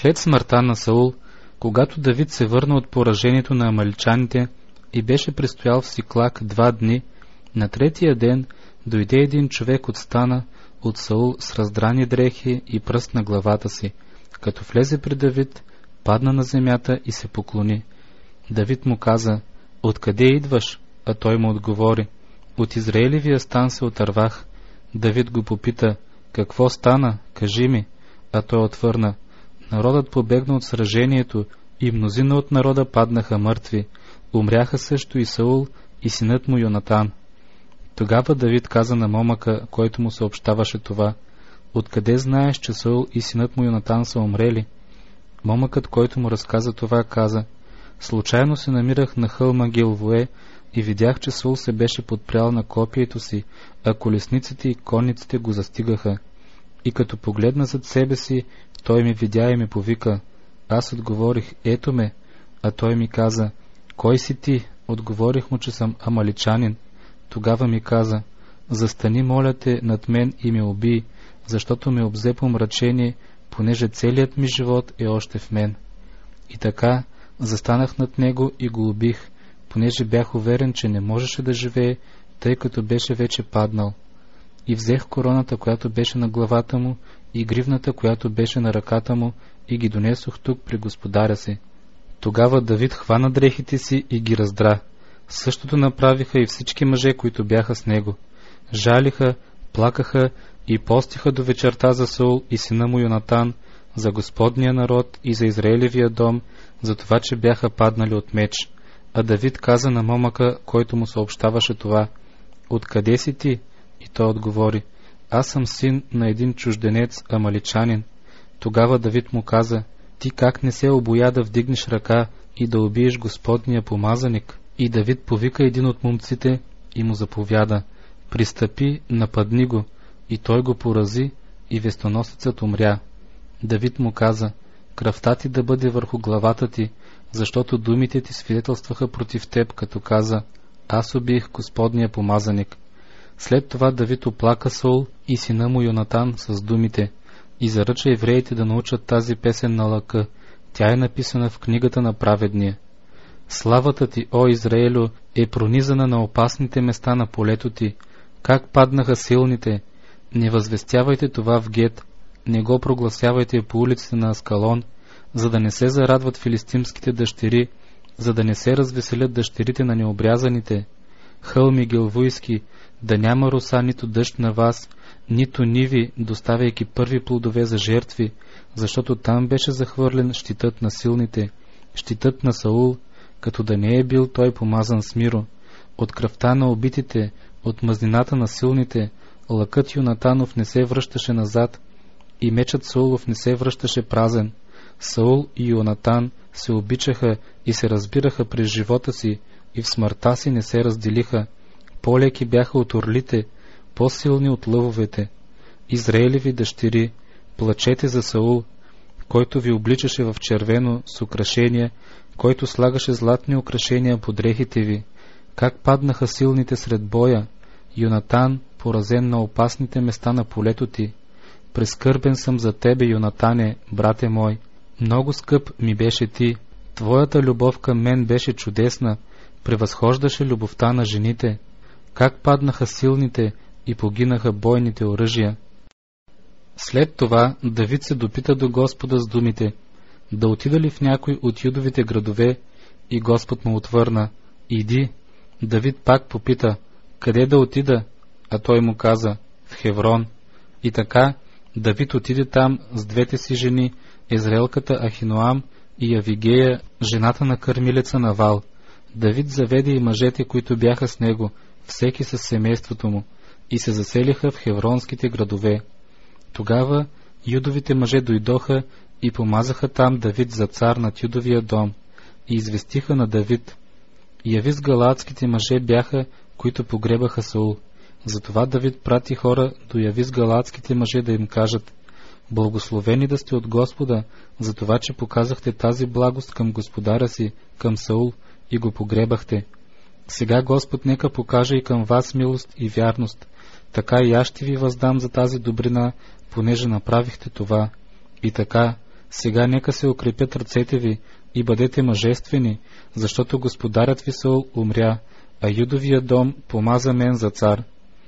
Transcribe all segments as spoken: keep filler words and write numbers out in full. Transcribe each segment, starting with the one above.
След смъртта на Саул, когато Давид се върна от поражението на амаличаните и беше престоял в Сиклаг два дни, на третия ден дойде един човек от стана от Саул с раздрани дрехи и пръст на главата си. Като влезе при Давид, падна на земята и се поклони. Давид му каза: откъде идваш? А той му отговори: от Израилевия стан се отървах. Давид го попита: какво стана? Кажи ми. А той отвърна: народът побегна от сражението и мнозина от народа паднаха мъртви. Умряха също и Саул и синът му Йонатан. Тогава Давид каза на момъка, който му съобщаваше това: откъде знаеш, че Саул и синът му Йонатан са умрели? Момъкът, който му разказа това, каза: случайно се намирах на хълма Гилвое и видях, че Саул се беше подпрял на копието си, а колесниците и конниците го застигаха. И като погледна зад себе си, той ми видя и ме повика. Аз отговорих: ето ме. А той ми каза: кой си ти? Отговорих му, че съм амаличанин. Тогава ми каза: застани, моля те, над мен и ме убий, защото ме обзе помрачение, понеже целият ми живот е още в мен. И така застанах над него и го убих, понеже бях уверен, че не можеше да живее, тъй като беше вече паднал. И взех короната, която беше на главата му, и гривната, която беше на ръката му, и ги донесох тук при господаря си. Тогава Давид хвана дрехите си и ги раздра. Същото направиха и всички мъже, които бяха с него. Жалиха, плакаха и постиха до вечерта за Саул и сина му Йонатан, за Господния народ и за Израилевия дом, за това, че бяха паднали от меч. А Давид каза на момъка, който му съобщаваше това: откъде си ти? И той отговори: аз съм син на един чужденец, амаличанин. Тогава Давид му каза: ти как не се обоя да вдигнеш ръка и да убиеш Господния помазаник? И Давид повика един от момците и му заповяда: пристъпи, нападни го. И той го порази и вестоносецът умря. Давид му каза: кръвта ти да бъде върху главата ти, защото думите ти свидетелстваха против теб, като каза: аз убих Господния помазаник. След това Давид оплака Саул и сина му Йонатан с думите: и заръча евреите да научат тази песен на лъка. Тя е написана в книгата на праведния. Славата ти, о Израелю, е пронизана на опасните места на полето ти. Как паднаха силните! Не възвестявайте това в Гет, не го прогласявайте по улиците на Аскалон, за да не се зарадват филистимските дъщери, за да не се развеселят дъщерите на необрязаните. Хълми гилвуйски, да няма роса нито дъжд на вас, нито ниви, доставяйки първи плодове за жертви, защото там беше захвърлен щитът на силните, щитът на Саул, като да не е бил той помазан с миро. От кръвта на убитите, от мазнината на силните, лъкът Йонатанов не се връщаше назад и мечът Саулов не се връщаше празен. Саул и Йонатан се обичаха и се разбираха през живота си, и в смъртта си не се разделиха. По-леки бяха от орлите, по-силни от лъвовете. Израелеви дъщери, плачете за Саул, който ви обличаше в червено с украшения, който слагаше златни украшения по дрехите ви. Как паднаха силните сред боя, Йонатан поразен на опасните места на полето ти. Прескърбен съм за тебе, Йонатане, брате мой. Много скъп ми беше ти. Твоята любов към мен беше чудесна, превъзхождаше любовта на жените. Как паднаха силните и погинаха бойните оръжия. След това Давид се допита до Господа с думите: да отида ли в някой от юдовите градове? И Господ му отвърна: иди. Давид пак попита: къде да отида? А той му каза: в Хеврон. И така Давид отиде там с двете си жени, Езраелката Ахиноам и Авигея, жената на кърмилеца Навал. Давид заведе и мъжете, които бяха с него, всеки със семейството му, и се заселиха в хевронските градове. Тогава юдовите мъже дойдоха и помазаха там Давид за цар над юдовия дом, и известиха на Давид. Явис галаадските мъже бяха, които погребаха Саул. Затова Давид прати хора до Явис галаадските мъже да им кажат: благословени да сте от Господа, за това, че показахте тази благост към господаря си, към Саул, и го погребахте. Сега Господ нека покаже и към вас милост и вярност. Така и аз ще ви въздам за тази добрина, понеже направихте това. И така, сега нека се укрепят ръцете ви и бъдете мъжествени, защото господарят ви Саул умря, а Юдовия дом помаза мен за цар.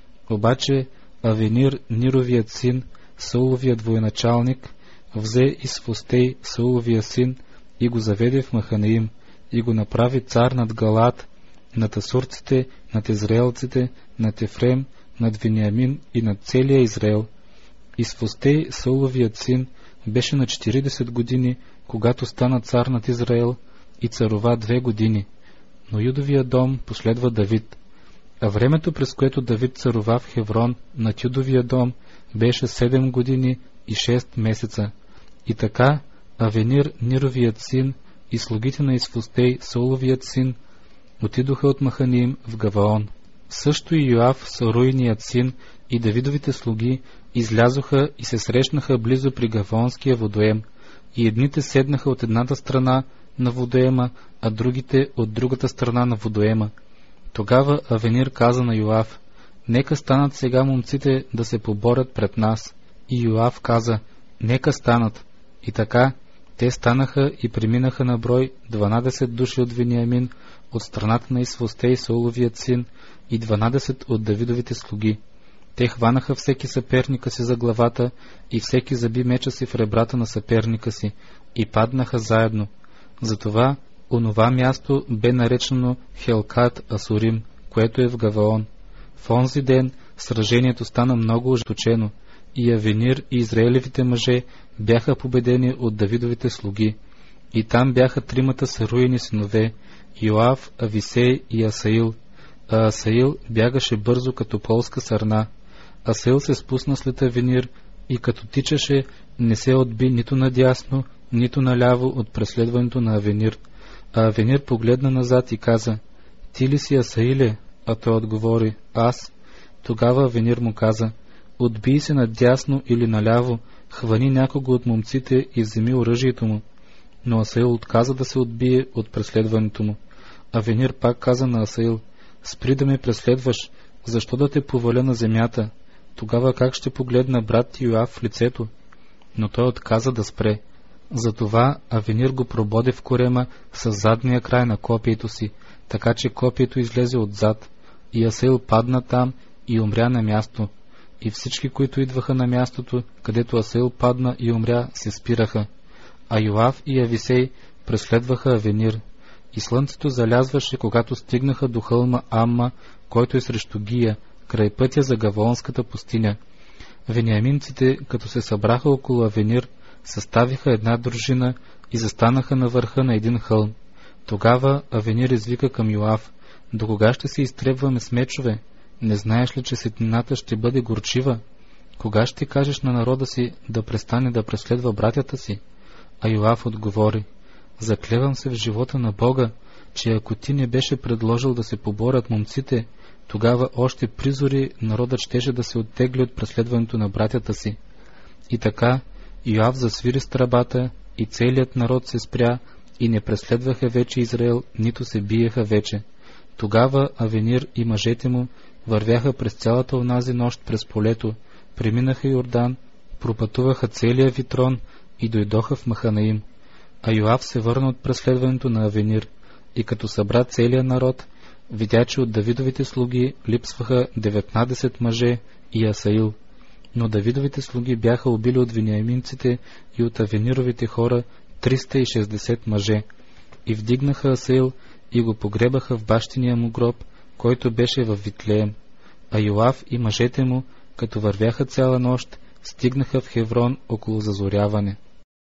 Обаче Авенир, Нировият син, Сауловият военачалник, взе Исфостей, Сауловия син, и го заведе в Маханаим, и го направи цар над Галаад, над асурците, над израелците, над Ефрем, над Вениамин и над целия Израел. Исфостей, Сауловият син, беше на четиридесет години, когато стана цар над Израел, и царува две години. Но Юдовия дом последва Давид. А времето, през което Давид царува в Хеврон над Юдовия дом, беше седем години и шест месеца. И така Авенир, Нировият син, и слугите на Исфостей, Сауловият син, отидоха от Маханим в Гаваон. Също и Йоав, Саруиният син, и Давидовите слуги излязоха и се срещнаха близо при Гаваонския водоем, и едните седнаха от едната страна на водоема, а другите от другата страна на водоема. Тогава Авенир каза на Йоав: нека станат сега момците да се поборят пред нас. И Йоав каза: нека станат. И така те станаха и преминаха на брой дванадесет души от Вениамин, от страната на Исфостей, Сауловият син, и дванадесет от Давидовите слуги. Те хванаха всеки съперника си за главата, и всеки заби меча си в ребрата на съперника си, и паднаха заедно. Затова онова място бе наречено Хелкат Асурим, което е в Гаваон. В онзи ден сражението стана много ожесточено, и Авенир и Израелевите мъже бяха победени от Давидовите слуги. И там бяха тримата Саруини синове, Йоав, Ависей и Асаил. А Асаил бягаше бързо като полска сърна. Асаил се спусна след Авенир и като тичаше не се отби нито надясно, нито наляво от преследването на Авенир. А Авенир погледна назад и каза: ти ли си Асаиле? А той отговори: аз. Тогава Авенир му каза: отбий се надясно или наляво, хвани някого от момците и вземи оръжието му. Но Асаил отказа да се отбие от преследването му. Авенир пак каза на Асаил: спри да ме преследваш, защо да те поваля на земята? Тогава как ще погледна брат ти Йоав в лицето? Но той отказа да спре. Затова Авенир го прободе в корема с задния край на копието си, така че копието излезе отзад, и Асаил падна там и умря на място. И всички, които идваха на мястото, където Асаил падна и умря, се спираха. А Йоав и Ависей преследваха Авенир. И слънцето залязваше, когато стигнаха до хълма Амма, който е срещу Гия, край пътя за Гаваонската пустиня. Вениаминците, като се събраха около Авенир, съставиха една дружина и застанаха на върха на един хълм. Тогава Авенир извика към Йоав: до кога ще се изтребваме с мечове? Не знаеш ли, че сетнината ще бъде горчива? Кога ще кажеш на народа си да престане да преследва братята си? А Йоав отговори: заклевам се в живота на Бога, че ако ти не беше предложил да се поборят момците, тогава още призори народът щеше да се оттегли от преследването на братята си. И така Йоав засвири с тръбата, и целият народ се спря, и не преследваха вече Израел, нито се биеха вече. Тогава Авенир и мъжете му вървяха през цялата онази нощ през полето, преминаха Йордан, пропътуваха целия Витрон и дойдоха в Маханаим. А Йоав се върна от преследването на Авенир, и като събра целия народ, видя, че от Давидовите слуги липсваха деветнадесет мъже и Асаил. Но Давидовите слуги бяха убили от вениаминците и от Авенировите хора триста и шестдесет мъже. И вдигнаха Асаил и го погребаха в бащиния му гроб, който беше в Витлеем. А Йоав и мъжете му, като вървяха цяла нощ, стигнаха в Хеврон около зазоряване.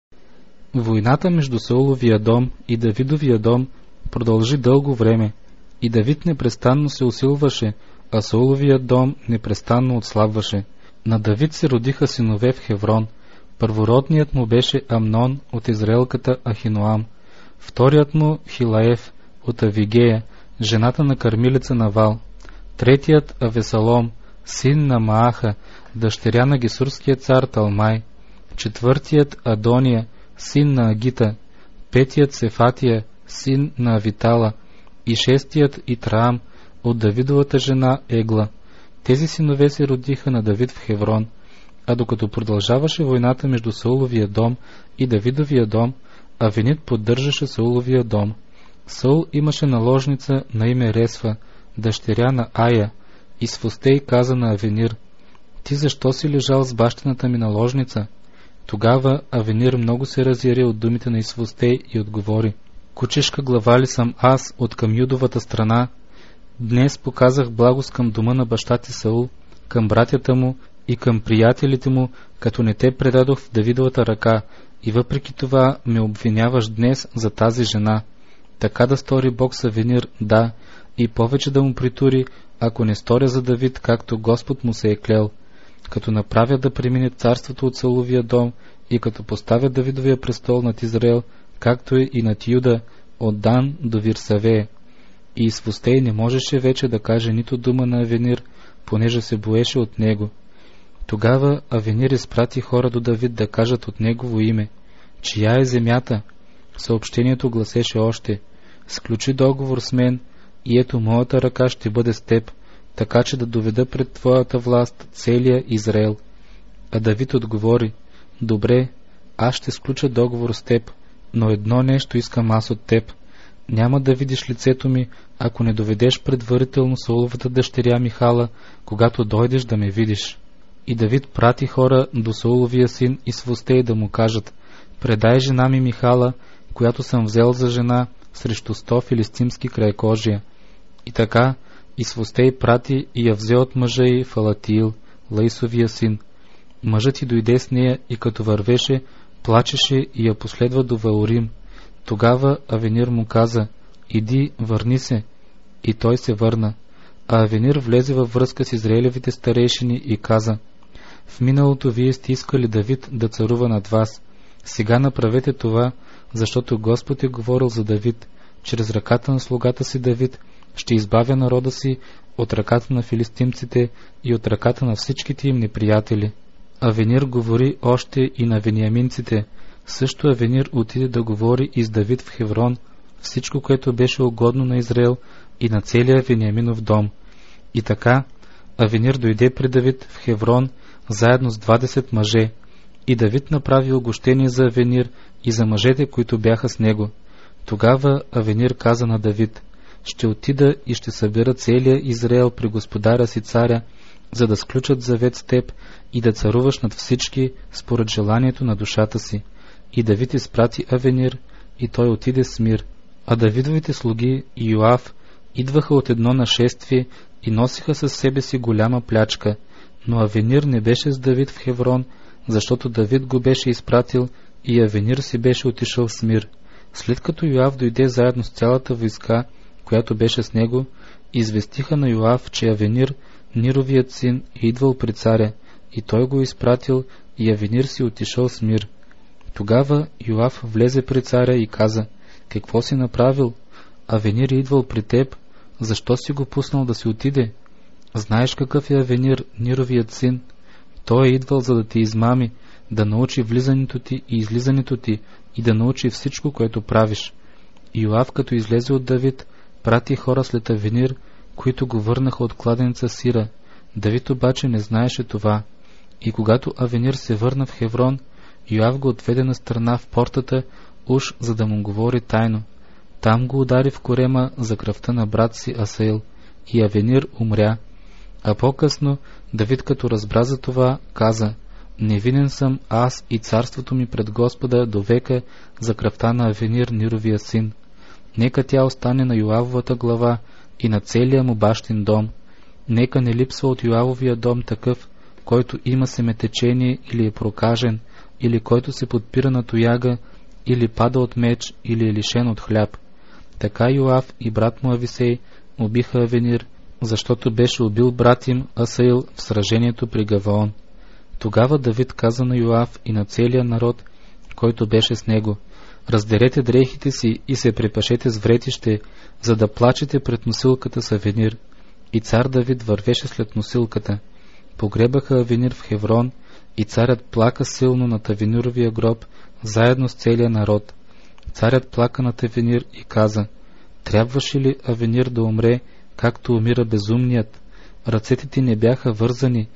Войната между Сауловия дом и Давидовия дом продължи дълго време, и Давид непрестанно се усилваше, а Сауловият дом непрестанно отслабваше. На Давид се родиха синове в Хеврон. Първородният му беше Амнон от израелката Ахиноам, вторият му Хилаев от Авигея, жената на кърмилица Навал, третият Авесалом, син на Мааха, дъщеря на гесурския цар Талмай, четвъртият Адония, син на Агита, петият Сефатия, син на Авитала, и шестият Итраам от Давидовата жена Егла. Тези синове се родиха на Давид в Хеврон. А докато продължаваше войната между Сауловия дом и Давидовия дом, Авенир поддържаше Сауловия дом. Саул имаше наложница на име Ресва, дъщеря на Ая, и Свостей каза на Авенир: ти защо си лежал с бащината ми наложница? Тогава Авенир много се разяри от думите на Исвостей и отговори: кучешка глава ли съм аз от към Юдовата страна? Днес показах благост към дома на баща ти Саул, към братята му и към приятелите му, като не те предадох в Давидовата ръка, и въпреки това ме обвиняваш днес за тази жена. Така да стори Бог с Авенир, да, и повече да му притури, ако не сторя за Давид, както Господ му се е клел, като направя да премине царството от Сауловия дом и като поставя Давидовия престол над Израел, както и над Юда, от Дан до Вирсавее. И Исвостей не можеше вече да каже нито дума на Авенир, понеже се боеше от него. Тогава Авенир изпрати хора до Давид да кажат от негово име: чия е земята? Съобщението гласеше още: сключи договор с мен, и ето моята ръка ще бъде с теб, така че да доведа пред твоята власт целия Израел. А Давид отговори: добре, аз ще сключа договор с теб, но едно нещо искам аз от теб. Няма да видиш лицето ми, ако не доведеш предварително Сауловата дъщеря Михала, когато дойдеш да ме видиш. И Давид прати хора до Сауловия син Исвостей да му кажат: предай жена ми Михала, която съм взел за жена, срещу сто филистимски крайкожия. И така Исвостей прати и я взе от мъжа й Фалатиил, Лаисовия син. Мъжът й дойде с нея и като вървеше, плачеше и я последва до Ваорим. Тогава Авенир му каза: иди, върни се. И той се върна. А Авенир влезе във връзка с Израелевите старейшини и каза: в миналото вие сте искали Давид да царува над вас. Сега направете това, защото Господ е говорил за Давид: чрез ръката на слугата си Давид ще избавя народа си от ръката на филистимците и от ръката на всичките им неприятели. Авенир говори още и на вениаминците. Също Авенир отиде да говори и с Давид в Хеврон всичко, което беше угодно на Израел и на целия Вениаминов дом. И така Авенир дойде при Давид в Хеврон заедно с двадесет мъже, и Давид направи огощение за Авенир и за мъжете, които бяха с него. Тогава Авенир каза на Давид: ще отида и ще събера целия Израел при господаря си царя, за да сключат завет с теб и да царуваш над всички според желанието на душата си. И Давид изпрати Авенир, и той отиде с мир. А Давидовите слуги и Йоав идваха от едно нашествие и носиха със себе си голяма плячка, но Авенир не беше с Давид в Хеврон, защото Давид го беше изпратил и Авенир си беше отишъл с мир. След като Йоав дойде заедно с цялата войска, която беше с него, известиха на Йоав, че Авенир, Нировият син, е идвал при царя, и той го изпратил, и Авенир си отишъл с мир. Тогава Йоав влезе при царя и каза: какво си направил? Авенир е идвал при теб, защо си го пуснал да си отиде? Знаеш какъв е Авенир, Нировият син? Той е идвал, за да те измами, да научи влизането ти и излизането ти и да научи всичко, което правиш. Йоав, като излезе от Давид, прати хора след Авенир, които го върнаха от кладенеца Сира. Давид обаче не знаеше това. И когато Авенир се върна в Хеврон, Йоав го отведе на страна в портата, уж за да му говори тайно. Там го удари в корема за кръвта на брат си Асаил, и Авенир умря. А по-късно Давид, като разбра за това, каза: невинен съм аз и царството ми пред Господа до века за кръвта на Авенир, Нировия син. Нека тя остане на Йоавовата глава и на целия му бащин дом. Нека не липсва от Йоавовия дом такъв, който има семетечение или е прокажен, или който се подпира на тояга, или пада от меч, или е лишен от хляб. Така Йоав и брат му Ависей убиха Авенир, защото беше убил брат им Асаил в сражението при Гаваон. Тогава Давид каза на Йоав и на целия народ, който беше с него: раздерете дрехите си и се припашете с вретище, за да плачете пред носилката с Авенир. И цар Давид вървеше след носилката. Погребаха Авенир в Хеврон, и царят плака силно над Авенировия гроб, заедно с целия народ. Царят плака над Авенир и каза: трябваше ли Авенир да умре, както умира безумният? Ръцете ти не бяха вързани,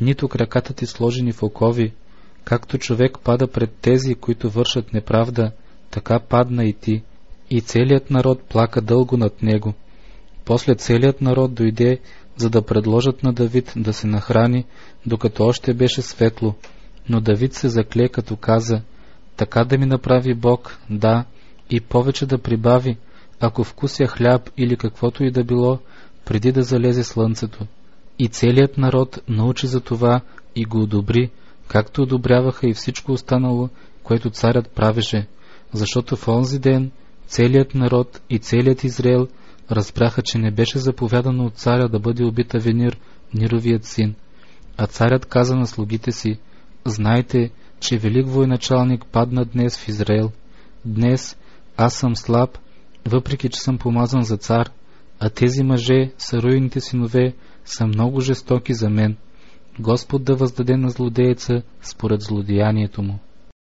нито краката ти сложени в окови. Както човек пада пред тези, които вършат неправда, така падна и ти. И целият народ плака дълго над него. После целият народ дойде, за да предложат на Давид да се нахрани, докато още беше светло. Но Давид се закле, като каза: така да ми направи Бог, да, и повече да прибави, ако вкуся хляб или каквото и да било, преди да залезе слънцето. И целият народ научи за това и го одобри, както одобряваха и всичко останало, което царят правеше, защото в онзи ден целият народ и целият Израел разбраха, че не беше заповядано от царя да бъде убит Авенир, Нировият син. А царят каза на слугите си: знайте, че велик военачалник падна днес в Израел. Днес аз съм слаб, въпреки че съм помазан за цар, а тези мъже, Саруините синове, са много жестоки за мен. Господ да въздаде на злодееца според злодеянието му.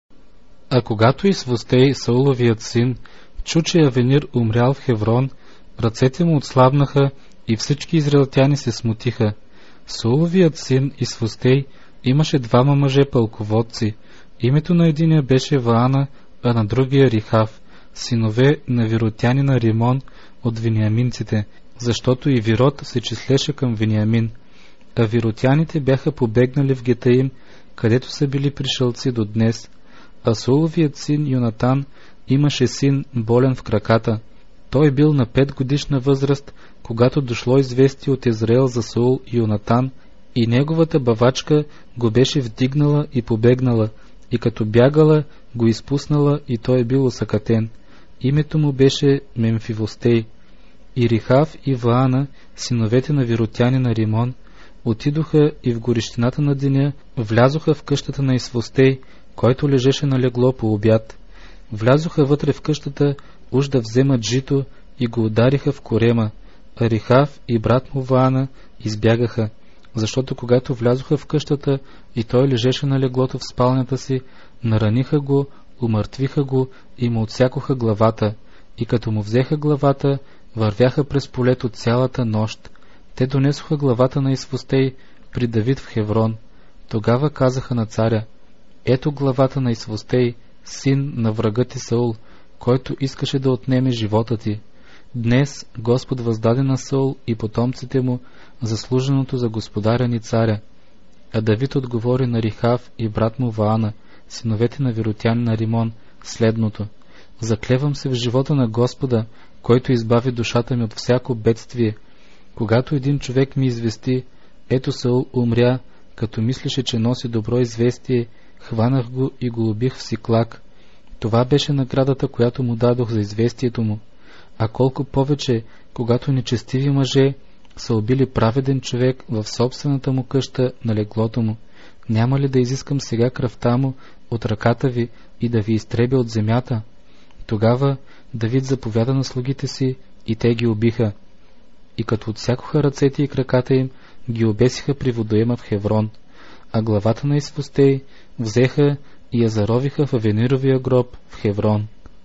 А когато Исвостей, Сауловият син, чу, че Авенир умрял в Хеврон, ръцете му отслабнаха и всички израелтяни се смутиха. Сауловият син Исвостей имаше двама мъже пълководци. Името на единия беше Ваана, а на другия Рихав, синове на виротянина Римон от вениаминците, защото и Вирот се числеше към Вениамин. А виротяните бяха побегнали в Гетаим, където са били пришълци до днес. А Сауловият син Йонатан имаше син болен в краката. Той бил на пет годишна възраст, когато дошло известие от Израел за Саул и Йонатан, и неговата бавачка го беше вдигнала и побегнала, и като бягала, го изпуснала, и той бил осакатен. Името му беше Мемфивостей. И Рихав и Ваана, синовете на виротянина Римон, отидоха и в горещината на деня влязоха в къщата на Исвостей, който лежеше на легло по обяд. Влязоха вътре в къщата, уж да вземат жито, и го удариха в корема, а Рихав и брат му Ваана избягаха, защото когато влязоха в къщата и той лежеше на леглото в спалнята си, нараниха го, умъртвиха го и му отсякоха главата, и като му взеха главата, вървяха през полето цялата нощ. Те донесоха главата на Исвостей при Давид в Хеврон. Тогава казаха на царя: ето главата на Исвостей, син на врага ти Саул, който искаше да отнеме живота ти. Днес Господ въздаде на Саул и потомците му заслуженото за господаря ни царя. А Давид отговори на Рихав и брат му Ваана, синовете на виротянина Римон, следното: заклевам се в живота на Господа, който избави душата ми от всяко бедствие. Когато един човек ми извести: ето Саул умря, като мислеше, че носи добро известие, хванах го и го убих в Сиклаг. Това беше наградата, която му дадох за известието му. А колко повече, когато нечестиви мъже са убили праведен човек в собствената му къща на леглото му. Няма ли да изискам сега кръвта му от ръката ви и да ви изтребя от земята? Тогава Давид заповяда на слугите си и те ги убиха. И като отсякоха ръцете и краката им, ги обесиха при водоема в Хеврон. А главата на Исвостей взеха и я заровиха в Авенировия гроб в Хеврон.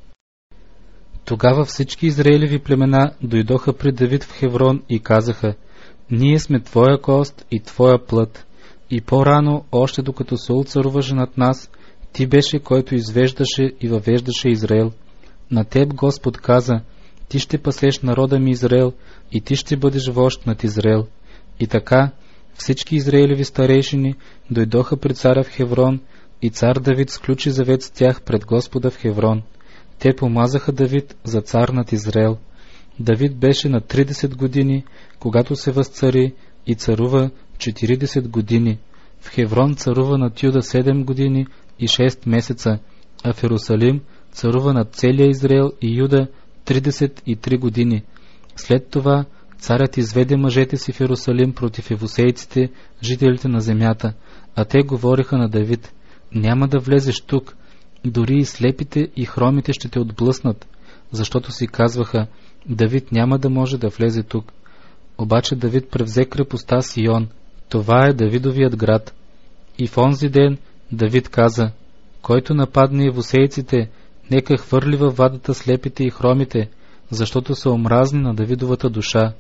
Тогава всички израелеви племена дойдоха при Давид в Хеврон и казаха: ние сме твоя кост и твоя плът. И по-рано, още докато Саул царуваше над нас, ти беше, който извеждаше и въвеждаше Израел. На теб Господ каза: ти ще пасеш народа ми Израел и ти ще бъдеш вожд над Израел. И така всички израелеви старейшини дойдоха при царя в Хеврон и цар Давид сключи завет с тях пред Господа в Хеврон. Те помазаха Давид за цар над Израел. Давид беше на тридесет години, когато се възцари, и царува четиридесет години. В Хеврон царува над Юда седем години и шест месеца, а в Иерусалим царува над целия Израел и Юда тридесет и три години. След това царят изведе мъжете си в Иерусалим против евусейците, жителите на земята, а те говориха на Давид: няма да влезеш тук, дори и слепите и хромите ще те отблъснат, защото си казваха: Давид няма да може да влезе тук. Обаче Давид превзе крепостта Сион, това е Давидовият град. И в онзи ден Давид каза: който нападне евусейците, нека хвърли във вадата слепите и хромите, защото са омразни на Давидовата душа.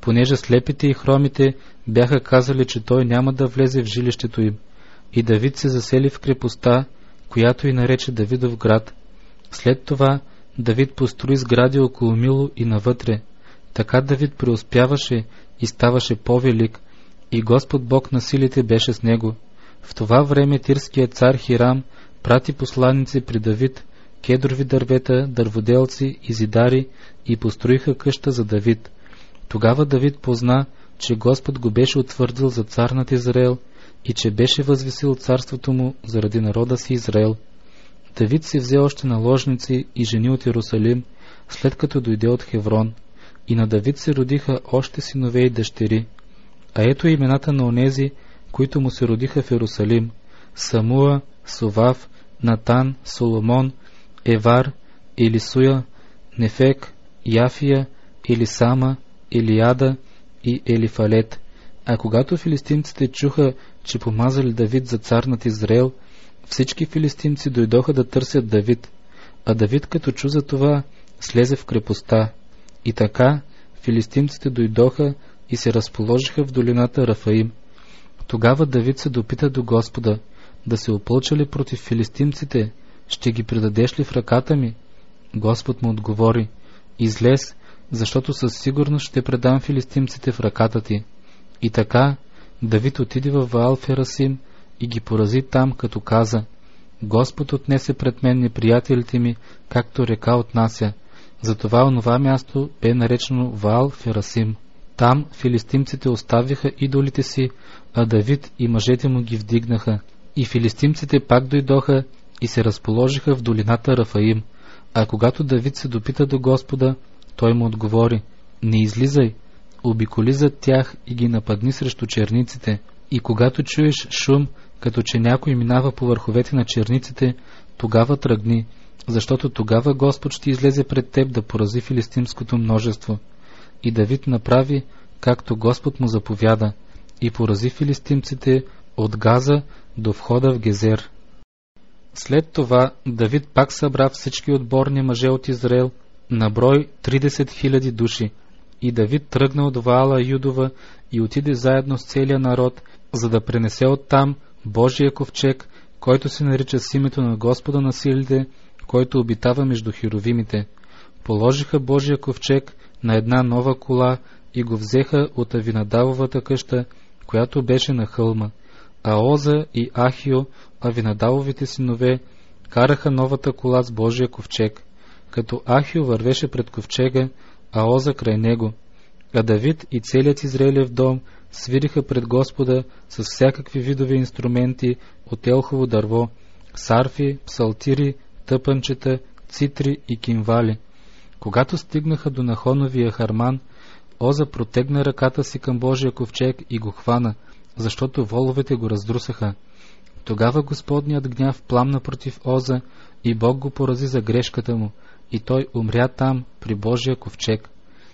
понеже слепите и хромите бяха казали, че той няма да влезе в жилището им. И Давид се засели в крепостта, която и нарече Давидов град. След това Давид построи сгради около Мило и навътре. Така Давид преуспяваше и ставаше по-велик, и Господ Бог на силите беше с него. В това време тирският цар Хирам прати посланици при Давид, кедрови дървета, дърводелци и зидари, и построиха къща за Давид. Тогава Давид позна, че Господ го беше утвърдил за цар над Израел и че беше възвисил царството му заради народа си Израел. Давид си взе още наложници и жени от Иерусалим, след като дойде от Хеврон, и на Давид се родиха още синове и дъщери. А ето имената на онези, които му се родиха в Иерусалим: Самуа, Совав, Натан, Соломон, Евар, Елисуя, Нефек, Яфия, Елисама, Елияда и Елифалет. А когато филистимците чуха, че помазали Давид за цар над Израел, всички филистимци дойдоха да търсят Давид. А Давид, като чу за това, слезе в крепостта. И така филистимците дойдоха и се разположиха в долината Рафаим. Тогава Давид се допита до Господа: да се опълча ли против филистимците? Ще ги предадеш ли в ръката ми? Господ му отговори: излез, защото със сигурност ще предам филистимците в ръката ти. И така Давид отиде във Ваал Ферасим и ги порази там, като каза: Господ отнесе пред мен неприятелите ми, както река отнася. Затова онова място бе наречено Ваал Ферасим. Там филистимците оставиха идолите си, а Давид и мъжете му ги вдигнаха. И филистимците пак дойдоха и се разположиха в долината Рафаим. А когато Давид се допита до Господа, той му отговори: не излизай, обиколи зад тях и ги нападни срещу черниците. И когато чуеш шум, като че някой минава по върховете на черниците, тогава тръгни, защото тогава Господ ще излезе пред теб да порази филистимското множество. И Давид направи, както Господ му заповяда, и порази филистимците от Газа до входа в Гезер. След това Давид пак събра всички отборни мъже от Израел, на брой тридесет хиляди души. И Давид тръгна от Ваала Юдова и отиде заедно с целия народ, за да пренесе оттам Божия ковчег, който се нарича с името на Господа на силите, който обитава между херовимите. Положиха Божия ковчег на една нова кола и го взеха от Авинадавовата къща, която беше на хълма. А Оза и Ахио, Авинадавовите синове, караха новата кола с Божия ковчег, като Ахио вървеше пред ковчега, а Оза край него. А Давид и целият Израилев дом свириха пред Господа с всякакви видове инструменти от елхово дърво, сарфи, псалтири, тъпанчета, цитри и кимвали. Когато стигнаха до Нахоновия Харман, Оза протегна ръката си към Божия ковчег и го хвана, защото воловете го раздрусаха. Тогава Господният гняв пламна против Оза и Бог го порази за грешката му, и той умря там при Божия ковчег.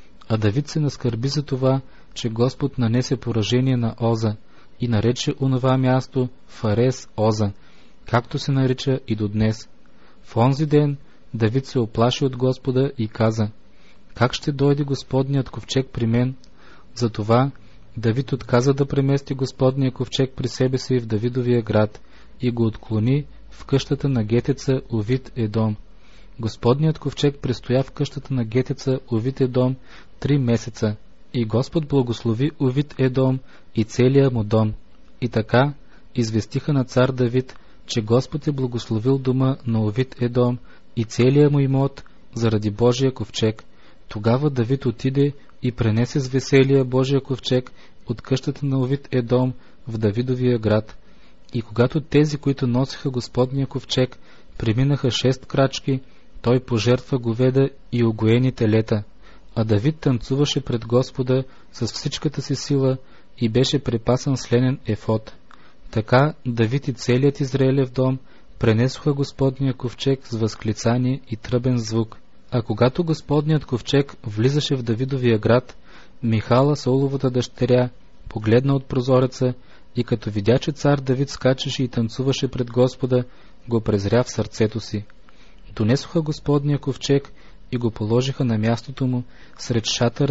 А Давид се наскърби за това, че Господ нанесе поражение на Оза и нарече онова място Фарес Оза, както се нарича и до днес. В онзи ден Давид се оплаши от Господа и каза: как ще дойде Господният ковчег при мен? Затова Давид отказа да премести Господния ковчег при себе си в Давидовия град и го отклони в къщата на гетеца Овид Едом. Господният ковчег престоя в къщата на гетеца Овид Едом три месеца, и Господ благослови Овид Едом и целия му дом. И така известиха на цар Давид, че Господ е благословил дома на Овид Едом и целия му имот заради Божия ковчег. Тогава Давид отиде и пренесе с веселие Божия ковчег от къщата на Овид Едом в Давидовия град. И когато тези, които носиха Господния ковчег, преминаха шест крачки, той пожертва говеда и огоени телета. А Давид танцуваше пред Господа с всичката си сила и беше препасан с ленен ефод. Така Давид и целият Израилев дом пренесоха Господния ковчег с възклицание и тръбен звук. А когато Господният ковчег влизаше в Давидовия град, Михала, Сауловата дъщеря, погледна от прозореца и като видя, че цар Давид скачаше и танцуваше пред Господа, го презря в сърцето си. Донесоха Господния ковчег и го положиха на мястото му сред шатъра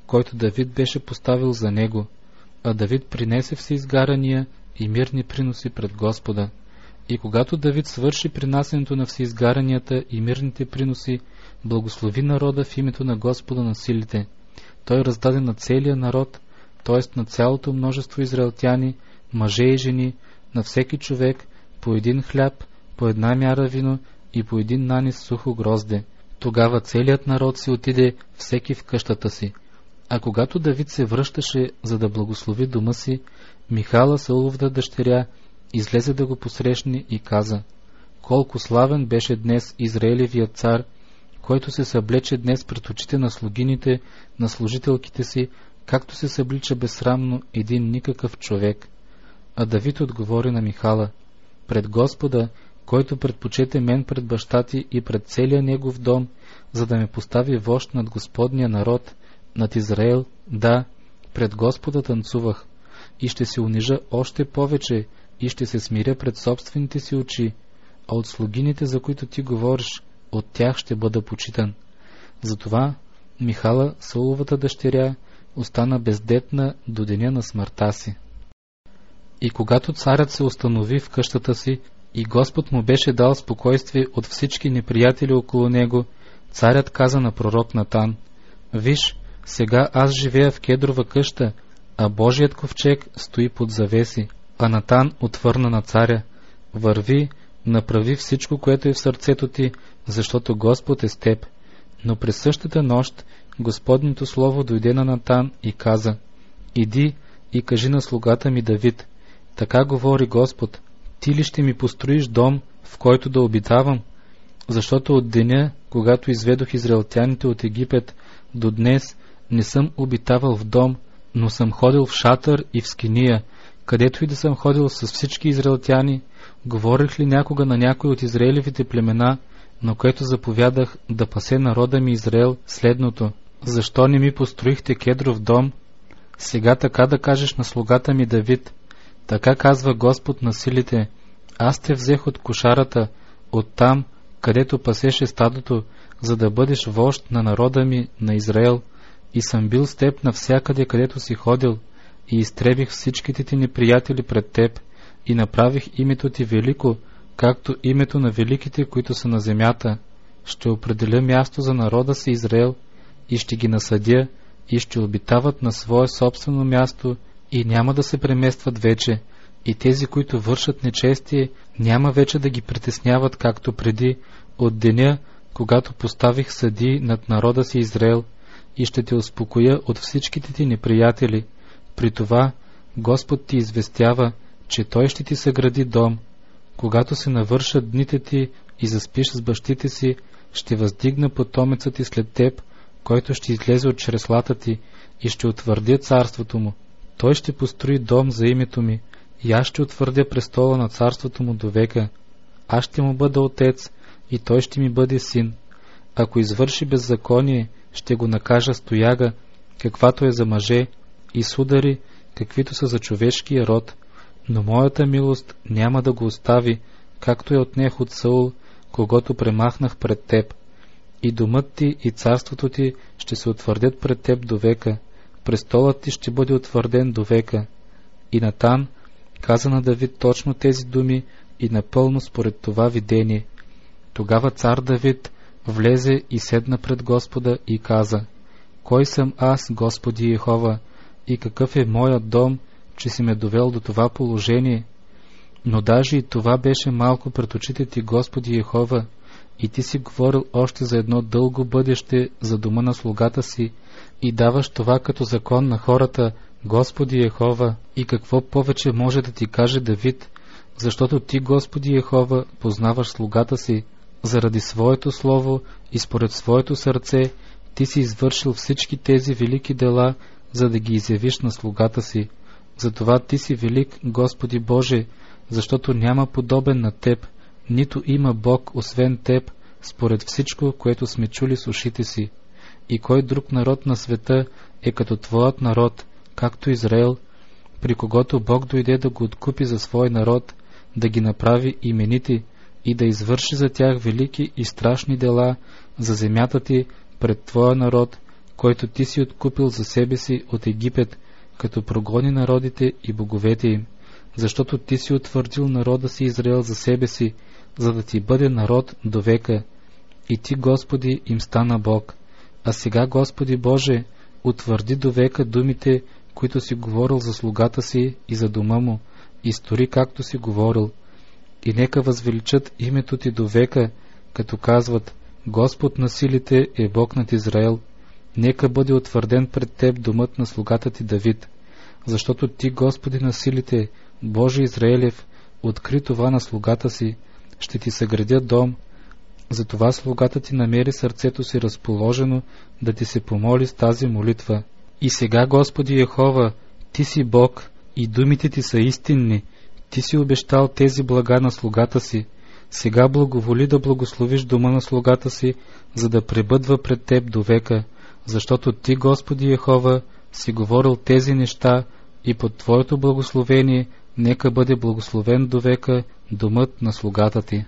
който Давид беше поставил за него, а Давид принесе всеизгарания и мирни приноси пред Господа. И когато Давид свърши принасенето на всеизгаранията и мирните приноси, благослови народа в името на Господа на силите. Той раздаде на целия народ, т.е. на цялото множество израелтяни, мъже и жени, на всеки човек по един хляб, по една мяра вино и по един нанис сухо грозде. Тогава целият народ си отиде всеки в къщата си. А когато Давид се връщаше, за да благослови дома си, Михала, Сауловата дъщеря, излезе да го посрещне и каза: колко славен беше днес Израелевият цар, който се съблече днес пред очите на слугините, на служителките си, както се съблича безсрамно един никакъв човек. А Давид отговори на Михала: пред Господа, който предпочете мен пред баща ти и пред целия негов дом, за да ме постави вожд над Господния народ, над Израел, да, пред Господа танцувах, и ще се унижа още повече, и ще се смиря пред собствените си очи, а от слугините, за които ти говориш, от тях ще бъда почитан. Затова Михала, Сауловата дъщеря, остана бездетна до деня на смъртта си. И когато царят се установи в къщата си и Господ му беше дал спокойствие от всички неприятели около него, царят каза на пророк Натан: виж, сега аз живея в кедрова къща, а Божият ковчег стои под завеси. А Натан отвърна на царя: върви, направи всичко, което е в сърцето ти, защото Господ е с теб. Но през същата нощ Господното слово дойде на Натан и каза: иди и кажи на слугата ми Давид: така говори Господ, ти ли ще ми построиш дом, в който да обитавам? Защото от деня, когато изведох израелтяните от Египет, до днес не съм обитавал в дом, но съм ходил в шатър и в скиния, където и да съм ходил с всички израелтяни. Говорих ли някога на някой от Израелевите племена, на което заповядах да пасе народа ми Израел, следното: защо не ми построихте кедров дом? Сега така да кажеш на слугата ми Давид: така казва Господ на силите, аз те взех от кошарата, от там, където пасеше стадото, за да бъдеш вожд на народа ми, на Израел, и съм бил с теб навсякъде, където си ходил, и изтребих всичките ти неприятели пред теб, и направих името ти велико, както името на великите, които са на земята. Ще определя място за народа си Израел, и ще ги насъдя, и ще обитават на свое собствено място, и няма да се преместват вече, и тези, които вършат нечестие, няма вече да ги притесняват, както преди, от деня, когато поставих съдии над народа си Израел, и ще те успокоя от всичките ти неприятели. При това Господ ти известява, че Той ще ти съгради дом. Когато се навършат дните ти и заспиш с бащите си, ще въздигна потомецът ти след теб, който ще излезе от чреслата ти, и ще утвърдя царството му. Той ще построи дом за името ми, и аз ще утвърдя престола на царството му до века. Аз ще му бъда отец, и той ще ми бъде син. Ако извърши беззаконие, ще го накажа с тояга, каквато е за мъже, и с удари, каквито са за човешкия род. Но моята милост няма да го остави, както я отнех от Саул, когото премахнах пред теб. И домът ти и царството ти ще се утвърдят пред теб до века. Престолът ти ще бъде утвърден до века. И Натан каза на Давид точно тези думи и напълно според това видение. Тогава цар Давид влезе и седна пред Господа и каза: кой съм аз, Господи Йехова, и какъв е моят дом, че си ме довел до това положение? Но даже и това беше малко пред очите ти, Господи Йехова, и ти си говорил още за едно дълго бъдеще за дома на слугата си, и даваш това като закон на хората, Господи Йехова. И какво повече може да ти каже Давид, защото ти, Господи Йехова, познаваш слугата си. Заради своето слово и според своето сърце ти си извършил всички тези велики дела, за да ги изявиш на слугата си. Затова ти си велик, Господи Боже, защото няма подобен на теб, нито има Бог освен теб, според всичко, което сме чули с ушите си. И кой друг народ на света е като твоят народ, както Израел, при когото Бог дойде да го откупи за свой народ, да ги направи именити и да извърши за тях велики и страшни дела за земята ти пред твоя народ, който ти си откупил за себе си от Египет, като прогони народите и боговете им, защото ти си утвърдил народа си Израел за себе си, за да ти бъде народ до века. И ти, Господи, им стана Бог. А сега, Господи Боже, утвърди до века думите, които си говорил за слугата си и за дома му, и стори както си говорил. И нека възвеличат името ти до века, като казват: Господ на силите е Бог над Израел. Нека бъде утвърден пред теб домът на слугата ти Давид, защото ти, Господи на силите, Боже Израелев, откри това на слугата си, ще ти съградя дом. Затова слугата ти намери сърцето си разположено да ти се помоли с тази молитва. И сега, Господи Йехова, ти си Бог и думите ти са истинни. Ти си обещал тези блага на слугата си. Сега благоволи да благословиш дома на слугата си, за да пребъдва пред теб до века, защото ти, Господи Йехова, си говорил тези неща и под твоето благословение нека бъде благословен до века домът на слугата ти.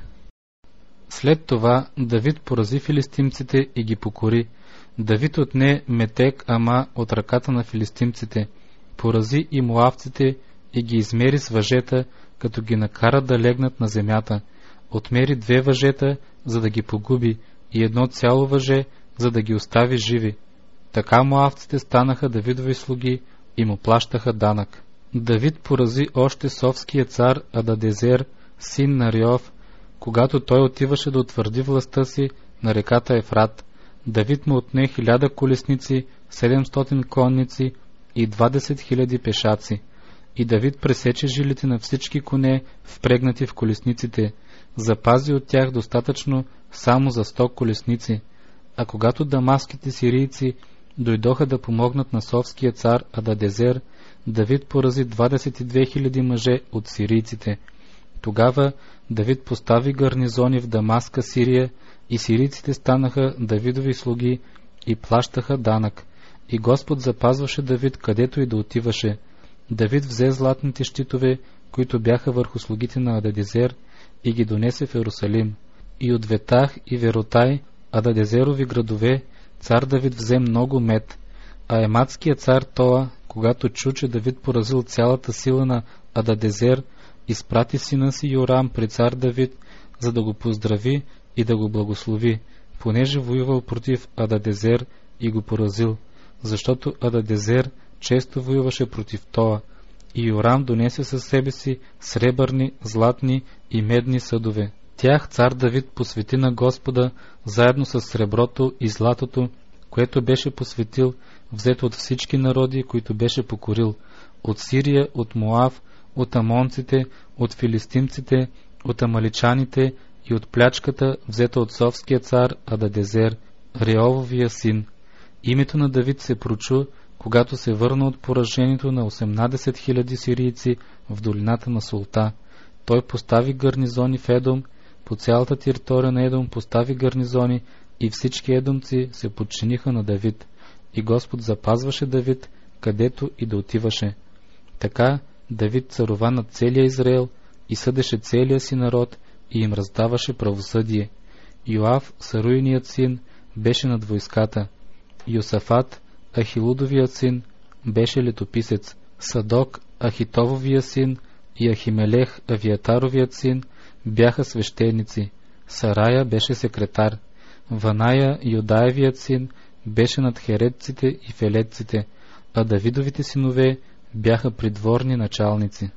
След това Давид порази филистимците и ги покори. Давид отне Метек Ама от ръката на филистимците, порази и моавците и ги измери с въжета, като ги накара да легнат на земята. Отмери две въжета, за да ги погуби, и едно цяло въже, за да ги остави живи. Така моавците станаха Давидови слуги и му плащаха данък. Давид порази още совския цар Ададезер, син на Риов, когато той отиваше да утвърди властта си на реката Ефрат. Давид му отне хиляда колесници, седемстотин конници и двадесет хиляди пешаци. И Давид пресече жилите на всички коне, впрегнати в колесниците, запази от тях достатъчно само за сто колесници. А когато дамаските сирийци дойдоха да помогнат на совския цар Ададезер, Давид порази двадесет и две хиляди мъже от сирийците. Тогава Давид постави гарнизони в Дамаска, Сирия, и сирийците станаха Давидови слуги и плащаха данък. И Господ запазваше Давид където и да отиваше. Давид взе златните щитове, които бяха върху слугите на Ададезер, и ги донесе в Иерусалим. И от Ветах и Веротай, Ададезерови градове, цар Давид взе много мед. А ематският цар Тоа, когато чу, че Давид поразил цялата сила на Ададезер, изпрати сина си Йорам при цар Давид, за да го поздрави и да го благослови, понеже воювал против Ададезер и го поразил, защото Ададезер често воюваше против Тоа. И Йорам донесе със себе си сребърни, златни и медни съдове. Тях цар Давид посвети на Господа, заедно с среброто и златото, което беше посветил, взето от всички народи, които беше покорил, от Сирия, от Моав, от амонците, от филистимците, от амаличаните и от плячката, взета от совския цар Ададезер, Реововия син. Името на Давид се прочу, когато се върна от поражението на осемнадесет хиляди сирийци в долината на Султа. Той постави гарнизони в Едом, по цялата територия на Едом постави гарнизони, и всички едомци се подчиниха на Давид. И Господ запазваше Давид, където и да отиваше. Така Давид царува над целия Израел и съдеше целия си народ и им раздаваше правосъдие. Йоав, Саруиният син, беше над войската. Йосафат, Ахилудовият син, беше летописец. Садок, Ахитововия син, и Ахимелех, Авиатаровият син, бяха свещеници. Сарая беше секретар. Ваная, Йодаевият син, беше над херетците и фелетците, а Давидовите синове бяха придворни началници.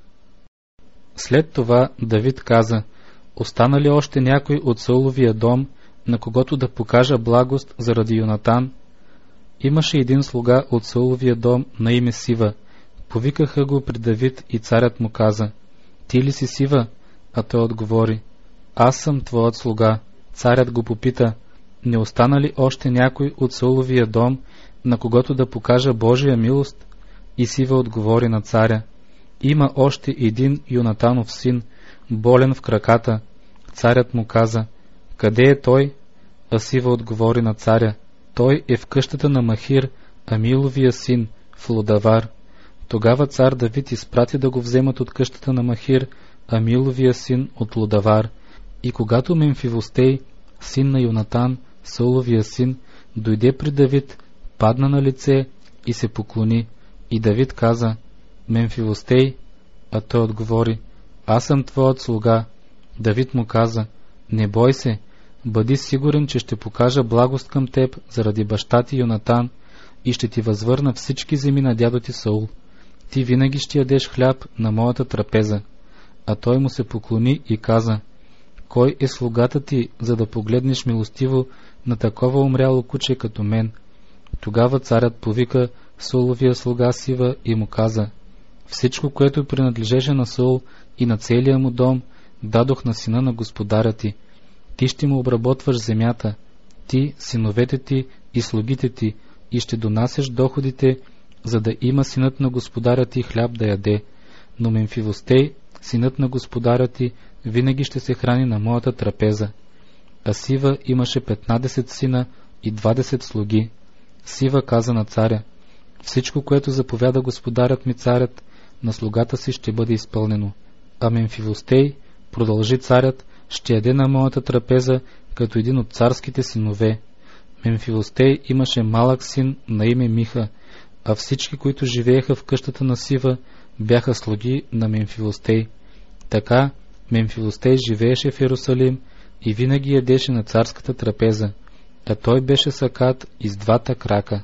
След това Давид каза: остана ли още някой от Сауловия дом, на когото да покажа благост заради Йонатан? Имаше един слуга от Сауловия дом на име Сива. Повикаха го при Давид и царят му каза: ти ли си Сива? А той отговори: аз съм твоят слуга. Царят го попита: не остана ли още някой от Сауловия дом, на когото да покажа Божия милост? И Сива отговори на царя: има още един Йонатанов син, болен в краката. Царят му каза: къде е той? А Сива отговори на царя: той е в къщата на Махир, Амиловия син, в Лодавар. Тогава цар Давид изпрати да го вземат от къщата на Махир, Амиловия син, от Лодавар. И когато Мемфивостей, син на Йонатан, Сауловия син, дойде при Давид, падна на лице и се поклони. И Давид каза: Мемфивостей, а той отговори: аз съм твоят слуга. Давид му каза: не бой се, бъди сигурен, че ще покажа благост към теб заради баща ти Йонатан и ще ти възвърна всички земи на дядо ти Саул. Ти винаги ще ядеш хляб на моята трапеза. А той му се поклони и каза: кой е слугата ти, за да погледнеш милостиво на такова умряло куче като мен? Тогава царят повика Сауловия слуга Сива и му каза: всичко, което принадлежеше на Саул и на целия му дом, дадох на сина на господаря ти. Ти ще му обработваш земята, ти, синовете ти и слугите ти, и ще донасяш доходите, за да има синът на господаря ти хляб да яде. Но Мемфивостей, синът на господаря ти, винаги ще се храни на моята трапеза. А Сива имаше петнадесет сина и двадесет слуги. Сива каза на царя: всичко, което заповяда господарят ми царят, на слугата си ще бъде изпълнено. А Мемфивостей, продължи царят, ще яде на моята трапеза като един от царските синове. Мемфивостей имаше малък син на име Миха, а всички, които живееха в къщата на Сива, бяха слуги на Мемфивостей. Така Мемфивостей живееше в Йерусалим и винаги ядеше на царската трапеза, а той беше сакат и с двата крака.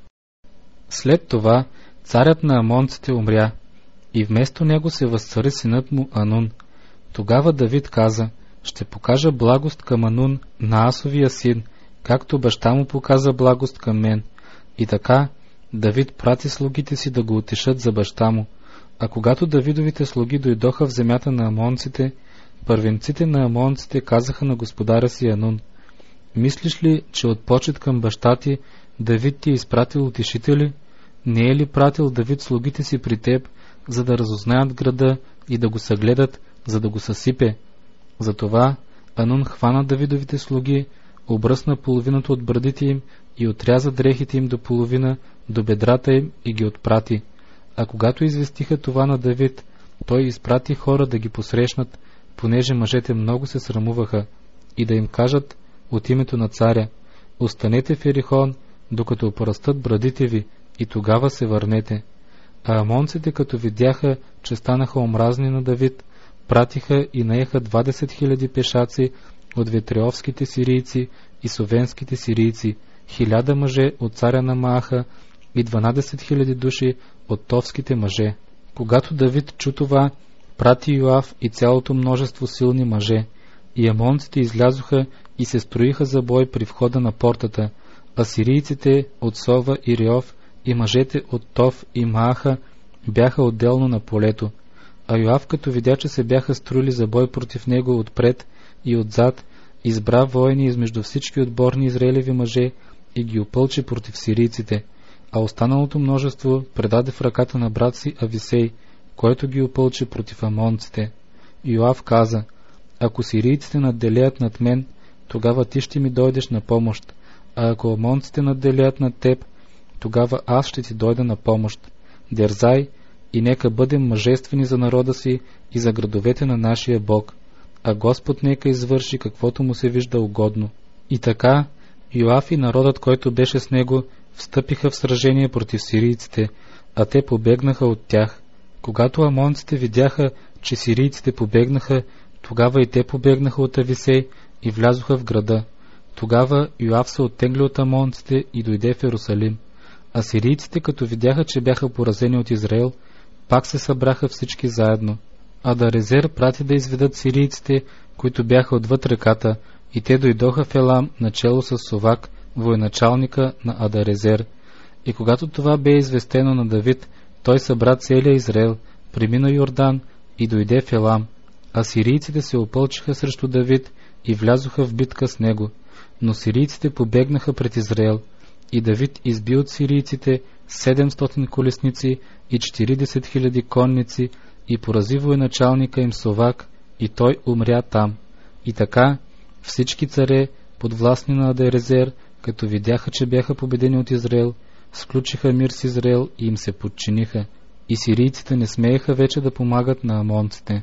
След това царят на амонците умря, и вместо него се възцари синът му Анун. Тогава Давид каза: ще покажа благост към Анун, на Асовия син, както баща му показа благост към мен. И така Давид прати слугите си да го утешат за баща му. А когато Давидовите слуги дойдоха в земята на амонците, първенците на амонците казаха на господаря си Анун: мислиш ли, че от почет към баща ти Давид ти е изпратил утешители? Не е ли пратил Давид слугите си при теб, за да разузнаят града и да го съгледат, за да го съсипе? Затова Анун хвана Давидовите слуги, обръсна половината от брадите им и отряза дрехите им до половина, до бедрата им, и ги отпрати. А когато известиха това на Давид, той изпрати хора да ги посрещнат, понеже мъжете много се срамуваха, и да им кажат от името на царя: останете в Ерихон, докато опорастат брадите ви, и тогава се върнете. А амонците, като видяха, че станаха омразни на Давид, пратиха и наеха двадесет хиляди пешаци от ветреовските сирийци и совенските сирийци, хиляда мъже от царя на Мааха и дванадесет хиляди души от товските мъже. Когато Давид чу това, прати Йоав и цялото множество силни мъже, и амонците излязоха и се строиха за бой при входа на портата, а сирийците от Сова и Реов и мъжете от Тов и Мааха бяха отделно на полето. А Йоав, като видя, че се бяха строили за бой против него отпред и отзад, избра воини измежду всички отборни израелеви мъже и ги опълчи против сирийците, а останалото множество предаде в ръката на брат си Ависей, който ги опълчи против амонците. Йоав каза: ако сирийците надделеят над мен, тогава ти ще ми дойдеш на помощ, а ако амонците надделеят над теб, тогава аз ще ти дойда на помощ. Дерзай и нека бъдем мъжествени за народа си и за градовете на нашия Бог, а Господ нека извърши каквото му се вижда угодно. И така Йоав и народът, който беше с него, встъпиха в сражение против сирийците, а те побегнаха от тях. Когато амонците видяха, че сирийците побегнаха, тогава и те побегнаха от Ависей и влязоха в града. Тогава Йоав се оттегли от амонците и дойде в Йерусалим. А сирийците, като видяха, че бяха поразени от Израел, пак се събраха всички заедно. Адарезер прати да изведат сирийците, които бяха отвъд реката, и те дойдоха в Елам начело с Совак, военачалника на Адарезер. И когато това бе известено на Давид, той събра целия Израел, премина Йордан и дойде в Елам. А сирийците се опълчиха срещу Давид и влязоха в битка с него. Но сирийците побегнаха пред Израел. И Давид изби от сирийците седемстотин колесници и четиридесет хиляди конници и порази военачалника им Совак, и той умря там. И така всички царе, подвластни на Адарезер, като видяха, че бяха победени от Израел, сключиха мир с Израел и им се подчиниха, и сирийците не смееха вече да помагат на амонците.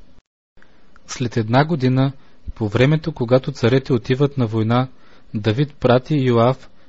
След една година, по времето, когато царете отиват на война, Давид прати Йоав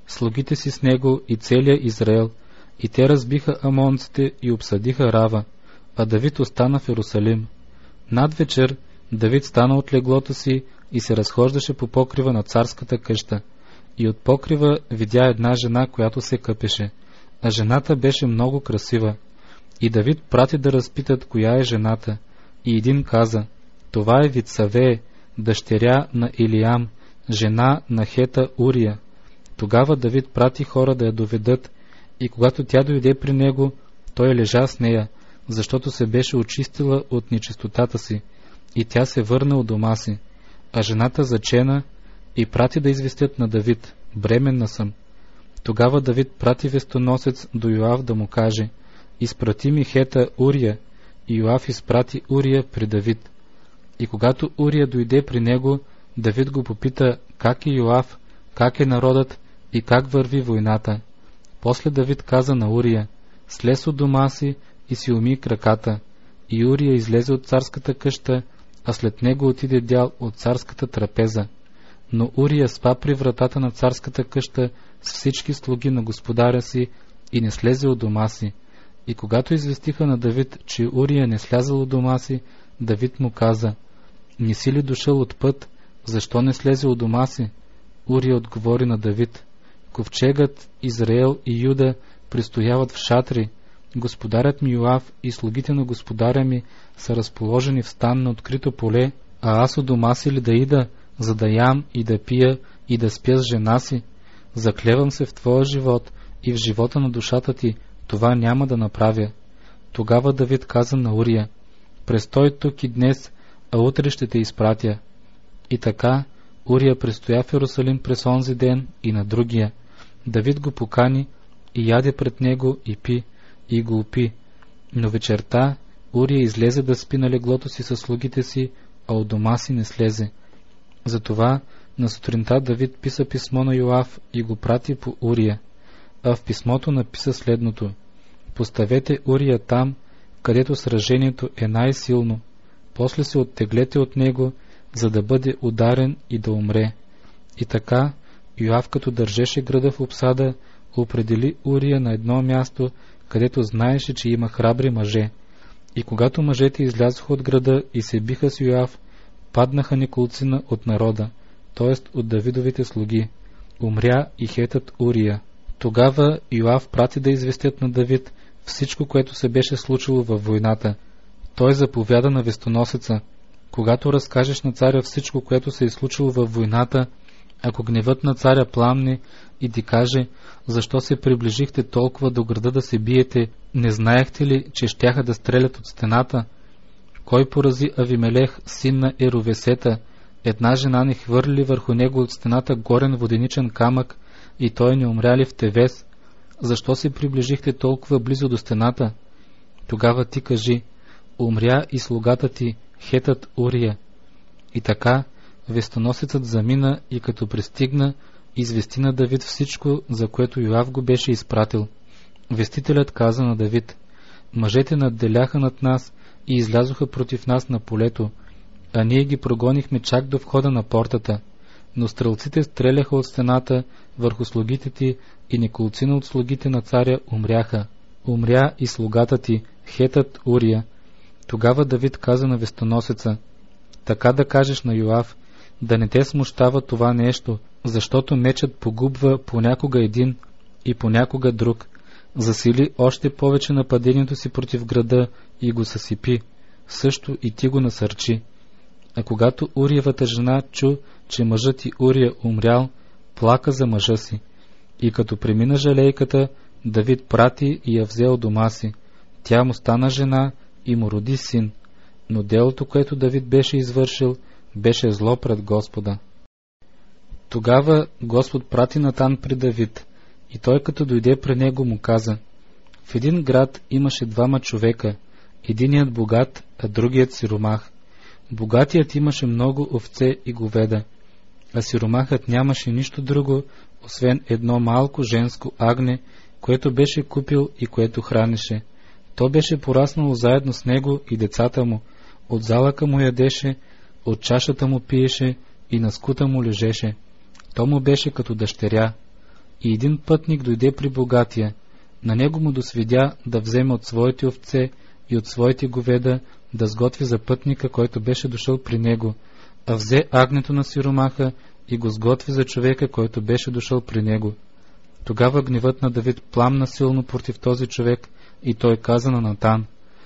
слугите си с него и целия Израел, и те разбиха амонците и обсадиха Рава, а Давид остана в Йерусалим. Над вечер Давид стана от леглото си и се разхождаше по покрива на царската къща, и от покрива видя една жена, която се къпеше, а жената беше много красива. И Давид прати да разпитат коя е жената, и един каза: това е Витсавее, дъщеря на Илиам, жена на Хета Урия. Тогава Давид прати хора да я доведат, и когато тя дойде при него, той лежа с нея, защото се беше очистила от нечистотата си, и тя се върна от дома си. А жената зачена и прати да известят на Давид: бременна съм. Тогава Давид прати вестоносец до Йоав да му каже: изпрати ми Хета Урия. И Йоав изпрати Урия при Давид. И когато Урия дойде при него, Давид го попита как е Йоав, как е народът и как върви войната. После Давид каза на Урия: слез от дома си и си уми краката. И Урия излезе от царската къща, а след него отиде дял от царската трапеза. Но Урия спа при вратата на царската къща с всички слуги на господаря си и не слезе от дома си. И когато известиха на Давид, че Урия не слязал от дома си, Давид му каза: не си ли дошъл от път, защо не слезе от дома си? Урия отговори на Давид: ковчегът, Израел и Юда престояват в шатри, господарят ми Йоав и слугите на господаря ми са разположени в стан на открито поле, а аз от дома си ли да ида, за да ям и да пия и да спя с жена си? Заклевам се в твоя живот и в живота на душата ти, това няма да направя. Тогава Давид каза на Урия: престой тук и днес, а утре ще те изпратя. И така Урия престоя в Йерусалим през онзи ден и на другия. Давид го покани и яде пред него и пи, и го опи. Но вечерта Урия излезе да спи на леглото си със слугите си, а от дома си не слезе. Затова на сутринта Давид писа писмо на Йоав и го прати по Урия, а в писмото написа следното: поставете Урия там, където сражението е най-силно, после се оттеглете от него, за да бъде ударен и да умре. И така Йоав, като държеше града в обсада, определи Урия на едно място, където знаеше, че има храбри мъже. И когато мъжете излязоха от града и се биха с Йоав, паднаха неколцина от народа, т.е. от Давидовите слуги. Умря и Хетът Урия. Тогава Йоав прати да известят на Давид всичко, което се беше случило във войната. Той заповяда на вестоносеца: когато разкажеш на царя всичко, което се е случило във войната, ако гневът на царя пламне и ти каже: защо се приближихте толкова до града да се биете, не знаехте ли, че щяха да стрелят от стената? Кой порази Авимелех, син на Еровесета? Една жена не хвърли върху него от стената горен воденичен камък и той не умря ли в Тевес? Защо се приближихте толкова близо до стената? Тогава ти кажи: умря и слугата ти, Хетът Урия. И така вестоносецът замина и като пристигна, извести на Давид всичко, за което Йоав го беше изпратил. Вестителят каза на Давид: мъжете надделяха над нас и излязоха против нас на полето, а ние ги прогонихме чак до входа на портата. Но стрелците стреляха от стената върху слугите ти и неколцина от слугите на царя умряха. Умря и слугата ти, Хетът Урия. Тогава Давид каза на вестоносеца: така да кажеш на Йоав, да не те смущава това нещо, защото мечът погубва понякога един и понякога друг. Засили още повече нападението си против града и го съсипи, също и ти го насърчи. А когато Уриевата жена чу, че мъжът и Урия умрял, плака за мъжа си. И като премина жалейката, Давид прати и я взел дома си. Тя му стана жена и му роди син. Но делото, което Давид беше извършил, беше зло пред Господа. Тогава Господ прати Натан при Давид, и той като дойде при него му каза: в един град имаше двама човека, единият богат, а другият сиромах. Богатият имаше много овце и говеда, а сиромахът нямаше нищо друго, освен едно малко женско агне, което беше купил и което хранеше. То беше пораснало заедно с него и децата му, от залъка му ядеше, от чашата му пиеше и на скута му лежеше. То му беше като дъщеря. И един пътник дойде при богатия. На него му досвидя да вземе от своите овце и от своите говеда да сготви за пътника, който беше дошъл при него, а взе агнето на сиромаха и го сготви за човека, който беше дошъл при него. Тогава гневът на Давид пламна силно против този човек и той каза на Натан: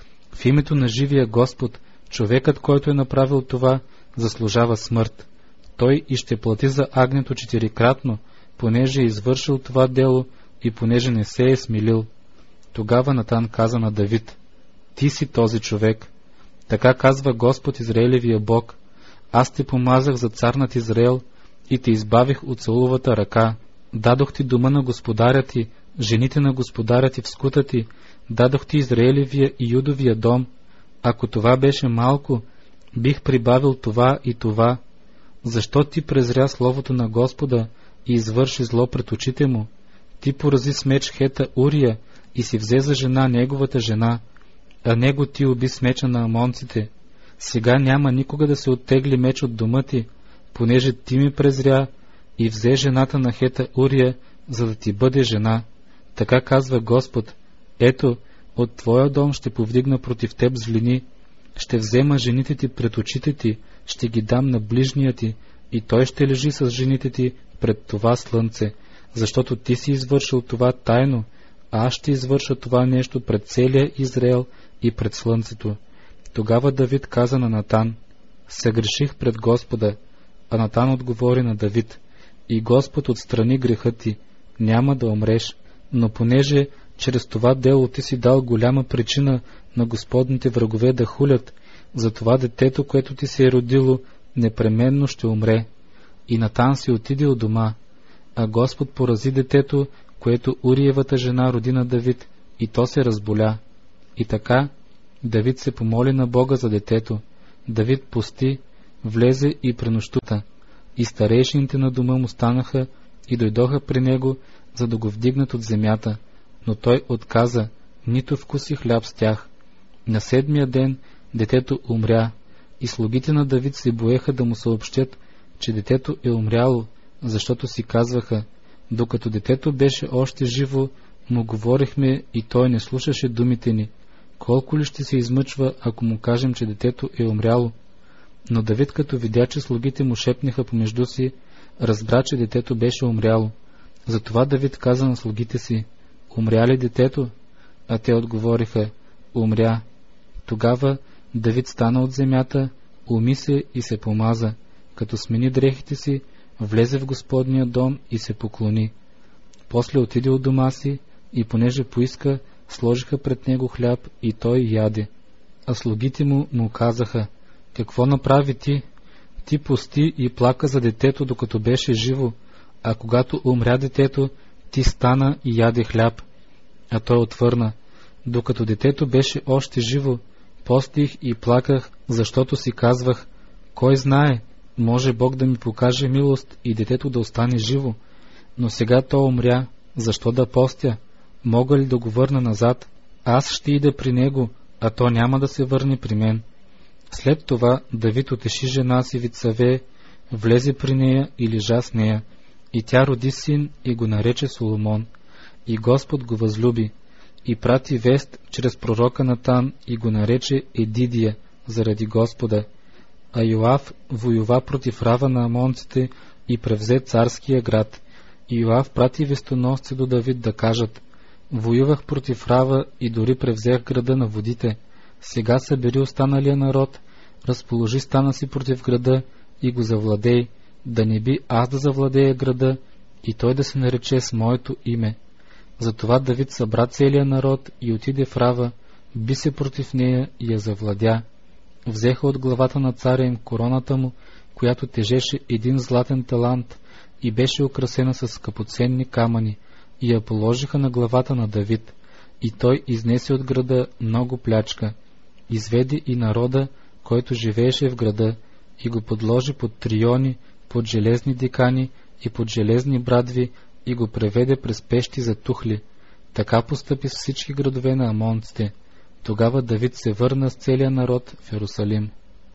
в името на живия Господ, човекът, който е направил това, заслужава смърт. Той и ще плати за агнето четирикратно, понеже е извършил това дело и понеже не се е смилил. Тогава Натан каза на Давид: ти си този човек. Така казва Господ Израилевия Бог: аз те помазах за цар над Израел и те избавих от Сауловата ръка. Дадох ти дома на господаря ти, жените на господаря ти в скута ти, дадох ти Израилевия и Юдовия дом. Ако това беше малко, бих прибавил това и това. Защо ти презря словото на Господа и извърши зло пред очите му? Ти порази с меч Хета Урия и си взе за жена неговата жена, а него ти уби с меча на амонците. Сега няма никога да се оттегли меч от дома ти, понеже ти ми презря и взе жената на Хета Урия, за да ти бъде жена. Така казва Господ: ето, от твоя дом ще повдигна против теб злини, ще взема жените ти пред очите ти, ще ги дам на ближния ти, и той ще лежи с жените ти пред това слънце, защото ти си извършил това тайно, а аз ще извърша това нещо пред целия Израел и пред слънцето. Тогава Давид каза на Натан: съгреших пред Господа. А Натан отговори на Давид: и Господ отстрани греха ти, няма да умреш, но понеже чрез това дело ти си дал голяма причина на Господните врагове да хулят, затова детето, което ти се е родило, непременно ще умре. И Натан си отиде от дома, а Господ порази детето, което Уриевата жена роди на Давид, и то се разболя. И така Давид се помоли на Бога за детето. Давид пости, влезе и пренощута. И старейшините на дома му станаха и дойдоха при него, за да го вдигнат от земята. Но той отказа, нито вкуси хляб с тях. На седмия ден детето умря, и слугите на Давид се боеха да му съобщят, че детето е умряло, защото си казваха: докато детето беше още живо, му говорихме и той не слушаше думите ни. Колко ли ще се измъчва, ако му кажем, че детето е умряло? Но Давид, като видя, че слугите му шепнеха помежду си, разбра, че детето беше умряло. Затова Давид каза на слугите си: умря ли детето? А те отговориха: умря. Тогава Давид стана от земята, уми се и се помаза. Като смени дрехите си, влезе в Господния дом и се поклони. После отиде от дома си и понеже поиска, сложиха пред него хляб и той яде. А слугите му му казаха: какво направи ти? Ти пости и плака за детето, докато беше живо, а когато умря детето, ти стана и яде хляб. А той отвърна: докато детето беше още живо, постих и плаках, защото си казвах: кой знае, може Бог да ми покаже милост и детето да остане живо. Но сега то умря, защо да постя? Мога ли да го върна назад? Аз ще ида при него, а то няма да се върне при мен. След това Давид утеши жена си Вицаве, влезе при нея и лежа с нея. И тя роди син и го нарече Соломон. И Господ го възлюби и прати вест чрез пророка Натан и го нарече Едидия заради Господа. А Йоав воюва против Рава на амонците и превзе царския град. И Йоав прати вестоносци до Давид да кажат: воювах против Рава и дори превзех града на водите. Сега събери останалия народ, разположи стана си против града и го завладей, да не би аз да завладея града и той да се нарече с моето име. Затова Давид събра целия народ и отиде в Рава, би се против нея и я завладя. Взеха от главата на царя им короната му, която тежеше един златен талант и беше украсена с скъпоценни камъни, и я положиха на главата на Давид. И той изнесе от града много плячка. Изведе и народа, който живееше в града, и го подложи под триони, под железни дикани и под железни брадви, и го преведе през пещи за тухли. Така постъпи с всички градове на амонците. Тогава Давид се върна с целия народ в Йерусалим.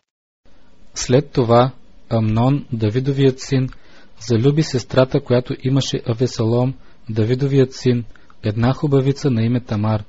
След това Амнон, Давидовият син, залюби сестрата, която имаше Авесалом, Давидовият син, една хубавица на име Тамар.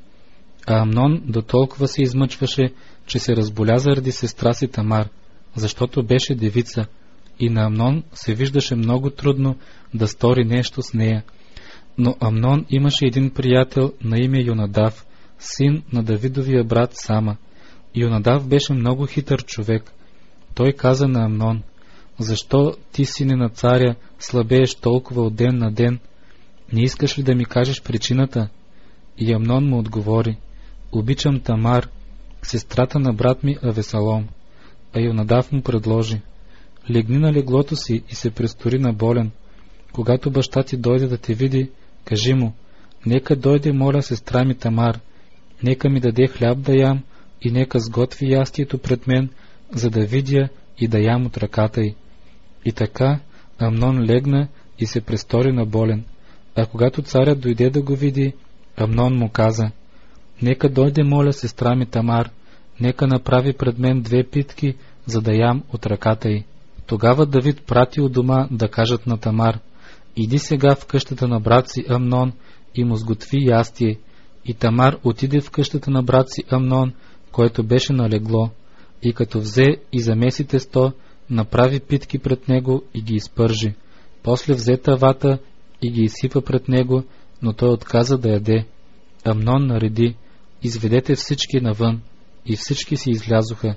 А Амнон до толкова се измъчваше, че се разболя заради сестра си Тамар, защото беше девица, и на Амнон се виждаше много трудно да стори нещо с нея. Но Амнон имаше един приятел на име Йонадав, син на Давидовия брат Сама. Йонадав беше много хитър човек. Той каза на Амнон: защо ти, сине на царя, слабееш толкова от ден на ден? Не искаш ли да ми кажеш причината? И Амнон му отговори: обичам Тамар, сестрата на брат ми Авесалом. А Йонадав му предложи: легни на леглото си и се престори на болен. Когато баща ти дойде да те види, кажи му: нека дойде, моля, сестра ми Тамар, нека ми даде хляб да ям и нека сготви ястието пред мен, за да видя и да ям от ръката й. И така Амнон легна и се престори на болен. А когато царят дойде да го види, Амнон му каза: нека дойде, моля, сестра ми Тамар, нека направи пред мен две питки, за да ям от ръката й. Тогава Давид прати у дома да кажат на Тамар: иди сега в къщата на брат си Амнон и му сготви ястие. И Тамар отиде в къщата на брат си Амнон, който беше на легло, и като взе и замеси тесто, направи питки пред него и ги изпържи. После взе тавата и ги изсипа пред него, но той отказа да яде. Амнон нареди: изведете всички навън, и всички си излязоха.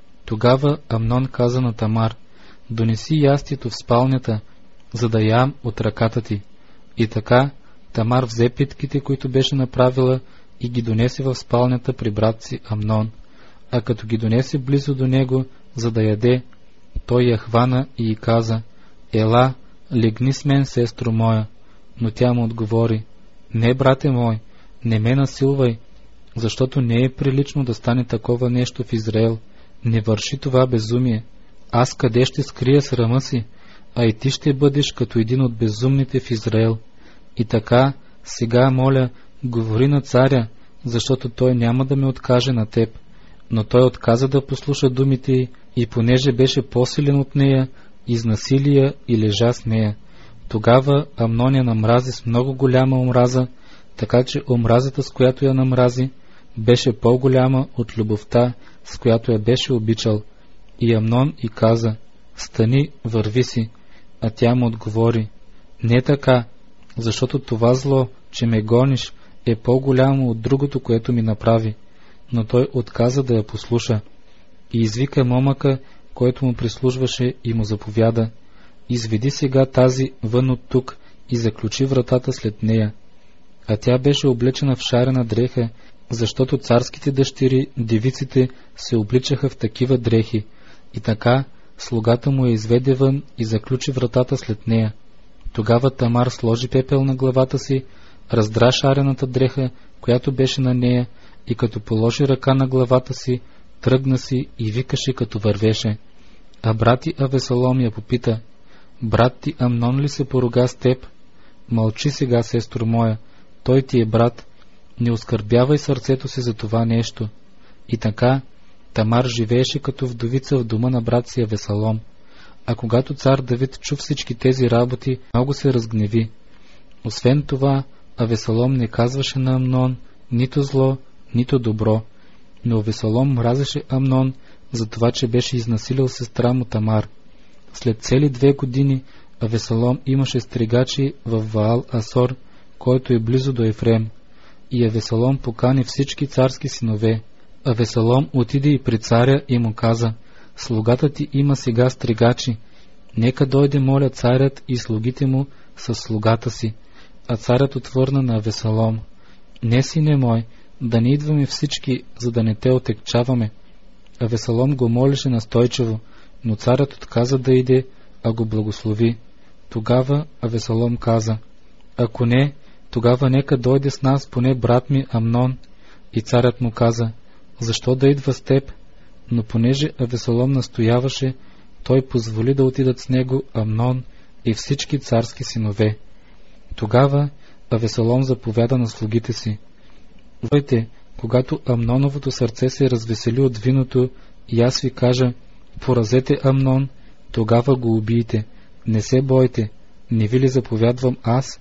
Тогава Амнон каза на Тамар: донеси ястието в спалнята, за да ям от ръката ти. И така Тамар взе питките, които беше направила, и ги донесе в спалнята при брат си Амнон. А като ги донесе близо до него, за да яде, той я хвана и й каза: ела, легни с мен, сестро моя. Но тя му отговори: не, брате мой, не ме насилвай, защото не е прилично да стане такова нещо в Израел. Не върши това безумие. Аз къде ще скрия срама си, а и ти ще бъдеш като един от безумните в Израел. И така, сега, моля, говори на царя, защото той няма да ме откаже на теб. Но той отказа да послуша думите й, и понеже беше по-силен от нея, изнасили я и лежа с нея. Тогава Амнон я намрази с много голяма омраза, така че омразата, с която я намрази, беше по-голяма от любовта, с която я беше обичал. И Амнон й каза: стани, върви си. А тя му отговори: не така, защото това зло, че ме гониш, е по-голямо от другото, което ми направи. Но той отказа да я послуша. И извика момъка, който му прислужваше, и му заповяда: изведи сега тази вън от тук и заключи вратата след нея. А тя беше облечена в шарена дреха, защото царските дъщери, девиците, се обличаха в такива дрехи. И така слугата му я изведе вън и заключи вратата след нея. Тогава Тамар сложи пепел на главата си, раздра шарената дреха, която беше на нея, и като положи ръка на главата си, тръгна си и викаше, като вървеше. А брат ти Авесалом я попита: брат ти Амнон ли се поруга с теб? Мълчи сега, сестро моя, той ти е брат, не оскърбявай сърцето си за това нещо. И така Тамар живееше като вдовица в дома на брат си Авесалом. А когато цар Давид чу всички тези работи, много се разгневи. Освен това, Авесалом не казваше на Амнон нито зло, нито добро, но Авесалом мразеше Амнон за това, че беше изнасилил сестра му Тамар. След цели две години Авесалом имаше стригачи в Ваал Асор, който е близо до Ефрем. И Авесалом покани всички царски синове. Авесалом отиде и при царя и му каза: слугата ти има сега стригачи, нека дойде, моля, царят и слугите му с слугата си. А царят отвърна на Авесалом: не, сине мой, да не идваме всички, за да не те отекчаваме. Авесалом го молеше настойчиво, но царят отказа да иде, а го благослови. Тогава Авесалом каза: ако не, тогава нека дойде с нас поне брат ми Амнон. И царят му каза: защо да идва с теб? Но понеже Авесалом настояваше, той позволи да отидат с него Амнон и всички царски синове. Тогава Авесалом заповяда на слугите си: Войте, когато Амноновото сърце се развесели от виното, и аз ви кажа: поразете Амнон, тогава го убийте. Не се бойте, не ви ли заповядвам аз?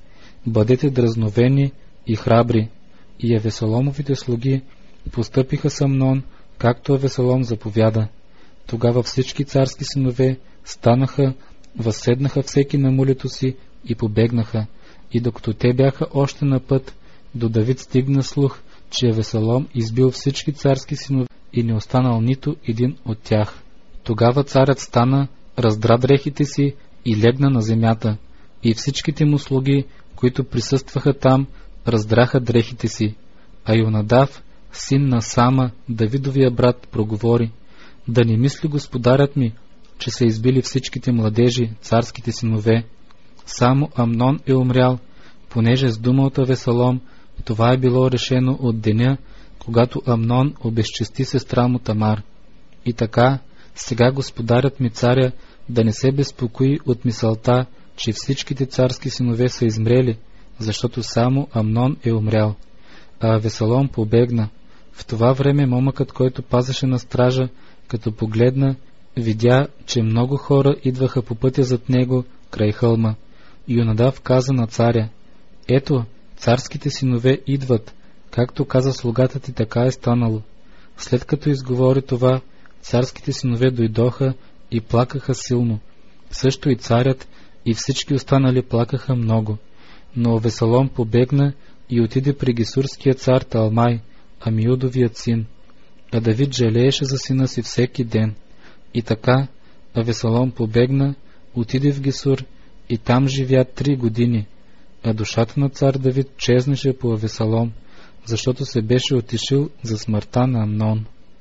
бъдете дразновени и храбри. И Авесоломовите слуги постъпиха с Амнон, както Авесолом заповяда. Тогава всички царски синове станаха, възседнаха всеки на мулето си и побегнаха. И докато те бяха още на път, до Давид стигна слух, че Авесолом избил всички царски синове и не останал нито един от тях. Тогава царят стана, раздра дрехите си и легна на земята. И всичките му слуги, които присъстваха там, раздраха дрехите си. А Йонадав, син на Сама, Давидовия брат, проговори: да не мисли господарят ми, че са избили всичките младежи, царските синове. Само Амнон е умрял, понеже с дума от Авесолом това е било решено от деня, когато Амнон обезчести сестра му Тамар. И така, сега господарят ми царя да не се безпокои от мисълта, че всичките царски синове са измрели, защото само Амнон е умрял. А Авесолом побегна. В това време момъкът, който пазеше на стража, като погледна, видя, че много хора идваха по пътя зад него край хълма. Йонадав каза на царя: ето, царските синове идват, както каза слугата ти, така е станало. След като изговори това, царските синове дойдоха и плакаха силно. Също и царят и всички останали плакаха много. Но Авесолом побегна и отиде при гесурския цар Талмай, Амиудовият син. А Давид жалееше за сина си всеки ден. И така Авесолом побегна, отиде в Гесур и там живя три години. А душата на цар Давид чезнеше по Авесолом, защото се беше утешил за смъртта на Амнон.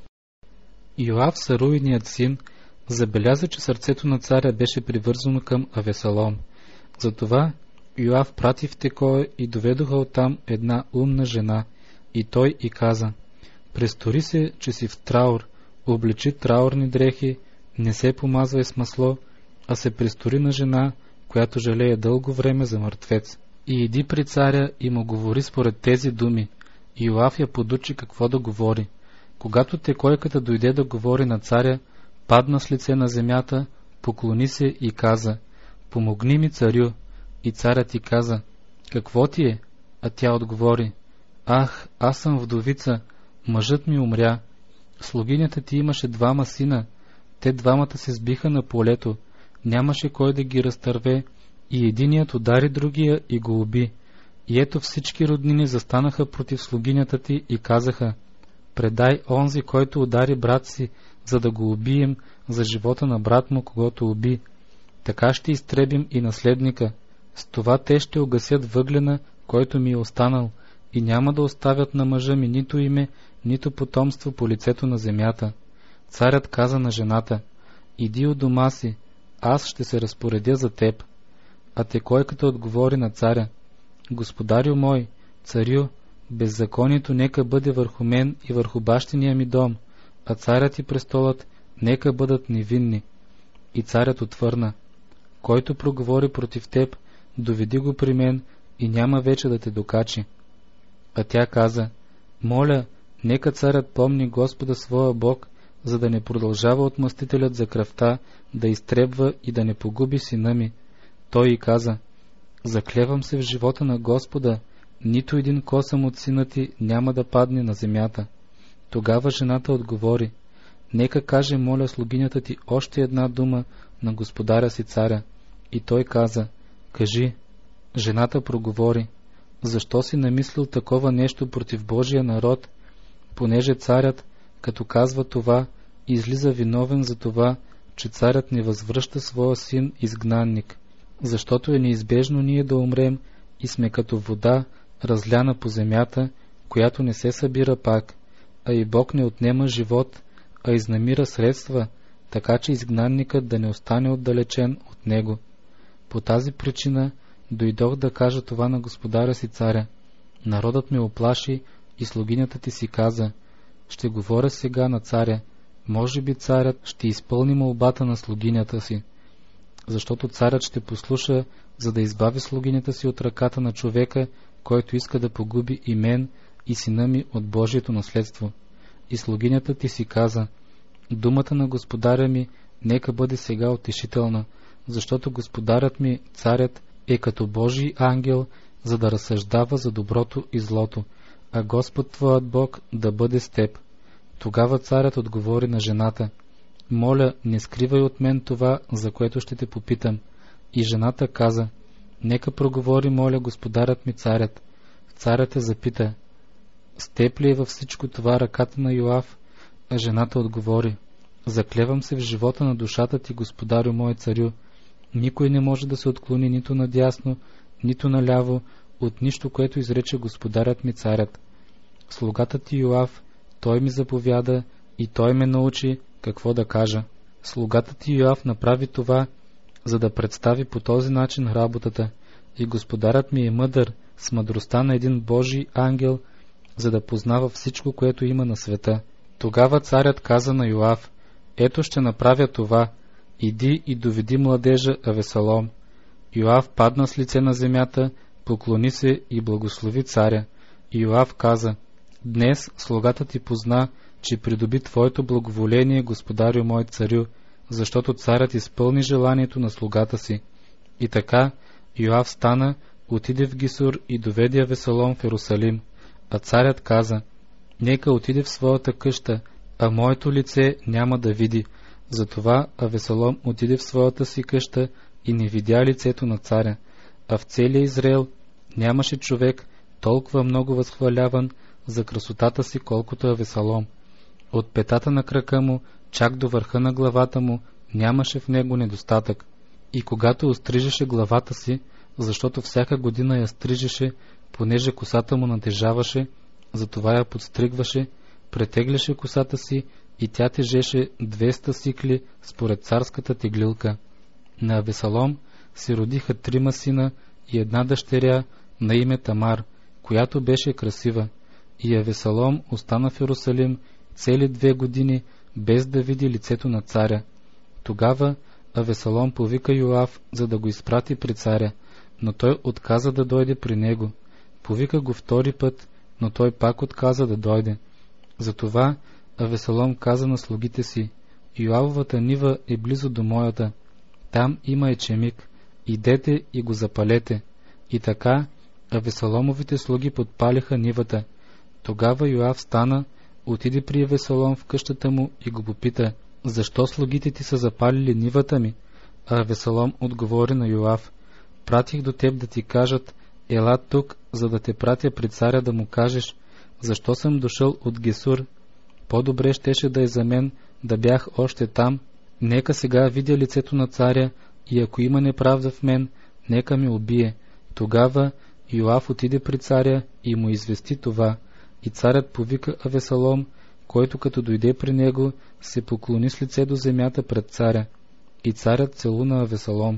Йоав, Саруиният син, забеляза, че сърцето на царя беше привързано към Авесолом. Затова Йоав прати в Текоя и доведоха оттам една умна жена, и той и каза: престори се, че си в траур, облечи траурни дрехи, не се помазвай с масло, а се престори на жена, която жалее дълго време за мъртвец. И иди при царя и му говори според тези думи. И Йоав я подучи какво да говори. Когато текойката дойде да говори на царя, падна с лице на земята, поклони се и каза: помогни ми, царю. И царят ти каза: какво ти е? А тя отговори: ах, аз съм вдовица, мъжът ми умря. Слугинята ти имаше двама сина, те двамата се сбиха на полето, нямаше кой да ги разтърве, и единият удари другия и го уби. И ето всички роднини застанаха против слугинята ти и казаха: предай онзи, който удари брат си, за да го убием за живота на брат му, когото уби. Така ще изтребим и наследника. С това те ще угасят въглена, който ми е останал, и няма да оставят на мъжа ми нито име, нито потомство по лицето на земята. Царят каза на жената: иди у дома си, аз ще се разпоредя за теб. А текойката отговори на царя: господарю мой, царю, беззаконието нека бъде върху мен и върху бащиния ми дом, а царят и престолът нека бъдат невинни. И царят отвърна: който проговори против теб, доведи го при мен и няма вече да те докачи. А тя каза: моля, нека царят помни Господа своя Бог, за да не продължава отмъстителят за кръвта да изтребва и да не погуби сина ми. Той и каза: заклевам се в живота на Господа, нито един косъм от сина ти няма да падне на земята. Тогава жената отговори: нека каже, моля, слугинята ти още една дума на господаря си царя. И той каза: кажи. Жената проговори: защо си намислил такова нещо против Божия народ, понеже царят, като казва това, излиза виновен за това, че царят не възвръща своя син изгнанник, защото е неизбежно ние да умрем и сме като вода, разляна по земята, която не се събира пак, а и Бог не отнема живот, а изнамира средства, така че изгнанникът да не остане отдалечен от него. По тази причина дойдох да кажа това на господаря си царя. Народът ме оплаши и слугинята ти си каза: ще говоря сега на царя, може би царят ще изпълни молбата на слугинята си. Защото царят ще послуша, за да избави слугинята си от ръката на човека, който иска да погуби и мен, и сина ми от Божието наследство. И слугинята ти си каза: думата на господаря ми нека бъде сега утешителна, защото господарят ми, царят, е като Божий ангел, за да разсъждава за доброто и злото, а Господ твоят Бог да бъде с теб. Тогава царят отговори на жената: моля, не скривай от мен това, за което ще те попитам. И жената каза: нека проговори, моля, господарят ми царят. Царят я запита: с теб ли е във всичко това ръката на Йоав? А жената отговори: заклевам се в живота на душата ти, господарю мой царю, никой не може да се отклони нито надясно, нито наляво от нищо, което изрече господарят ми царят. Слугата ти Йоав, той ми заповяда и той ме научи какво да кажа. Слугата ти Йоав направи това, за да представи по този начин работата, и господарят ми е мъдър с мъдростта на един Божий ангел, за да познава всичко, което има на света. Тогава царят каза на Йоав: ето ще направя това, иди и доведи младежа Авесалом. Йоав падна с лице на земята, поклони се и благослови царя. И Йоав каза: днес слугата ти позна, че придоби твоето благоволение, господарю мой царю, защото царят изпълни желанието на слугата си. И така Йоав стана, отиде в Гисур и доведе Авесалом в Ерусалим. А царят каза: нека отиде в своята къща, а моето лице няма да види. Затова Авесалом отиде в своята си къща и не видя лицето на царя. А в целия Израел нямаше човек толкова много възхваляван за красотата си, колкото Авесалом. От петата на крака му, чак до върха на главата му, нямаше в него недостатък. И когато острижеше главата си, защото всяка година я стрижеше, понеже косата му натежаваше, затова я подстригваше, претегляше косата си и тя тежеше двеста сикли според царската теглилка. На Авесалом се родиха трима сина и една дъщеря на име Тамар, която беше красива. И Авесалом остана в Ерусалим цели две години, без да види лицето на царя. Тогава Авесалом повика Йоав, за да го изпрати при царя, но той отказа да дойде при него. Повика го втори път, но той пак отказа да дойде. Затова Авесалом каза на слугите си: Йоавовата нива е близо до моята, там има ечемик, идете и го запалете. И така Авесаломовите слуги подпалиха нивата. Тогава Йоав стана, отиде при Авесалом в къщата му и го попита: защо слугите ти са запалили нивата ми? А Авесалом отговори на Йоав: пратих до теб да ти кажат: ела тук, за да те пратя при царя да му кажеш, защо съм дошъл от Гесур. По-добре щеше да е за мен да бях още там. Нека сега видя лицето на царя и ако има неправда в мен, нека ме убие. Тогава Йоав отиде при царя и му извести това. И царят повика Авесалом, който като дойде при него, се поклони с лице до земята пред царя. И царят целуна Авесалом.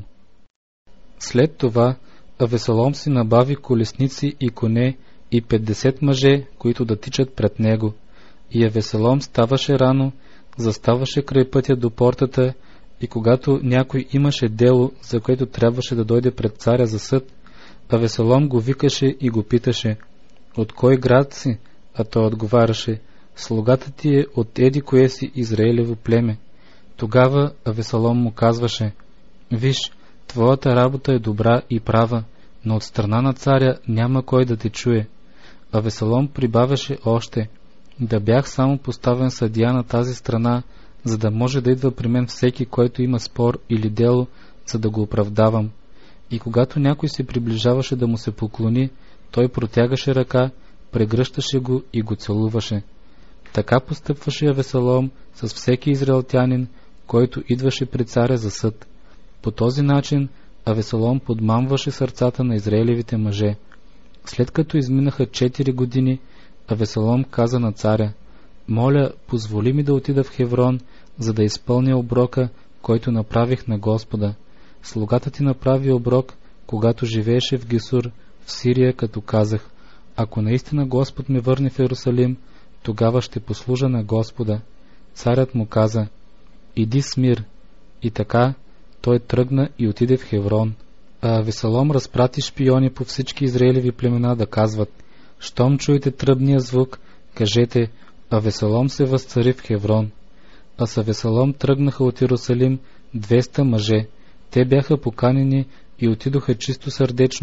След това Авесалом си набави колесници и коне и петдесет мъже, които да тичат пред него. И Авесалом ставаше рано, заставаше край пътя до портата, и когато някой имаше дело, за което трябваше да дойде пред царя за съд, Авесалом го викаше и го питаше: от кой град си? А той отговаряше: слугата ти е от еди кое си Израилево племе. Тогава Авесалом му казваше: виж, твоята работа е добра и права, но от страна на царя няма кой да те чуе. Авесалом прибавяше още: да бях само поставен съдия на тази страна, за да може да идва при мен всеки, който има спор или дело, за да го оправдавам. И когато някой се приближаваше да му се поклони, той протягаше ръка, прегръщаше го и го целуваше. Така постъпваше Авесалом с всеки израелтянин, който идваше при царя за съд. По този начин Авесалом подмамваше сърцата на израелевите мъже. След като изминаха четири години, Авесалом каза на царя: моля, позволи ми да отида в Хеврон, за да изпълня оброка, който направих на Господа. Слугата ти направи оброк, когато живееше в Гесур, в Сирия, като казах: ако наистина Господ ме върне в Ерусалим, тогава ще послужа на Господа. Царят му каза: иди с мир. И така той тръгна и отиде в Хеврон. А Авесалом разпрати шпиони по всички израелеви племена да казват: щом чуете тръбния звук, кажете: Авесалом се възцари в Хеврон. А с Авесалом тръгнаха от Иерусалим двеста мъже. Те бяха поканени и отидоха чисто сърдечно,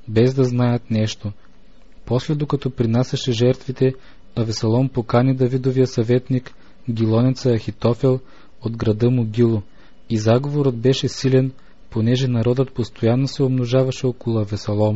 без да знаят нещо. После, докато принасяше жертвите, Авесалом покани Давидовия съветник, гилонеца Ахитофел, от града му Гило, и заговорът беше силен, понеже народът постоянно се умножаваше около Авесалом.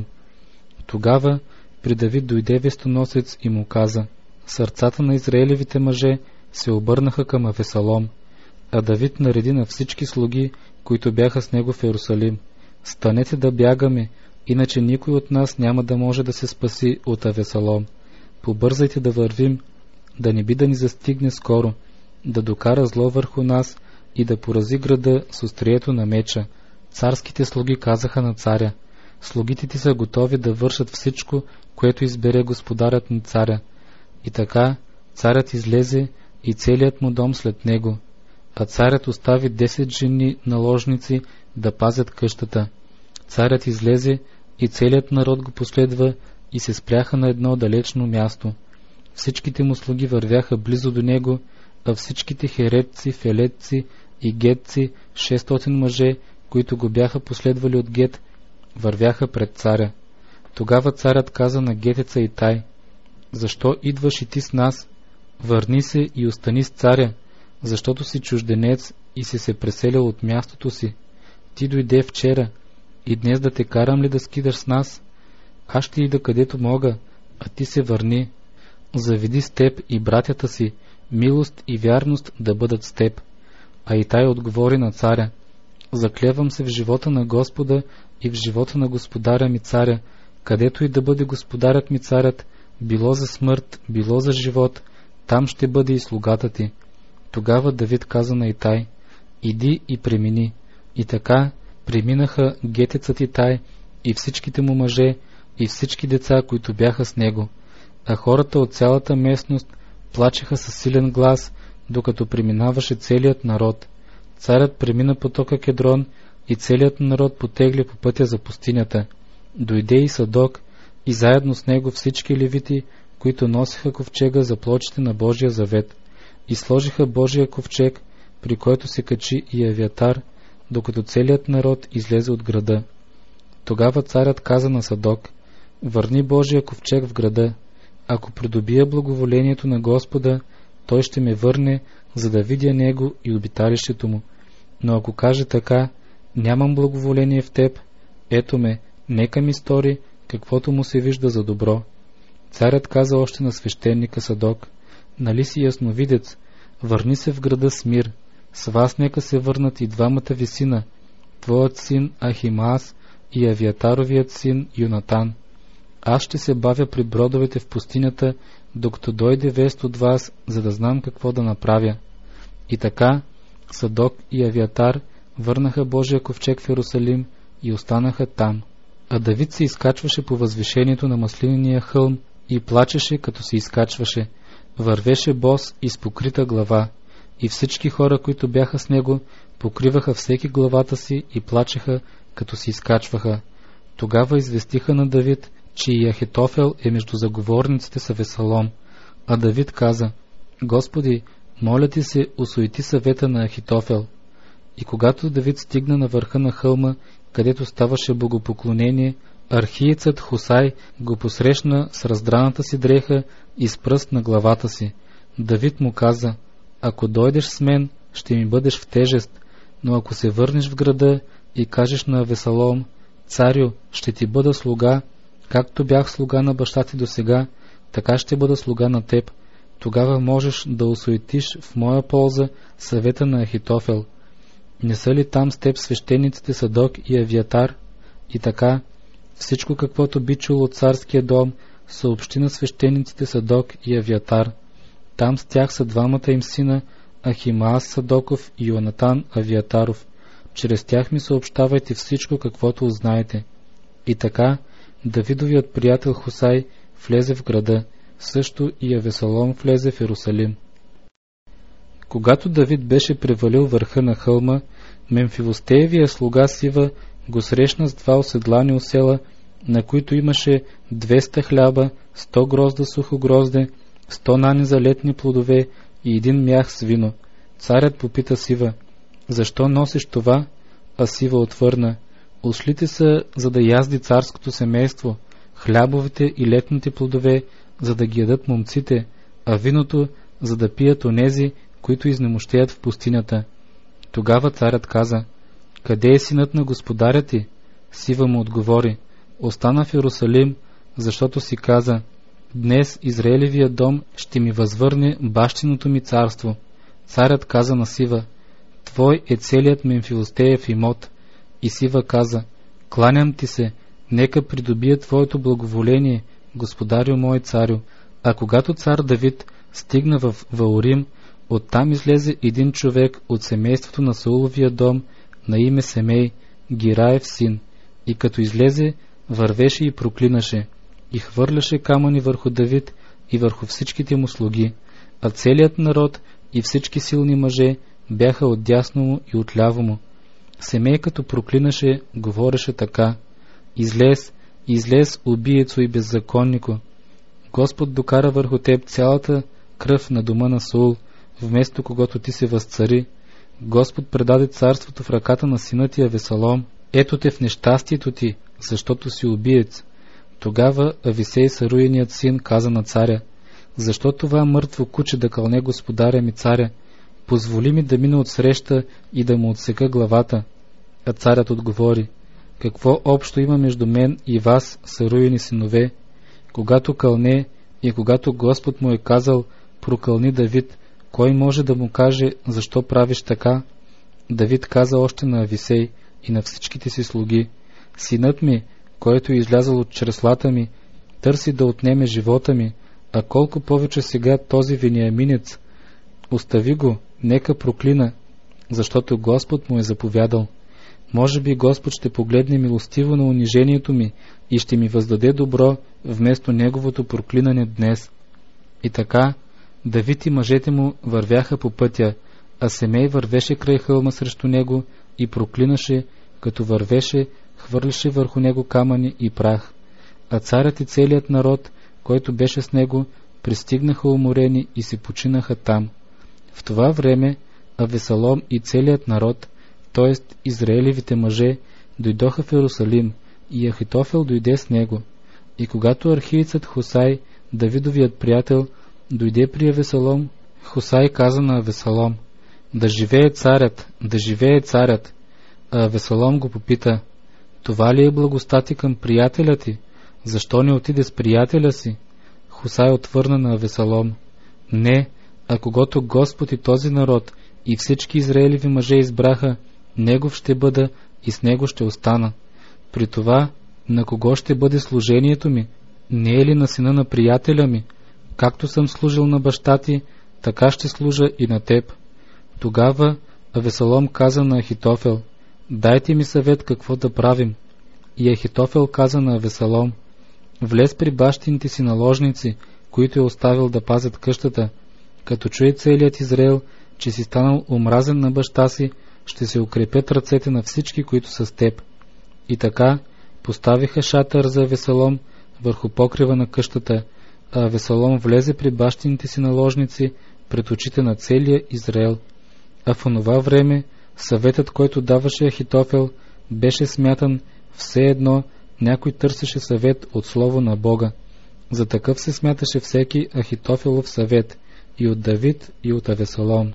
Тогава при Давид дойде вестоносец и му каза: сърцата на израелевите мъже се обърнаха към Авесалом. А Давид нареди на всички слуги, които бяха с него в Йерусалим: станете да бягаме, иначе никой от нас няма да може да се спаси от Авесалом. Побързайте да вървим, да не би да ни застигне скоро, да докара зло върху нас и да порази града с острието на меча. Царските слуги казаха на царя: слугите ти са готови да вършат всичко, което избере господарят на царя. И така царят излезе и целият му дом след него. А царят остави десет жени наложници да пазят къщата. Царят излезе и целият народ го последва и се спряха на едно далечно място. Всичките му слуги вървяха близо до него, а всичките херетци, фелетци и гетци, шестстотин мъже, които го бяха последвали от Гет, вървяха пред царя. Тогава царят каза на гетеца Итай: защо идваш и ти с нас? Върни се и остани с царя, защото си чужденец и си се преселил от мястото си. Ти дойде вчера, и днес да те карам ли да скидаш с нас? Аз ще ида където мога, а ти се върни. Заведи с теб и братята си, милост и вярност да бъдат с теб. А Итай отговори на царя: заклевам се в живота на Господа и в живота на господаря ми царя, където и да бъде господарят ми царят, било за смърт, било за живот, там ще бъде и слугата ти. Тогава Давид каза на Итай: иди и премини. И така преминаха гетецът Итай и всичките му мъже и всички деца, които бяха с него. А хората от цялата местност плачеха със силен глас, докато преминаваше целият народ. Царят премина потока Кедрон и целият народ потегли по пътя за пустинята. Дойде и Садок, и заедно с него всички левити, които носиха ковчега за плочите на Божия завет, и сложиха Божия ковчег, при който се качи и Авиатар, докато целият народ излезе от града. Тогава царят каза на Садок: върни Божия ковчег в града. Ако придобия благоволението на Господа, той ще ме върне, за да видя него и обиталището му. Но ако каже така: нямам благоволение в теб, ето ме, нека ми стори каквото му се вижда за добро. Царят каза още на свещеника Садок: нали си ясновидец, върни се в града с мир. С вас нека се върнат и двамата ви сина, твоят син Ахимаас и Авиатаровият син Юнатан. Аз ще се бавя при бродовете в пустинята, докато дойде вест от вас, за да знам какво да направя. И така Садок и Авиатар върнаха Божия ковчег в Йерусалим и останаха там. А Давид се изкачваше по възвишението на маслинения хълм и плачеше, като се изкачваше. Вървеше бос и с покрита глава. И всички хора, които бяха с него, покриваха всеки главата си и плачеха, като се изкачваха. Тогава известиха на Давид, че и Ахитофел е между заговорниците с Авесалом. А Давид каза: Господи, моля ти се, осуети съвета на Ахитофел. И когато Давид стигна на върха на хълма, където ставаше богопоклонение, архиецът Хусай го посрещна с раздраната си дреха и с пръст на главата си. Давид му каза: ако дойдеш с мен, ще ми бъдеш в тежест, но ако се върнеш в града и кажеш на Авесалом: царю, ще ти бъда слуга, както бях слуга на баща ти досега, така ще бъда слуга на теб, тогава можеш да осуетиш в моя полза съвета на Ахитофел. Не са ли там с теб свещениците Садок и Авиатар? И така, всичко каквото би чул от царския дом, съобщи на свещениците Садок и Авиатар. Там с тях са двамата им сина, Ахимаас Садоков и Йонатан Авиатаров. Чрез тях ми съобщавайте всичко, каквото узнаете. И така, Давидовият приятел Хусай влезе в града, също и Авесалом влезе в Йерусалим. Когато Давид беше превалил върха на хълма, Мемфивостеевия слуга Сива го срещна с два оседлани осела, на които имаше двеста хляба, сто грозда сухо грозде, сто нани за летни плодове и един мях с вино. Царят попита Сива: защо носиш това? А Сива отвърна: Ослите са, за да язди царското семейство, хлябовите и летните плодове, за да ги ядат момците, а виното, за да пият онези, които изнемощеят в пустинята. Тогава царят каза: къде е синът на господаря ти? Сива му отговори: остана в Йерусалим, защото си каза: днес Израелевият дом ще ми възвърне бащиното ми царство. Царят каза на Сива: твой е целият Мемфилостеев имот. И Сива каза: кланям ти се, нека придобие твоето благоволение, господарю мой царю. А когато цар Давид стигна в Ваорим, оттам излезе един човек от семейството на Сауловия дом, на име Семей, Гираев син, и като излезе, вървеше и проклинаше, и хвърляше камъни върху Давид и върху всичките му слуги, а целият народ и всички силни мъже бяха отдясно му и отляво му. Семей като проклинаше, говореше така: излез, излез, убиецо и беззаконнико! Господ докара върху теб цялата кръв на дома на Саул, вместо когато ти се възцари. Господ предаде царството в ръката на сина ти Авесалом. Ето те в нещастието ти, защото си убиец. Тогава Ависей, Саруиният син, каза на царя: защо това мъртво куче да кълне господаря ми царя? Позволи ми да мина отсреща и да му отсека главата. А царят отговори: какво общо има между мен и вас, Саруини синове? Когато кълне и когато Господ му е казал: прокълни Давид, кой може да му каже защо правиш така? Давид каза още на Ависей и на всичките си слуги: синът ми, който е излязъл от чреслата ми, търси да отнеме живота ми, а колко повече сега този вениаминец. Остави го, нека проклина, защото Господ му е заповядал. Може би Господ ще погледне милостиво на унижението ми и ще ми въздаде добро вместо неговото проклинане днес. И така Давид и мъжете му вървяха по пътя, а Семей вървеше край хълма срещу него и проклинаше, като вървеше, хвърляше върху него камъни и прах. А царят и целият народ, който беше с него, пристигнаха уморени и се починаха там. В това време Авесалом и целият народ, т.е. Израелевите мъже, дойдоха в Йерусалим, и Ахитофел дойде с него. И когато архиецът Хусай, Давидовият приятел, дойде при Авесалом, Хусай каза на Авесалом: да живее царят, да живее царят. А Авесалом го попита: това ли е благостта ти към приятеля ти? Защо не отиде с приятеля си? Хусай отвърна на Авесалом: не, а когато Господ и този народ и всички Израелеви мъже избраха, негов ще бъда и с него ще остана. При това, на кого ще бъде служението ми? Не е ли на сина на приятеля ми? Както съм служил на баща ти, така ще служа и на теб. Тогава Авесалом каза на Ахитофел: дайте ми съвет какво да правим. И Ахитофел каза на Авесалом: влез при бащините си наложници, които е оставил да пазят къщата. Като чуе целият Израел, че си станал омразен на баща си, ще се укрепят ръцете на всички, които са с теб. И така поставиха шатър за Авесалом върху покрива на къщата, а Авесалом влезе при бащините си наложници пред очите на целия Израел. А в онова време съветът, който даваше Ахитофел, беше смятан все едно някой търсеше съвет от слово на Бога. За такъв се смяташе всеки Ахитофелов съвет, и от Давид, и от Авесалом.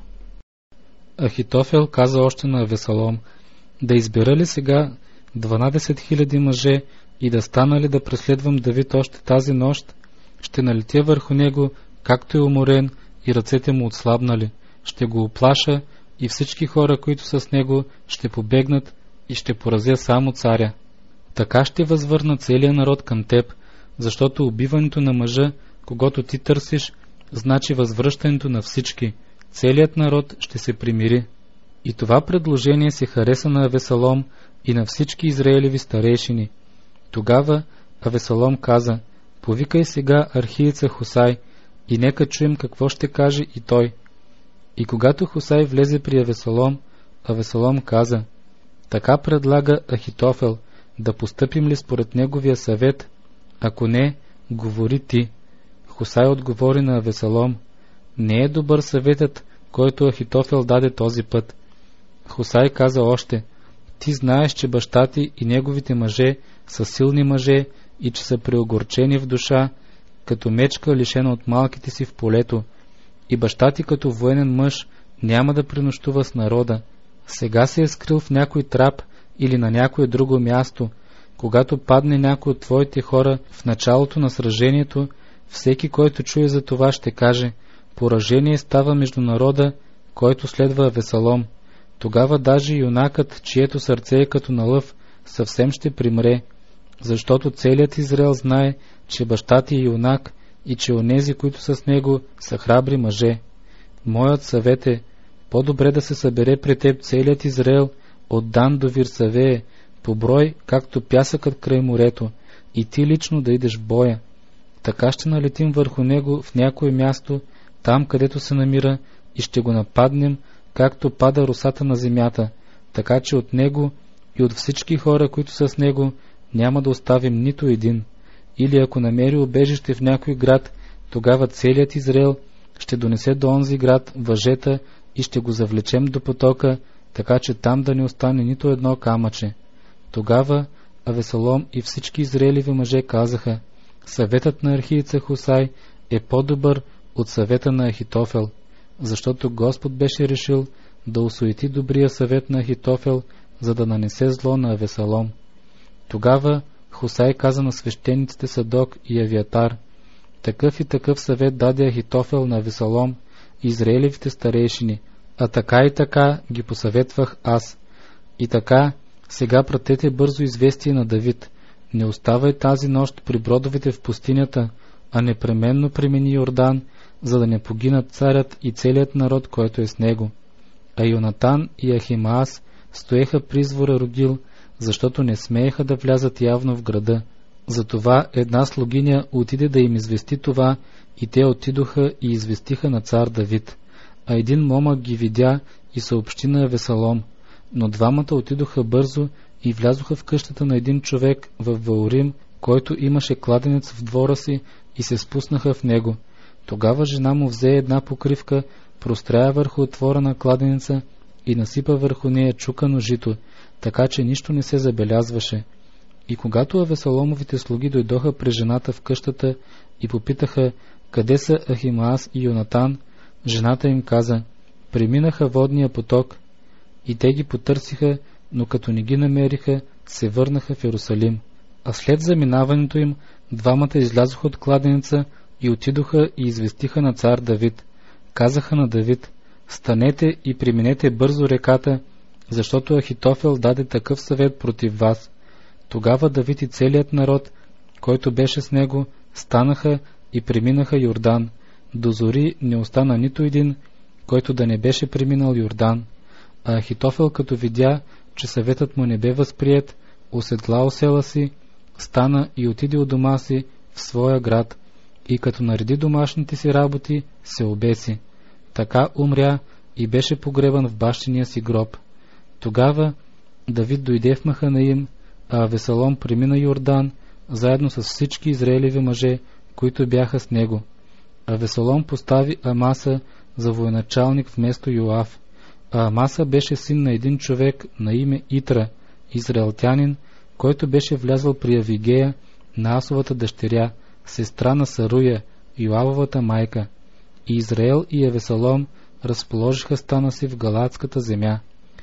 Ахитофел каза още на Авесалом: да избера ли сега дванадесет хиляди мъже и да стана ли да преследвам Давид още тази нощ? Ще налетя върху него, както е уморен, и ръцете му отслабнали. Ще го оплаша и всички хора, които са с него, ще побегнат и ще поразя само царя. Така ще възвърна целия народ към теб, защото убиването на мъжа, когато ти търсиш, значи възвръщането на всички. Целият народ ще се примири. И това предложение се хареса на Авесалом и на всички израелеви старейшини. Тогава Авесалом каза: повикай сега архиеца Хусай и нека чуем какво ще каже и той. И когато Хусай влезе при Авесалом, Авесалом каза: така предлага Ахитофел, да постъпим ли според неговия съвет? Ако не, говори ти. Хусай отговори на Авесалом: не е добър съветът, който Ахитофел даде този път. Хусай каза още: ти знаеш, че баща ти и неговите мъже са силни мъже и че са преогорчени в душа, като мечка лишена от малките си в полето, и баща ти като военен мъж няма да пренощува с народа. Сега се е скрил в някой трап или на някое друго място. Когато падне някой от твоите хора в началото на сражението, всеки, който чуе за това, ще каже: поражение става между народа, който следва Авесалом. Тогава даже юнакът, чието сърце е като на лъв, съвсем ще примре, защото целият Израел знае, че баща ти е юнак и че онези, които са с него, са храбри мъже. Моят съвет е: по-добре да се събере при теб целият Израел от Дан до Вирсавее, по брой, както пясъкът край морето, и ти лично да идеш в боя. Така ще налетим върху него в някое място, там където се намира, и ще го нападнем, както пада росата на земята, така че от него и от всички хора, които са с него, няма да оставим нито един. Или ако намери убежище в някой град, тогава целият Израел ще донесе до онзи град въжета и ще го завлечем до потока, така че там да не остане нито едно камъче. Тогава Авесалом и всички израелеви мъже казаха: съветът на архиеца Хусай е по-добър от съвета на Ахитофел, защото Господ беше решил да осуети добрия съвет на Ахитофел, за да нанесе зло на Авесалом. Тогава Хусай каза на свещениците Садок и Авиатар: такъв и такъв съвет даде Ахитофел на Авесалом и израелевите старейшини, а така и така ги посъветвах аз. И така, сега пратете бързо известие на Давид: не оставай тази нощ при бродовете в пустинята, а непременно премини Йордан, за да не погинат царят и целият народ, който е с него. А Йонатан и Ахимаас стоеха при извора Родил, защото не смееха да влязат явно в града. Затова една слугиня отиде да им извести това, и те отидоха и известиха на цар Давид. А един момък ги видя и съобщи на Авесалом, но двамата отидоха бързо и влязоха в къщата на един човек в Ваурим, който имаше кладенец в двора си, и се спуснаха в него. Тогава жена му взе една покривка, простря върху отвора на кладенеца и насипа върху нея чукано жито, така че нищо не се забелязваше. И когато Авесаломовите слуги дойдоха при жената в къщата и попитаха къде са Ахимаас и Йонатан, жената им каза: преминаха водния поток. И те ги потърсиха, но като не ги намериха, се върнаха в Йерусалим. А след заминаването им, двамата излязоха от кладенеца и отидоха и известиха на цар Давид. Казаха на Давид: станете и преминете бързо реката, защото Ахитофел даде такъв съвет против вас. Тогава Давид и целият народ, който беше с него, станаха и преминаха Йордан. До зори не остана нито един, който да не беше преминал Йордан. А Ахитофел, като видя, че съветът му не бе възприет, оседла осела си, стана и отиде от дома си в своя град, и като нареди домашните си работи, се обеси. Така умря и беше погребан в бащиния си гроб. Тогава Давид дойде в Маханаим, а Авесалом премина Йордан, заедно с всички израелеви мъже, които бяха с него. Авесалом постави Амаса за военачалник вместо Йоав. А Амаса беше син на един човек на име Итра, израелтянин, който беше влязъл при Авигея, Наасовата дъщеря, сестра на Саруя, Йоавовата майка. И Израел и Авесалом разположиха стана си в Галаадската земя.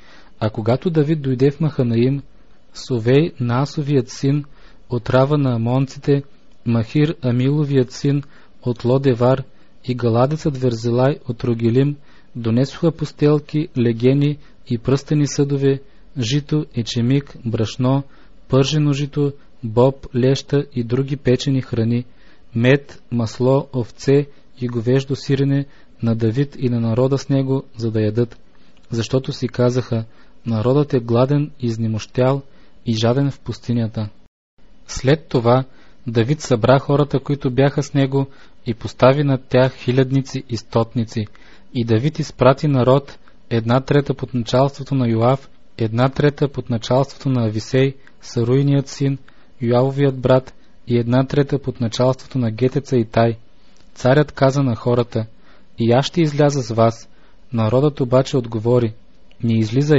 А когато Давид дойде в Маханаим, Совей, Наасовият син, от Рава на амонците, Махир, Амиловият син, от Лодевар, и Галадецът Верзелай от Рогелим донесоха постелки, легени и пръстени съдове, жито, ечемик, брашно, пържено жито, боб, леща и други печени храни, мед, масло, овце и говеждо сирене на Давид и на народа с него, за да ядат. Защото си казаха: народът е гладен, изнемощял и жаден в пустинята. След това Давид събра хората, които бяха с него, и постави над тях хилядници и стотници. И Давид изпрати народ, една трета под началството на Йоав, една трета под началството на Ависей, Саруйният син, Йоавовият брат, и една трета под началството на Гетеца и Тай. Царят каза на хората: и аз ще изляза с вас. Народът обаче отговори: не излизай,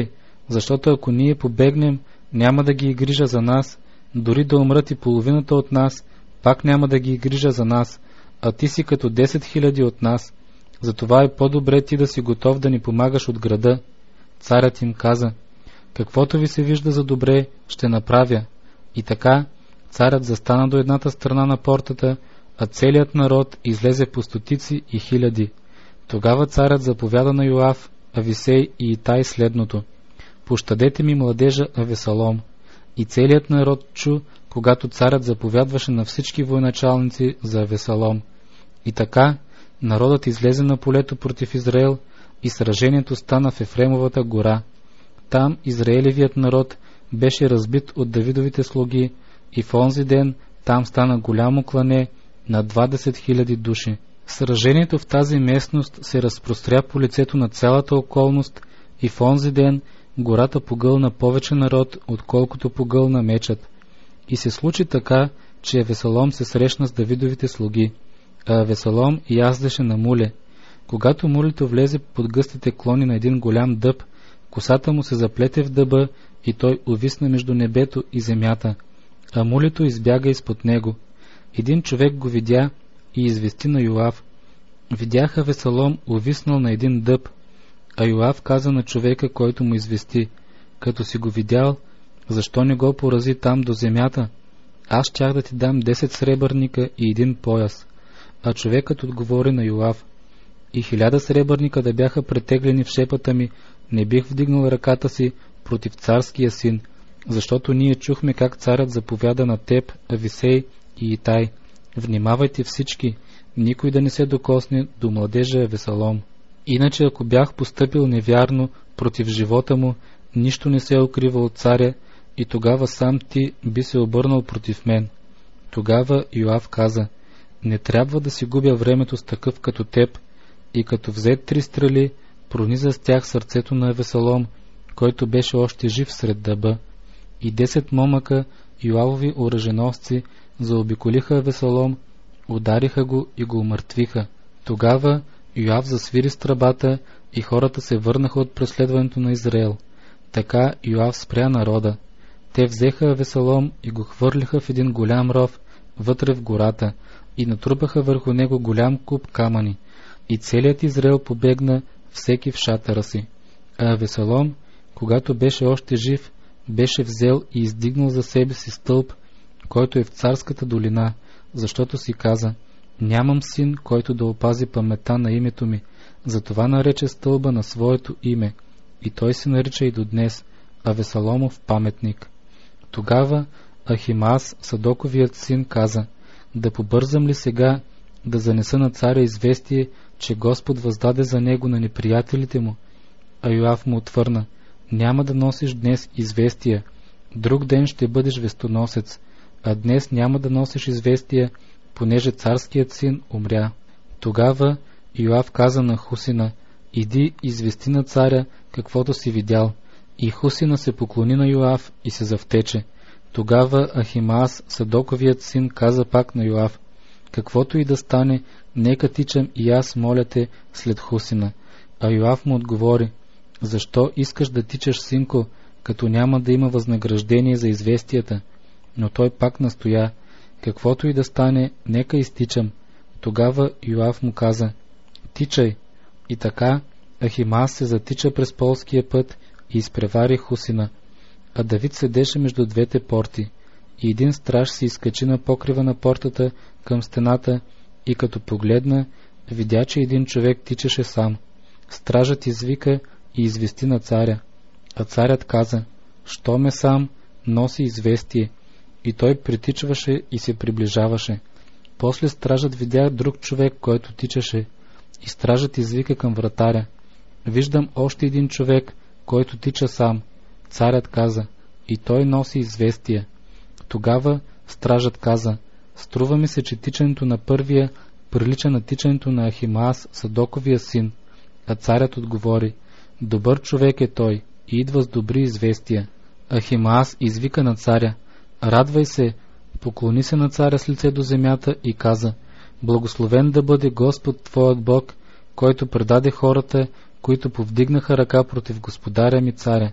защото ако ние побегнем, няма да ги грижа за нас, дори да умрат и половината от нас, пак няма да ги грижа за нас, а ти си като десет хиляди от нас. Затова е по-добре ти да си готов да ни помагаш от града. Царят им каза: каквото ви се вижда за добре, ще направя. И така, царят застана до едната страна на портата, а целият народ излезе по стотици и хиляди. Тогава царят заповяда на Йоав, Ависей и Итай следното: пощадете ми младежа Авесалом. И целият народ чу, когато царят заповядваше на всички военачалници за Авесалом. И така, народът излезе на полето против Израел и сражението стана в Ефремовата гора. Там Израелевият народ беше разбит от Давидовите слуги и в онзи ден там стана голямо клане на двадесет хиляди души. Сражението в тази местност се разпростря по лицето на цялата околност и в онзи ден гората погълна повече народ, отколкото погълна мечът. И се случи така, че Авесалом се срещна с Давидовите слуги, а Авесалом яздеше на муле. Когато мулето влезе под гъстите клони на един голям дъб, косата му се заплете в дъба и той увисна между небето и земята, а мулето избяга изпод него. Един човек го видя и извести на Йоав: видях Авесалом увиснал на един дъб. А Йоав каза на човека, който му извести: като си го видял, защо не го порази там до земята? Аз щях да ти дам десет сребърника и един пояс. А човекът отговори на Йоав: и хиляда сребърника да бяха претеглени в шепата ми, не бих вдигнал ръката си против царския син, защото ние чухме как царят заповяда на теб, Ависей и Итай: внимавайте всички, никой да не се докосне до младежа Авесалом. Иначе ако бях постъпил невярно против живота му, нищо не се укрива от царя, и тогава сам ти би се обърнал против мен. Тогава Йоав каза: не трябва да си губя времето с такъв като теб, и като взе три стрели, прониза с тях сърцето на Авесалом, който беше още жив сред дъба. И десет момъка, Йоавови оръженосци, заобиколиха Авесалом, удариха го и го умъртвиха. Тогава Йоав засвири с тръбата и хората се върнаха от преследването на Израел. Така Йоав спря народа. Те взеха Авесалом и го хвърлиха в един голям ров вътре в гората и натрупаха върху него голям куп камъни. И целият Израел побегна, всеки в шатъра си. А Авесалом, когато беше още жив, беше взел и издигнал за себе си стълб, който е в царската долина, защото си каза: нямам син, който да опази паметта на името ми. Затова нарече стълба на своето име, и той се нарича и до днес Авесаломов паметник. Тогава Ахимаас, Садоковият син, каза: да побързам ли сега да занеса на царя известие, че Господ въздаде за него на неприятелите му? А Йоав му отвърна: няма да носиш днес известия, друг ден ще бъдеш вестоносец, а днес няма да носиш известия, понеже царският син умря. Тогава Йоав каза на Хусина: иди извести на царя каквото си видял. И Хусина се поклони на Йоав и се завтече. Тогава Ахимаас, Садоковият син, каза пак на Йоав: каквото и да стане, нека тичам и аз, моля те, след Хусина. А Йоав му отговори: защо искаш да тичаш, синко, като няма да има възнаграждение за известията? Но той пак настоя: каквото и да стане, нека изтичам. Тогава Йоав му каза: тичай. И така Ахимаас се затича през полския път и изпревари Хусина. А Давид седеше между двете порти. И един страж се изкачи на покрива на портата към стената и като погледна, видя, че един човек тичаше сам. Стражът извика и извести на царя. А царят каза: що ме сам, носи известие. И той притичваше и се приближаваше. После стражът видя друг човек, който тичаше. И стражът извика към вратаря: виждам още един човек, който тича сам. Царят каза: и той носи известия. Тогава стражът каза: струва ми се, че тичането на първия прилича на тичането на Ахимаас, Садоковия син. А царят отговори: добър човек е той и идва с добри известия. Ахимаас извика на царя: радвай се, поклони се на царя с лице до земята и каза: благословен да бъде Господ твоят Бог, който предаде хората, които повдигнаха ръка против господаря ми царя.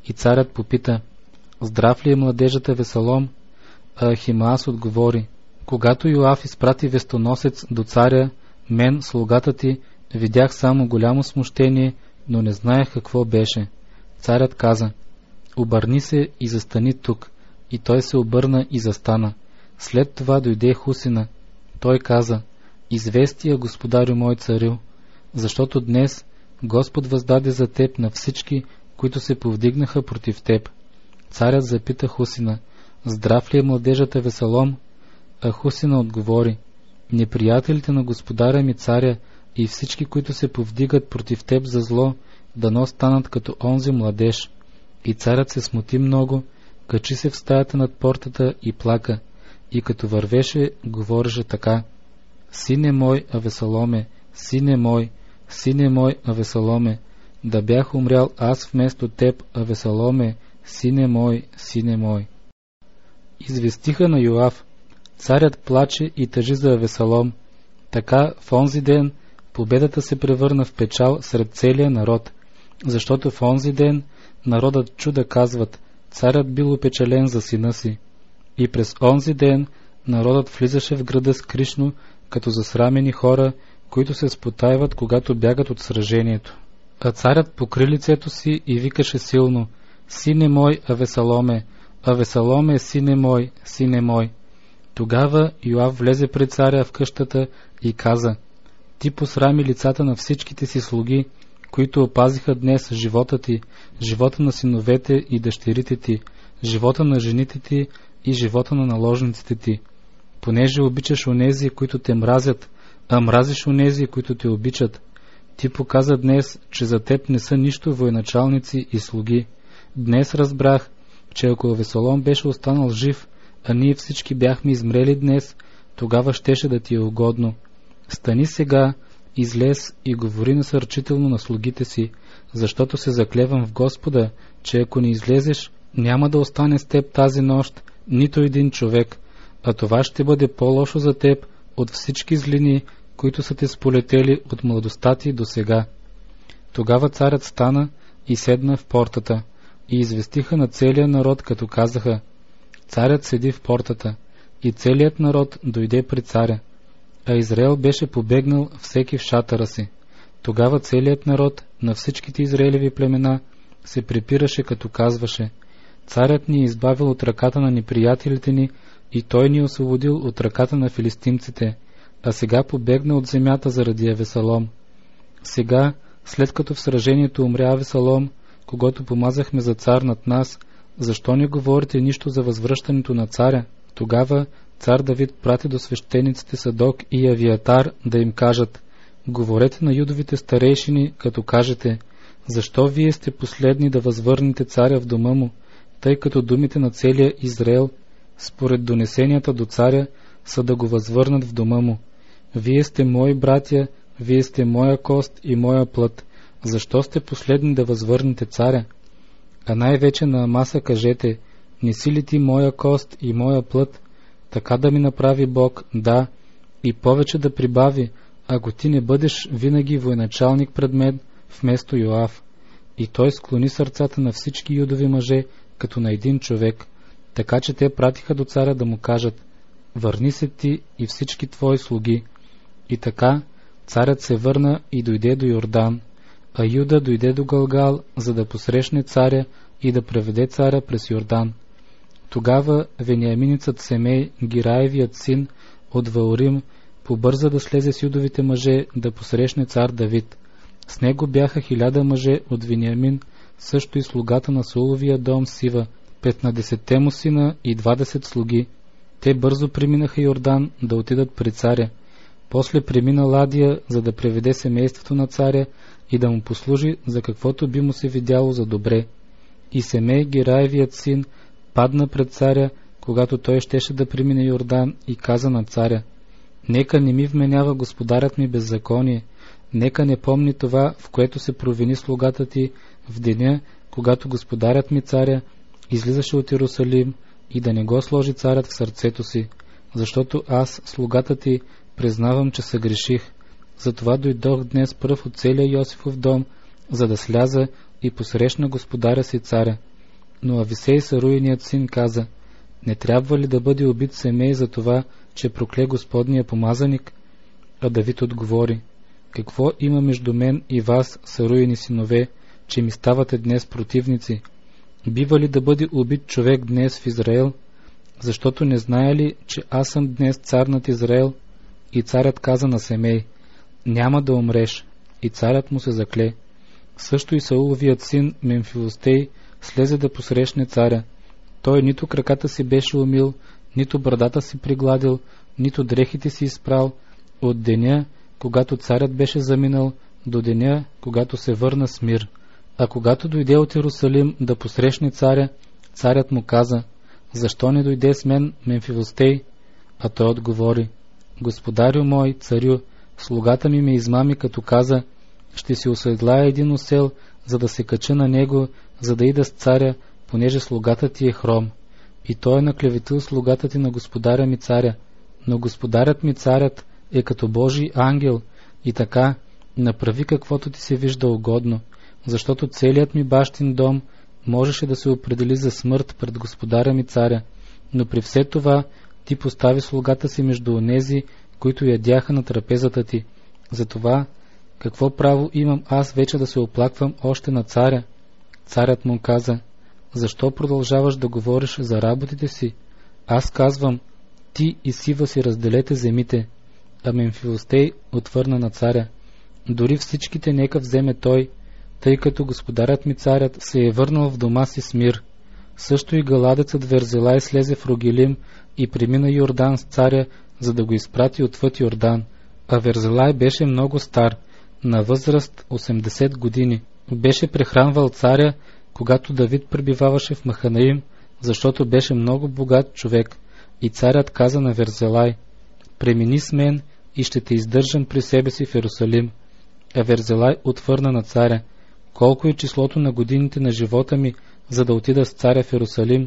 и царят попита: здрав ли е младежът Авесалом? А Ахимаас отговори: когато Йоав изпрати вестоносец до царя, мен, слугата ти, видях само голямо смущение, но не знаех какво беше. Царят каза: обърни се и застани тук. И той се обърна и застана. След това дойде Хусина. Той каза: известия, господарю мой царю, защото днес Господ въздаде за теб на всички, които се повдигнаха против теб. Царят запита Хусина: здрав ли е младежът Авесалом? А Хусина отговори: неприятелите на господаря ми царя и всички, които се повдигат против теб за зло, дано станат като онзи младеж. И царят се смути много, качи се в стаята над портата и плака, и като вървеше, говореше така: сине мой Авесаломе, сине мой, сине мой Авесаломе, да бях умрял аз вместо теб, Авесаломе, сине мой, сине мой. Известиха на Йоав. Царят плаче и тъжи за Авесалом. Така в онзи ден победата се превърна в печал сред целия народ, защото в онзи ден народът чу да казват: царят бил опечален за сина си. И през онзи ден народът влизаше в града скришно, като засрамени хора, които се спотайват, когато бягат от сражението. А царят покри лицето си и викаше силно: сине мой Авесаломе, Авесаломе, сине мой, сине мой. Тогава Йоав влезе пред царя в къщата и каза: ти посрами лицата на всичките си слуги, които опазиха днес живота ти, живота на синовете и дъщерите ти, живота на жените ти и живота на наложниците ти. Понеже обичаш онези, които те мразят, а мразиш онези, които те обичат, ти показа днес, че за теб не са нищо военачалници и слуги. Днес разбрах, че ако Авесалом беше останал жив, а ние всички бяхме измрели днес, тогава щеше да ти е угодно. Стани сега, излез и говори насърчително на слугите си, защото се заклевам в Господа, че ако не излезеш, няма да остане с теб тази нощ нито един човек, а това ще бъде по-лошо за теб от всички злини, които са те сполетели от младостта ти до сега. Тогава царят стана и седна в портата, и известиха на целия народ, като казаха: царят седи в портата, и целият народ дойде при царя. А Израел беше побегнал всеки в шатъра си. Тогава целият народ на всичките израелеви племена се препираше, като казваше: царят ни е избавил от ръката на неприятелите ни и той ни е освободил от ръката на филистимците, а сега побегна от земята заради Авесалом. Сега, след като в сражението умря Авесалом, когато помазахме за цар над нас, защо не говорите нищо за възвръщането на царя? Тогава цар Давид прати до свещениците Садок и Авиатар да им кажат: говорете на юдовите старейшини, като кажете: защо вие сте последни да възвърнете царя в дома му, тъй като думите на целия Израел, според донесенията до царя, са да го възвърнат в дома му. Вие сте мои братя, вие сте моя кост и моя плът. Защо сте последни да възвърнете царя? А най-вече на Амаса кажете: не си ли ти моя кост и моя плът? Така да ми направи Бог, да, и повече да прибави, ако ти не бъдеш винаги военачалник пред мен, вместо Йоав. И той склони сърцата на всички юдови мъже, като на един човек, така че те пратиха до царя да му кажат: върни се ти и всички твои слуги. И така царят се върна и дойде до Йордан, а Юда дойде до Галгал, за да посрещне царя и да преведе царя през Йордан. Тогава вениаминецът Семей, Гираевият син от Ваорим, побърза да слезе с юдовите мъже да посрещне цар Давид. С него бяха хиляда мъже от Вениамин, също и слугата на Сауловия дом Сива, петнадесетте му сина и двадесет слуги. Те бързо преминаха Йордан да отидат при царя. После премина Ладия, за да преведе семейството на царя и да му послужи за каквото би му се видяло за добре. И Семей, Гираевият син, падна пред царя, когато той щеше да премине Йордан, и каза на царя: нека не ми вменява господарят ми беззаконие, нека не помни това, в което се провини слугата ти в деня, когато господарят ми царя излизаше от Иерусалим, и да не го сложи царят в сърцето си, защото аз, слугата ти, признавам, че съгреших. Затова дойдох днес пръв от целия Йосифов дом, за да сляза и посрещна господаря си царя. Но Ависей, Саруиният син, каза: не трябва ли да бъде убит Семей за това, че прокле Господния помазаник? А Давид отговори: какво има между мен и вас, Саруини синове, че ми ставате днес противници? Бива ли да бъде убит човек днес в Израел? Защото не знае ли, че аз съм днес цар над Израел? И царят каза на Семей: няма да умреш. И царят му се закле. Също и Сауловият син Мемфилостей слезе да посрещне царя. Той нито краката си беше умил, нито брадата си пригладил, нито дрехите си изпрал, от деня, когато царят беше заминал, до деня, когато се върна с мир. А когато дойде от Иерусалим да посрещне царя, царят му каза: защо не дойде с мен Мемфилостей? А той отговори: господарю мой, царю, слугата ми ме измами, като каза: ще си оседлая един осел, за да се кача на него, за да ида с царя, понеже слугата ти е хром. И той е наклеветил слугата ти на господаря ми царя. Но господарят ми царят е като Божий ангел, и така направи каквото ти се вижда угодно, защото целият ми бащин дом можеше да се определи за смърт пред господаря ми царя, но при все това ти постави слугата си между онези, които ядяха на трапезата ти. Затова какво право имам аз вече да се оплаквам още на царя? Царят му каза: защо продължаваш да говориш за работите си? Аз казвам: ти и Сива си разделете земите. А Мемфилостей отвърна на царя: дори всичките нека вземе той, тъй като господарят ми царят се е върнал в дома си с мир. Също и галадецът Верзелай слезе в Рогилим и премина Йордан с царя, за да го изпрати отвъд Йордан. А Верзелай беше много стар, на възраст осемдесет години. Беше прехранвал царя, когато Давид пребиваваше в Маханаим, защото беше много богат човек. И царят каза на Верзелай: премини с мен и ще те издържам при себе си в Иерусалим. А Верзелай отвърна на царя: колко е числото на годините на живота ми, за да отида с царя в Иерусалим?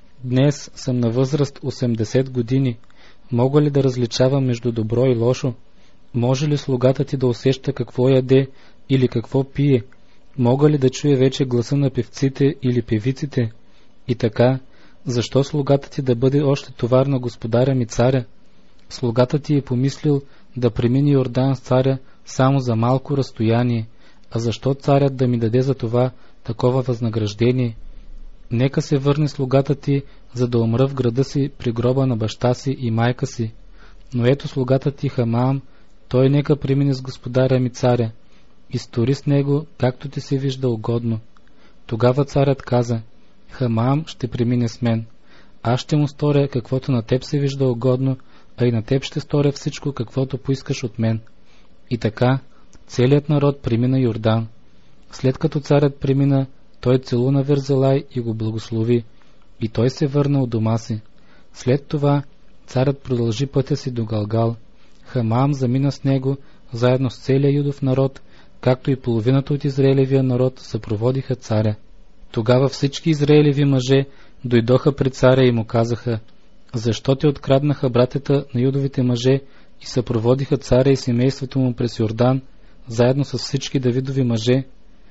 Днес съм на възраст осемдесет години. Мога ли да различавам между добро и лошо? Може ли слугата ти да усеща какво яде или какво пие? Мога ли да чуя вече гласа на певците или певиците? И така, защо слугата ти да бъде още товар на господаря ми царя? Слугата ти е помислил да премине Йордан с царя само за малко разстояние, а защо царят да ми даде за това такова възнаграждение? Нека се върне слугата ти, за да умра в града си при гроба на баща си и майка си. Но ето слугата ти Хамаам, той нека премине с господаря ми царя и стори с него, както ти се вижда угодно. Тогава царят каза: Хамаам ще премине с мен. Аз ще му сторя каквото на теб се вижда угодно, а и на теб ще сторя всичко, каквото поискаш от мен. И така целият народ премина Йордан. След като царят премина, той целуна Верзелай и го благослови, и той се върна от дома си. След това царят продължи пътя си до Галгал. Хамаам замина с него, заедно с целия юдов народ, както и половината от Израелевия народ съпроводиха царя. Тогава всички израелеви мъже дойдоха при царя и му казаха: защо те откраднаха братята на юдовите мъже и съпроводиха царя и семейството му през Йордан, заедно с всички Давидови мъже?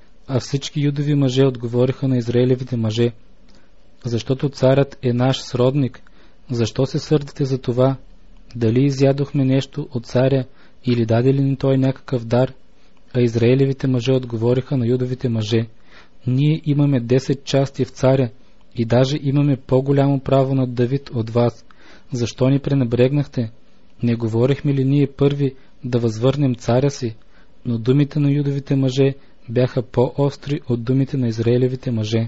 А всички юдови мъже отговориха на израелевите мъже: защото царят е наш сродник. Защо се сърдите за това? Дали изядохме нещо от царя или даде ли ни той някакъв дар? А израелевите мъже отговориха на юдовите мъже: ние имаме десет части в царя и даже имаме по-голямо право над Давид от вас. Защо ни пренебрегнахте? Не говорихме ли ние първи да възвърнем царя си? Но думите на юдовите мъже бяха по-остри от думите на израелевите мъже.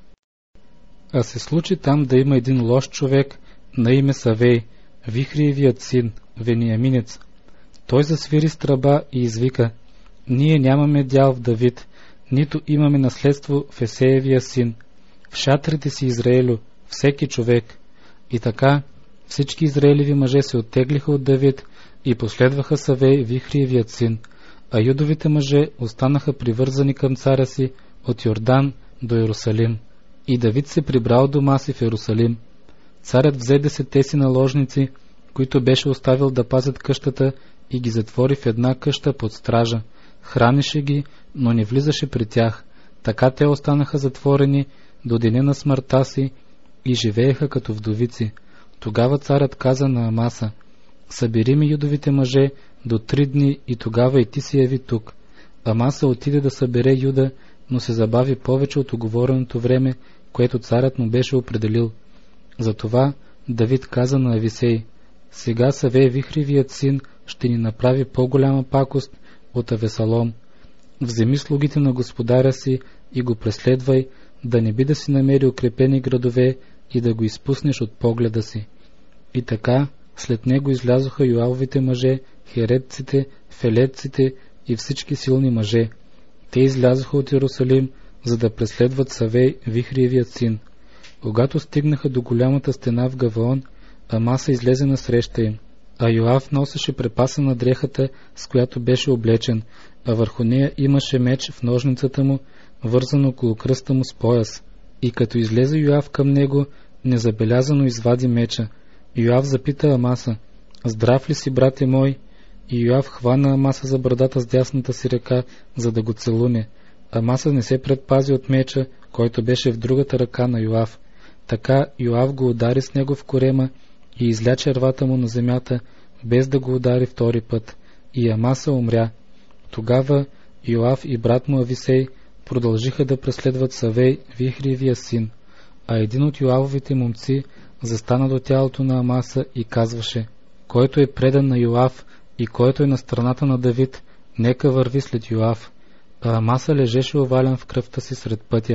А се случи там да има един лош човек на име Савей, Вихриевият син, вениаминец. Той засвири с тръба и извика: ние нямаме дял в Давид, нито имаме наследство в Есеевия син. В шатрите си, Израелю, всеки човек. И така всички израелеви мъже се оттеглиха от Давид и последваха Савей, Вихриевият син, а юдовите мъже останаха привързани към царя си от Йордан до Иерусалим. И Давид се прибрал дома си в Иерусалим. Царят взе десетте си наложници, които беше оставил да пазят къщата, и ги затвори в една къща под стража. Хранише ги, но не влизаше при тях. Така те останаха затворени, до деня на смъртта си и живееха като вдовици. Тогава царят каза на Амаса: събери ми юдовите мъже до три дни и тогава и ти се яви тук. Амаса отиде да събере Юда, но се забави повече от уговореното време, което царят му беше определил. Затова Давид каза на Ависей: сега Савей Вихривият син ще ни направи по-голяма пакост от Авесалом. Вземи слугите на господаря си и го преследвай, да не би да си намери укрепени градове и да го изпуснеш от погледа си. И така след него излязоха Йоавовите мъже, херетците, фелетците и всички силни мъже. Те излязоха от Иерусалим, за да преследват Савей Вихриевият син. Когато стигнаха до голямата стена в Гаваон, Амаса излезе насреща им, а Йоав носеше препаса на дрехата, с която беше облечен, а върху нея имаше меч в ножницата му, вързан около кръста му с пояс. И като излезе Йоав към него, незабелязано извади меча. Йоав запита Амаса: здрав ли си, брате мой? И Йоав хвана Амаса за брадата с дясната си ръка, за да го целуне. Амаса не се предпази от меча, който беше в другата ръка на Йоав. Така Йоав го удари с него в корема и изля червата му на земята, без да го удари втори път. И Амаса умря. Тогава Йоав и брат му Ависей продължиха да преследват Савей Вихриевия син, а един от Йоавовите момци застана до тялото на Амаса и казваше: който е предан на Йоав и който е на страната на Давид, нека върви след Йоав. А Амаса лежеше овален в кръвта си сред пътя.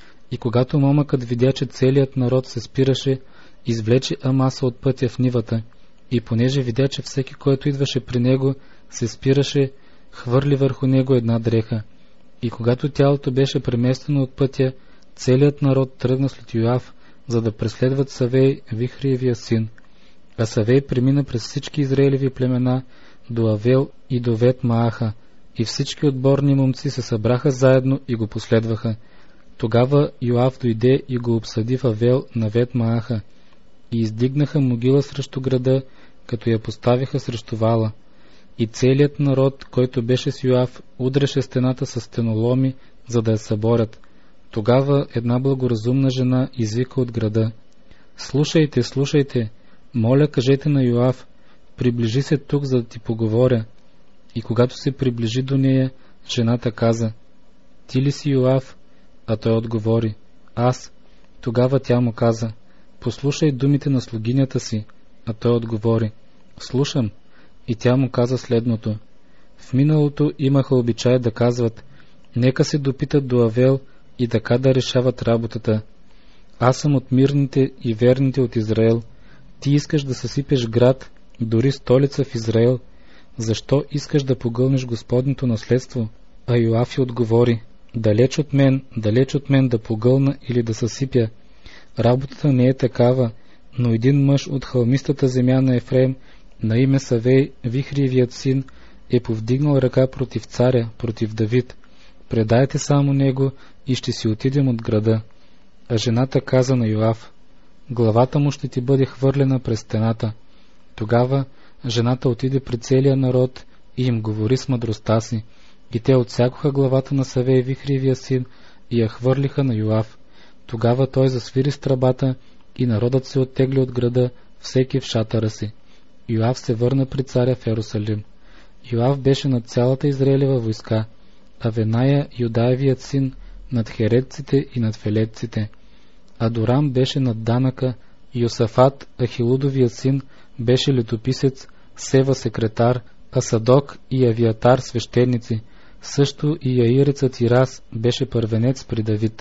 И когато момъкът видя, че целият народ се спираше, извлече Амаса от пътя в нивата, и понеже видя, че всеки, който идваше при него, се спираше, хвърли върху него една дреха. И когато тялото беше преместено от пътя, целият народ тръгна след Йоав, за да преследват Савей Вихриевия син. А Савей премина през всички израелеви племена до Авел и до Вет Мааха, и всички отборни момци се събраха заедно и го последваха. Тогава Йоав дойде и го обсъди в Авел на Вет Мааха, и издигнаха могила срещу града, като я поставиха срещу вала. И целият народ, който беше с Йоав, удреше стената с стеноломи, за да я съборят. Тогава една благоразумна жена извика от града: слушайте, слушайте, моля, кажете на Йоав, приближи се тук, за да ти поговоря. И когато се приближи до нея, жената каза: ти ли си Йоав? А той отговори: аз. Тогава тя му каза: послушай думите на слугинята си. А той отговори: слушам. И тя му каза следното: в миналото имаха обичай да казват: нека се допитат до Авел и така да решават работата. Аз съм от мирните и верните от Израел. Ти искаш да съсипеш град, дори столица в Израел. Защо искаш да погълнеш Господното наследство? А Йоав отговори: далеч от мен, далеч от мен да погълна или да съсипя. Работата не е такава, но един мъж от хълмистата земя на Ефрем, на име Савей Вихриевият син, е повдигнал ръка против царя, против Давид. Предайте само него и ще си отидем от града. А жената каза на Йоав: главата му ще ти бъде хвърлена през стената. Тогава жената отиде при целия народ и им говори с мъдростта си, и те отсякоха главата на Савей Вихриевия син и я хвърлиха на Йоав. Тогава той засвири с тръбата и народът се оттегли от града, всеки в шатъра си. Йоав се върна при царя в Иерусалим. Йоав беше над цялата Израелева войска, а Веная, Юдаевият син, над херетците и над фелетците. Адорам беше над данъка, Йосафат, Ахилудовият син, беше летописец, Сева секретар, а Садок и Авиатар свещеници, също и яирецът Ирас беше първенец при Давид.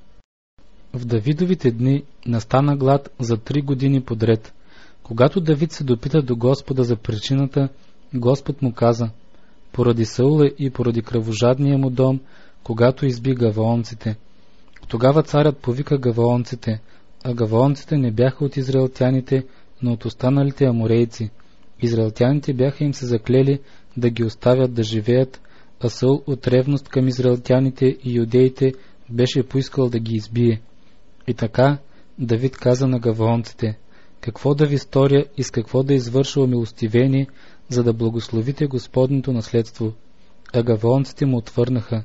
В Давидовите дни настана глад за три години подред. Когато Давид се допита до Господа за причината, Господ му каза: поради Саула и поради кръвожадния му дом, когато изби гаваонците. Тогава царят повика гаваонците, а гаваонците не бяха от израелтяните, но от останалите аморейци. Израелтяните бяха им се заклели да ги оставят да живеят, а Саул от ревност към израелтяните и юдеите беше поискал да ги избие. И така Давид каза на гаваонците: какво да ви сторя и с какво да извърша умилостивение, за да благословите Господното наследство? А гаваонците му отвърнаха: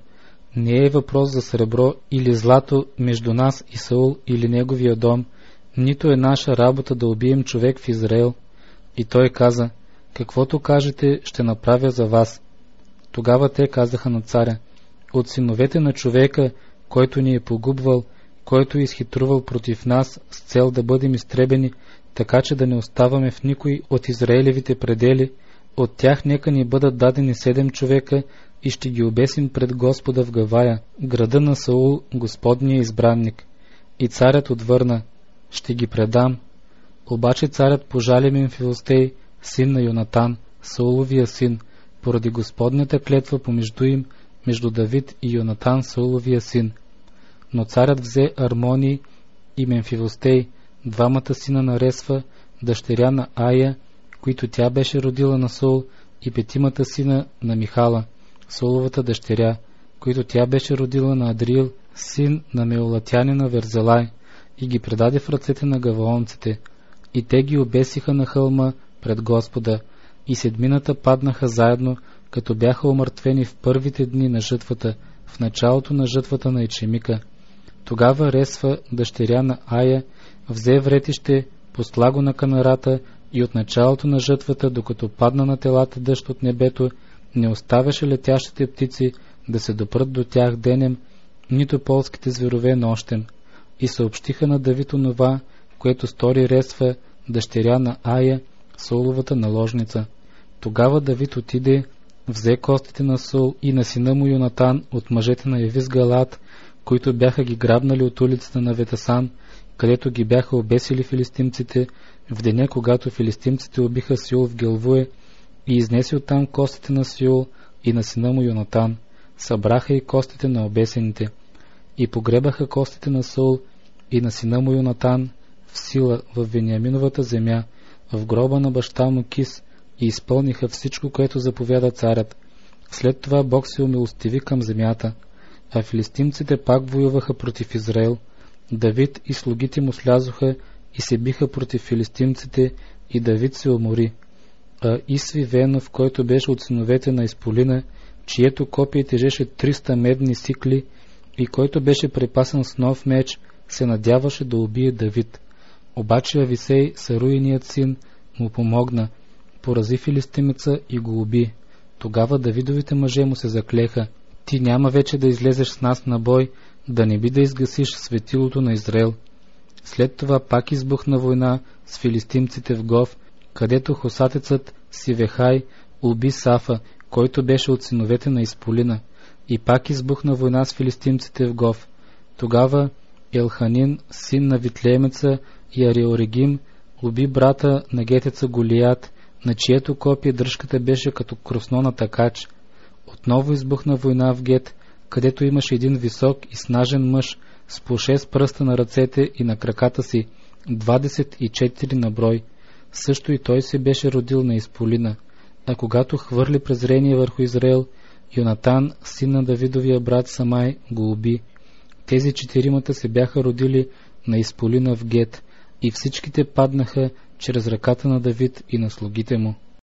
Не е въпрос за сребро или злато между нас и Саул или неговия дом, нито е наша работа да убием човек в Израел. И той каза: каквото кажете, ще направя за вас. Тогава те казаха на царя: от синовете на човека, който ни е погубвал, който е изхитрувал против нас с цел да бъдем изтребени, така че да не оставаме в никой от Израилевите предели, от тях нека ни бъдат дадени седем човека и ще ги обесим пред Господа в Гавая, града на Саул, Господния избранник. И царят отвърна: ще ги предам. Обаче царят пожали Мемфивостей, син на Йонатан, Сауловия син, поради Господнята клетва помежду им, между Давид и Йонатан, Сауловия син. Но царят взе Армони и Мемфивостей, двамата сина на Ресва, дъщеря на Ая, които тя беше родила на Саул, и петимата сина на Михала, Сауловата дъщеря, които тя беше родила на Адрил, син на Меолатянина Верзелай, и ги предаде в ръцете на гаваонците. И те ги обесиха на хълма пред Господа, и седмината паднаха заедно, като бяха омъртвени в първите дни на жътвата, в началото на жътвата на ечемика. Тогава Ресва, дъщеря на Ая, взе вретище, посла го на канарата и от началото на жътвата, докато падна на телата дъжд от небето, не оставяше летящите птици да се допрат до тях денем, нито полските зверове нощем. И съобщиха на Давид онова, което стори Ресва, дъщеря на Ая, Сауловата наложница. Тогава Давид отиде, взе костите на Саул и на сина му Йонатан от мъжете на Евис Галат, които бяха ги грабнали от улицата на Ветасан, където ги бяха обесили филистимците, в деня, когато филистимците убиха Сиул в Гелвуе, и изнеси оттам костите на Сиул и на сина му Йонатан. Събраха и костите на обесените. И погребаха костите на Саул и на сина му Йонатан в Сила, в Вениаминовата земя, в гроба на баща му Кис, и изпълниха всичко, което заповяда царят. След това Бог се умилостиви към земята, а филистимците пак воюваха против Израел. Давид и слугите му слязоха и се биха против филистимците, и Давид се умори. А Исви Венов, който беше от синовете на Изполина, чието копие тежеше триста медни сикли и който беше препасан с нов меч, се надяваше да убие Давид. Обаче Ависей, Саруиният син, му помогна, порази филистимеца и го уби. Тогава Давидовите мъже му се заклеха: ти няма вече да излезеш с нас на бой, да не би да изгасиш светилото на Израел. След това пак избухна война с филистимците в Гов, където хосатецът Сивехай уби Сафа, който беше от синовете на Изполина, и пак избухна война с филистимците в Гов. Тогава Елханин, син на Витлеемеца, и Ариорегим уби брата на гетеца Голият, на чието копие дръжката беше като кросно на такач. Отново избухна война в Гет, където имаше един висок и снажен мъж с по шест пръста на ръцете и на краката си, двадесет и четири на брой. Също и той се беше родил на Изполина. А когато хвърли презрение върху Израел, Йонатан, син на Давидовия брат Самай, го уби. Тези четиримата се бяха родили на Изполина в Гет, и всичките паднаха чрез ръката на Давид и на слугите му.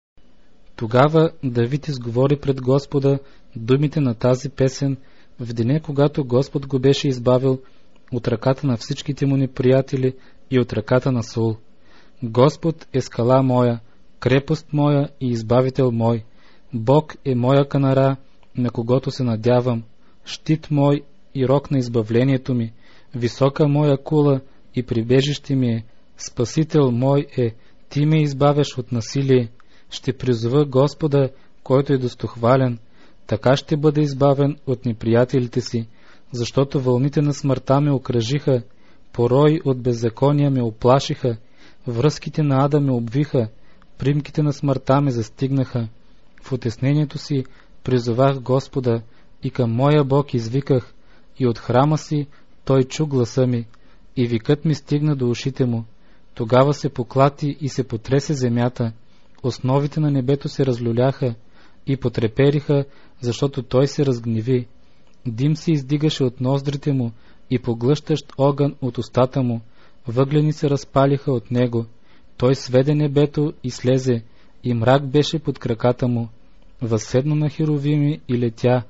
Тогава Давид изговори пред Господа думите на тази песен в деня, когато Господ го беше избавил от ръката на всичките му неприятели и от ръката на Саул. Господ е скала моя, крепост моя и избавител мой. Бог е моя канара, на когото се надявам, щит мой и рок на избавлението ми, висока моя кула и прибежище ми е, спасител мой е, ти ме избавяш от насилие. Ще призова Господа, който е достохвален, така ще бъде избавен от неприятелите си, защото вълните на смъртта ме окръжиха, порои от беззакония ме оплашиха, връзките на ада ме обвиха, примките на смъртта ме застигнаха. В отеснението си призовах Господа и към моя Бог извиках, и от храма си той чу гласа ми, и викът ми стигна до ушите му. Тогава се поклати и се потресе земята, основите на небето се разлюляха и потрепериха, защото той се разгневи. Дим се издигаше от ноздрите му и поглъщащ огън от устата му, въглени се разпалиха от него. Той сведе небето и слезе, и мрак беше под краката му. Възседна на херовими и летя,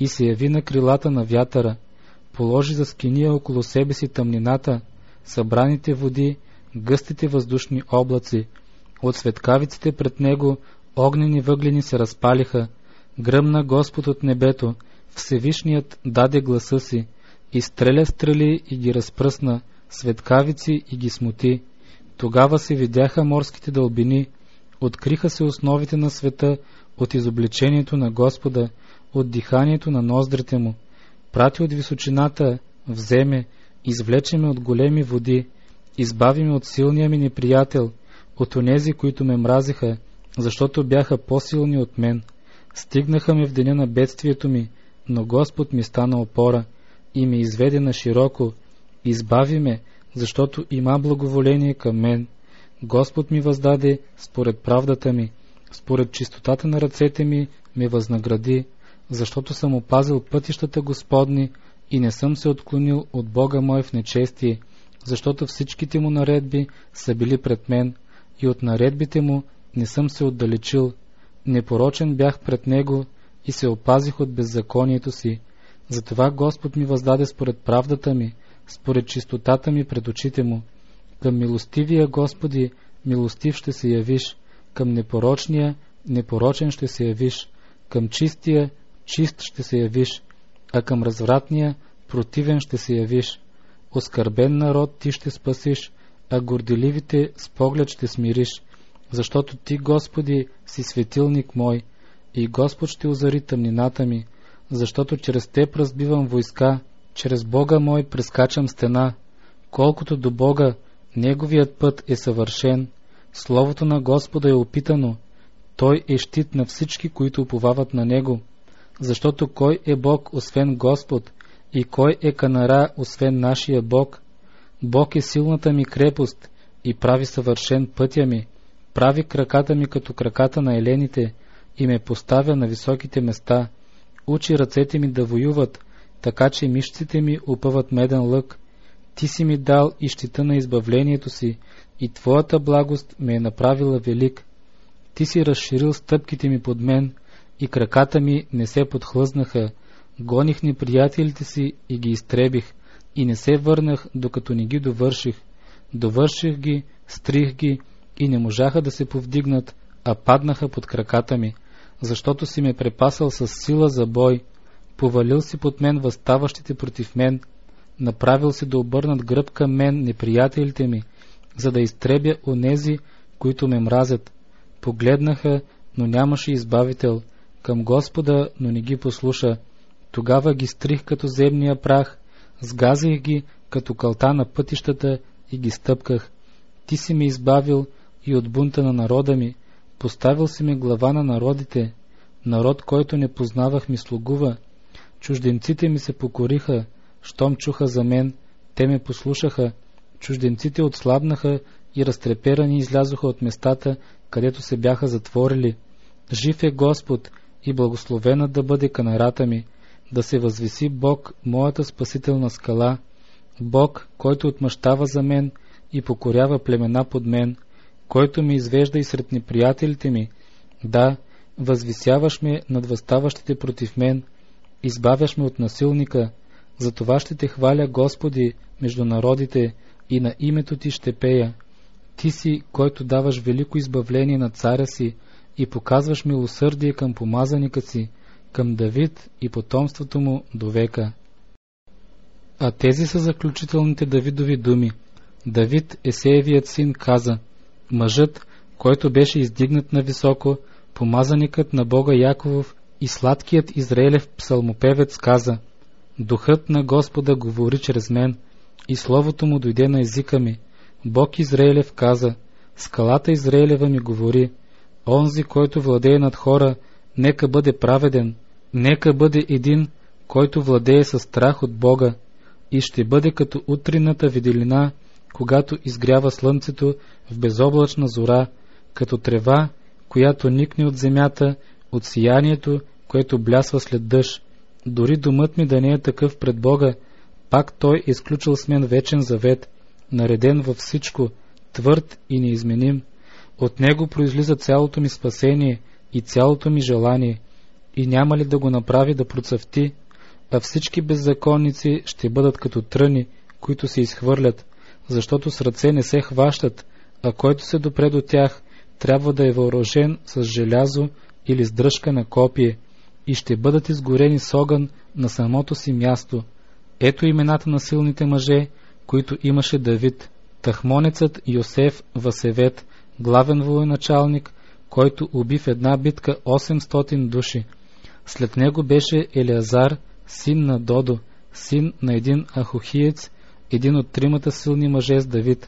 и се яви на крилата на вятъра, положи за скиния около себе си тъмнината, събраните води, гъстите въздушни облаци. От светкавиците пред него огнени въглени се разпалиха. Гръмна Господ от небето, Всевишният даде гласа си, изстреля стрели и ги разпръсна, светкавици и ги смути. Тогава се видяха морските дълбини, откриха се основите на света от изобличението на Господа, от диханието на ноздрите му. Прати от височината, вземе, извлече ме от големи води, избави ме от силния ми неприятел, от онези, които ме мразиха, защото бяха по-силни от мен. Стигнаха ме в деня на бедствието ми, но Господ ми стана опора и ме изведе на широко. Избави ме, защото има благоволение към мен. Господ ми въздаде според правдата ми, според чистотата на ръцете ми ме възнагради, защото съм опазил пътищата Господни и не съм се отклонил от Бога мой в нечестие, защото всичките му наредби са били пред мен и от наредбите му не съм се отдалечил. Непорочен бях пред него и се опазих от беззаконието си. Затова Господ ми въздаде според правдата ми, според чистотата ми пред очите му. Към милостивия Господи, милостив ще се явиш, към непорочния, непорочен ще се явиш, към чистия, чист ще се явиш, а към развратния, противен ще се явиш. Оскърбен народ ти ще спасиш, а горделивите с поглед ще смириш, защото ти, Господи, си светилник мой, и Господ ще озари тъмнината ми, защото чрез теб разбивам войска, чрез Бога мой прескачам стена. Колкото до Бога, Неговият път е съвършен, Словото на Господа е опитано, Той е щит на всички, които уповават на Него. Защото кой е Бог, освен Господ, и кой е канара, освен нашия Бог? Бог е силната ми крепост и прави съвършен пътя ми, прави краката ми като краката на елените и ме поставя на високите места, учи ръцете ми да воюват, така че мишците ми опъват меден лък. Ти си ми дал и щита на избавлението си, и Твоята благост ме е направила велик. Ти си разширил стъпките ми под мен, и краката ми не се подхлъзнаха. Гоних неприятелите си и ги изтребих, и не се върнах, докато не ги довърших. Довърших ги, стрих ги, и не можаха да се повдигнат, а паднаха под краката ми, защото си ме препасал с сила за бой. Повалил си под мен възставащите против мен, направил си да обърнат гръб към мен неприятелите ми, за да изтребя онези, които ме мразят. Погледнаха, но нямаше избавител, към Господа, но не ги послуша. Тогава ги стрих като земния прах, сгазих ги като калта на пътищата и ги стъпках. Ти си ме избавил и от бунта на народа ми, поставил си ме глава на народите. Народ, който не познавах, ми слугува. Чужденците ми се покориха, щом чуха за мен, те ме послушаха. Чужденците отслабнаха и разтреперани излязоха от местата, където се бяха затворили. Жив е Господ и благословена да бъде канарата ми, да се възвиси Бог, моята спасителна скала, Бог, който отмъщава за мен и покорява племена под мен, който ме извежда и сред неприятелите ми. Да, възвисяваш ме над възставащите против мен, избавяш ме от насилника. Затова ще те хваля, Господи, между народите, и на името ти ще пея. Ти си, който даваш велико избавление на царя си и показваш милосърдие към помазаника си, към Давид и потомството му до века. А тези са заключителните Давидови думи. Давид, Есеевият син, каза: мъжът, който беше издигнат на високо, помазаникът на Бога Яковов и сладкият Израелев псалмопевец, каза: Духът на Господа говори чрез мен и словото му дойде на езика ми. Бог Израелев каза: скалата Израелева ми говори. Онзи, който владее над хора, нека бъде праведен, нека бъде един, който владее със страх от Бога, и ще бъде като утринната виделина, когато изгрява слънцето в безоблачна зора, като трева, която никне от земята, от сиянието, което блясва след дъжд. Дори домът ми да не е такъв пред Бога, пак Той е изключил с мен вечен завет, нареден във всичко, твърд и неизменим. От Него произлиза цялото ми спасение и цялото ми желание. и няма ли да го направи да процъфти, а всички беззаконници ще бъдат като тръни, които се изхвърлят, защото с ръце не се хващат, а който се допре до тях, трябва да е въоръжен с желязо или с дръжка на копие, и ще бъдат изгорени с огън на самото си място. Ето имената на силните мъже, които имаше Давид: Тахмонецът Йосеф Васевет, главен военачалник, който уби в една битка осемстотин души. След него беше Елеазар, син на Додо, син на един ахохиец, един от тримата силни мъже с Давид.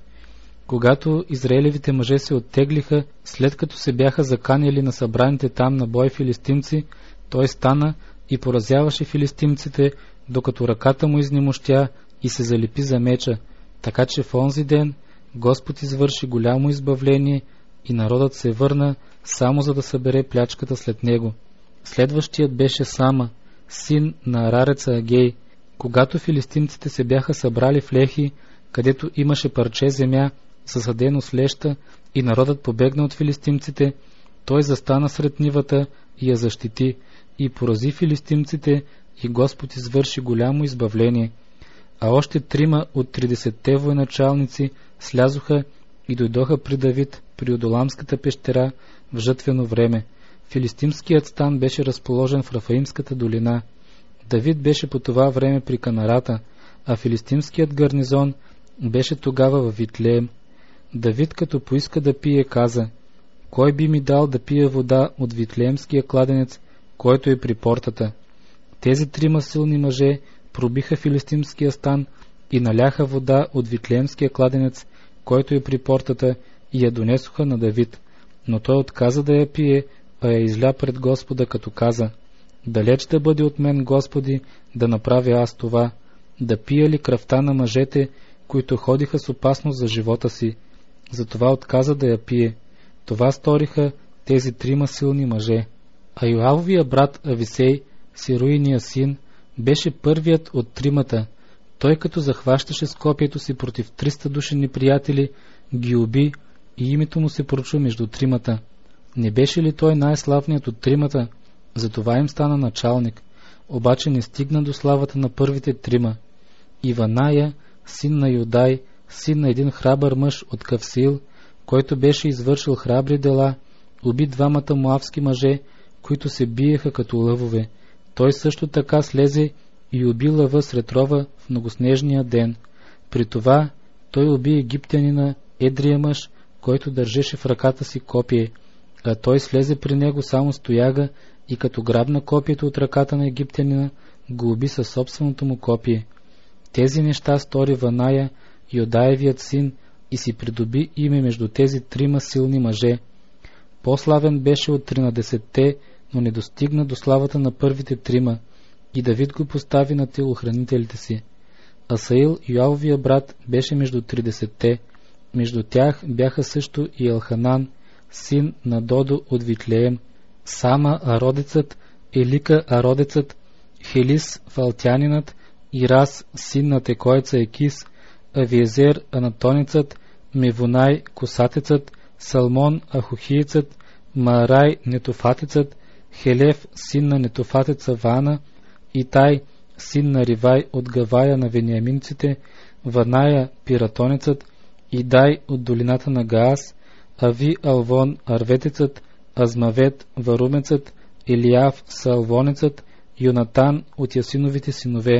Когато израелевите мъже се оттеглиха, след като се бяха заканили на събраните там на бой филистимци, той стана и поразяваше филистимците, докато ръката му изнемощя и се залепи за меча, така че в онзи ден Господ извърши голямо избавление и народът се върна само за да събере плячката след него. Следващият беше Сама, син на арареца Агей. Когато филистимците се бяха събрали в Лехи, където имаше парче земя, засадено с леща, и народът побегна от филистимците, той застана сред нивата и я защити, и порази филистимците, и Господ извърши голямо избавление. А още трима от тридесетте военачалници слязоха и дойдоха при Давид при Одоламската пещера в жътвено време. Филистимският стан беше разположен в Рафаимската долина. Давид беше по това време при Канарата, а филистимският гарнизон беше тогава в Витлеем. Давид, като поиска да пие, каза: кой би ми дал да пия вода от Витлеемския кладенец, който е при портата? Тези трима силни мъже пробиха филистимския стан и наляха вода от Витлеемския кладенец, който е при портата, и я донесоха на Давид. Но той отказа да я пие, а я изля пред Господа, като каза: далеч да бъде от мен, Господи, да направя аз това, да пия ли кръвта на мъжете, които ходиха с опасност за живота си? Затова отказа да я пие. Това сториха тези трима силни мъже. А Йоавовия брат Ависей, Сируиния син, беше първият от тримата. Той, като захващаше с копието си против триста души неприятели, ги уби и името му се прочу между тримата. Не беше ли той най-славният от тримата? Затова им стана началник, обаче не стигна до славата на първите трима. Иваная, син на Юдай, син на един храбър мъж от Кавсил, който беше извършил храбри дела, уби двамата моавски мъже, които се биеха като лъвове. Той също така слезе и уби лъва сред рова в многоснежния ден. При това той уби египтянина, едрия мъж, който държеше в ръката си копие, а той слезе при него само с тояга и като грабна копието от ръката на египтянина, го уби със собственото му копие. Тези неща стори Ваная, Йодаевият син, и си придоби име между тези трима силни мъже. По-славен беше от тринадесетте, но не достигна до славата на първите трима, и Давид го постави на телохранителите си. Асаил, Йоавовия брат, беше между тридесетте. Между тях бяха също и Елханан, син на Додо от Витлеем, Сама ародецът, Елика ародецът, Хелис фалтянинът, Ирас, син на Текойца Екис, Авиезер анатоницът, Мевунай косатецът, Салмон ахохиецът, Маарай нетофатецът, Хелев, син на нетофатеца Вана, Итай, син на Ривай от Гавая на вениаминците, Ваная пиратонецът, Идай от долината на Гаас, Ави Алвон арветецът, Азмавет варумецът, Елиав салвонецът, Йонатан от Ясиновите синове,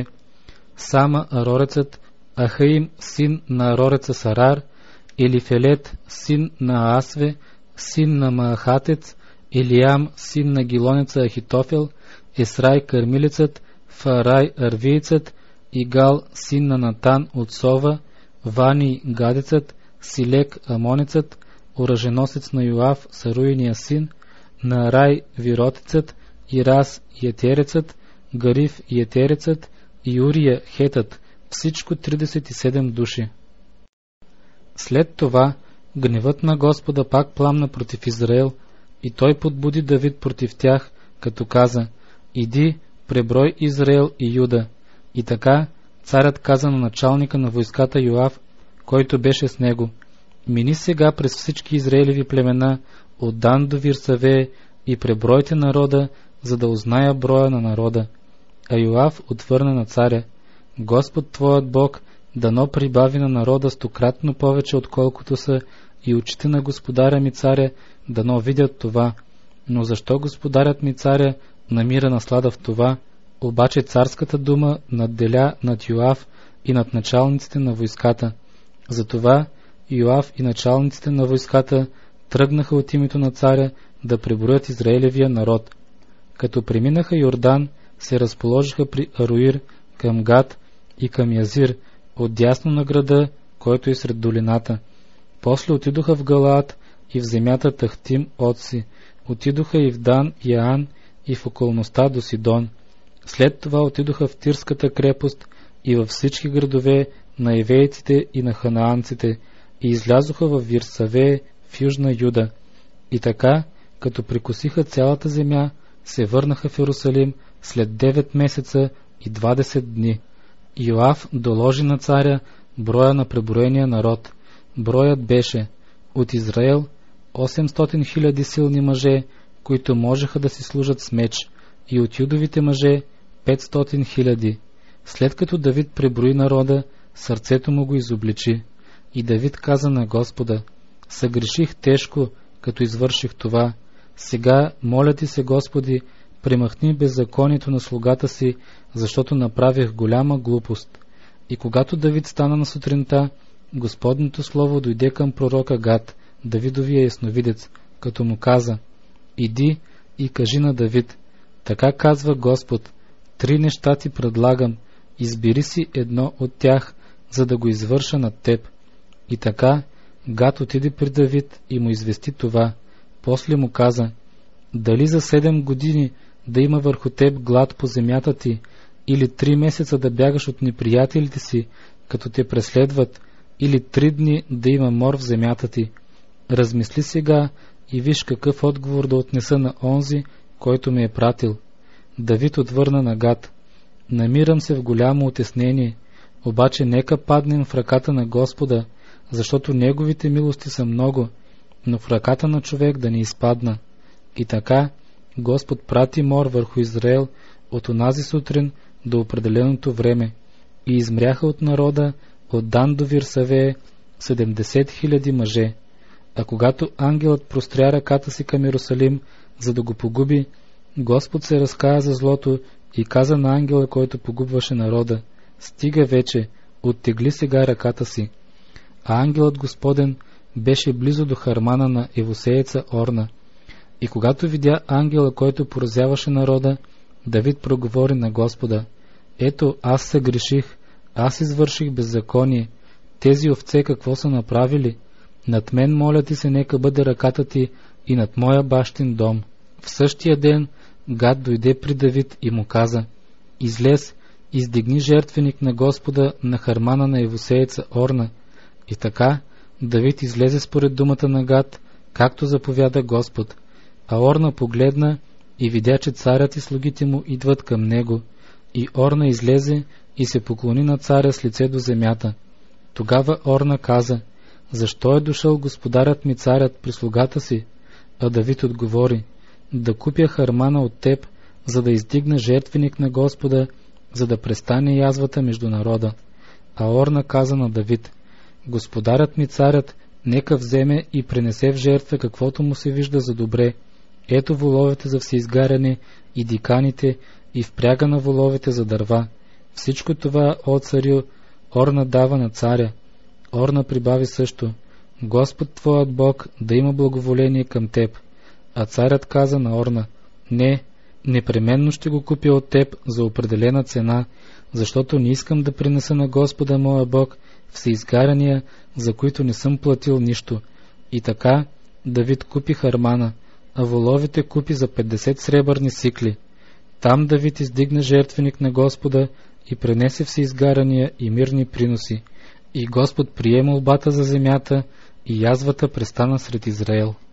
Сама арорецът, Ахаим, син на арореца Сарар, Елифелет, син на Асве, син на Маахатец, Елиам, син на Гилонеца Ахитофел, Есрай кърмилецът, Фарай арвиецът, Игал, син на Натан от Сова, Вани гадецът, Силек амонецът, оръженосец на Йоав, Саруиния син, на Рай виротецът, Ирас етерецът, Гариф етерецът и Урия хетът, всичко тридесет и седем души. След това гневът на Господа пак пламна против Израел, и той подбуди Давид против тях, като каза: иди, преброй Израел и Юда. И така царят каза на началника на войската Йоав, който беше с него: мини сега през всички израелеви племена, от Дан до Вирсавее, и пребройте народа, за да узная броя на народа. А Йоав отвърна на царя: Господ твоят Бог дано прибави на народа стократно повече, отколкото са, и очите на господаря ми царя дано видят това. Но защо господарят ми царя намира наслада в това? Обаче царската дума надделя над Йоав и над началниците на войската. Затова Йоав и началниците на войската тръгнаха от името на царя да преброят Израилевия народ. Като преминаха Йордан, се разположиха при Аруир, към Гат и към Язир, отдясно на града, който е сред долината. После отидоха в Галаат и в земята Тахтим Отси, отидоха и в Дан и Аан и в околността до Сидон. След това отидоха в Тирската крепост и във всички градове на евейците и на ханаанците и излязоха в Вирсавее в южна Юда. И така, като прекусиха цялата земя, се върнаха в Йерусалим след девет месеца и двадесет дни. Йоав доложи на царя броя на преброения народ. Броят беше от Израел осемстотин хиляди силни мъже, които можеха да си служат с меч, и от юдовите мъже петстотин хиляди. След като Давид преброи народа, сърцето му го изобличи. И Давид каза на Господа: съгреших тежко, като извърших това. Сега, моля ти се, Господи, премахни беззаконието на слугата си, защото направих голяма глупост. И когато Давид стана на сутринта, Господното слово дойде към пророка Гад, Давидовия ясновидец, като му каза: иди и кажи на Давид: така казва Господ, три неща ти предлагам, избери си едно от тях, за да го извърша над теб. И така Гад отиде при Давид и му извести това. После му каза: дали за седем години да има върху теб глад по земята ти, или три месеца да бягаш от неприятелите си, като те преследват, или три дни да има мор в земята ти. Размисли сега и виж какъв отговор да отнеса на онзи, който ме е пратил. Давид отвърна на Гад: намирам се в голямо утеснение, обаче нека паднем в ръката на Господа, защото неговите милости са много, но в ръката на човек да не изпадна. И така Господ прати мор върху Израел от онази сутрин до определеното време, и измряха от народа от Дан до Вирсавее седемдесет хиляди мъже. А когато ангелът простря ръката си към Йерусалим, за да го погуби, Господ се разкая за злото и каза на ангела, който погубваше народа: стига вече, оттегли сега ръката си. А ангелът Господен беше близо до Хармана на евусееца Орна. И когато видя ангела, който поразяваше народа, Давид проговори на Господа: ето, аз съгреших, аз извърших беззаконие. Тези овце какво са направили? Над мен, моля ти се, нека бъде ръката ти и над моя бащин дом. В същия ден Гад дойде при Давид и му каза: излез, издигни жертвеник на Господа на Хармана на евусееца Орна. И така Давид излезе според думата на Гад, както заповяда Господ. А Орна погледна и видя, че царят и слугите му идват към него. И Орна излезе и се поклони на царя с лице до земята. Тогава Орна каза: защо е дошъл господарят ми царят при слугата си? А Давид отговори: да купя Хармана от теб, за да издигна жертвеник на Господа, за да престане язвата между народа. А Орна каза на Давид: господарят ми царят нека вземе и пренесе в жертва каквото му се вижда за добре. Ето воловете за всеизгаряне и диканите, и впряга на воловете за дърва. Всичко това, о царю, Орна дава на царя. Орна прибави също: Господ твоят Бог да има благоволение към теб. А царят каза на Орна: не, непременно ще го купя от теб за определена цена, защото не искам да принеса на Господа моя Бог всеизгаряния, за които не съм платил нищо. И така Давид купи Хармана, а воловете купи за петдесет сребърни сикли. Там Давид издигна жертвеник на Господа и пренесе всеизгаряния и мирни приноси. И Господ прие молбата за земята, и язвата престана сред Израел.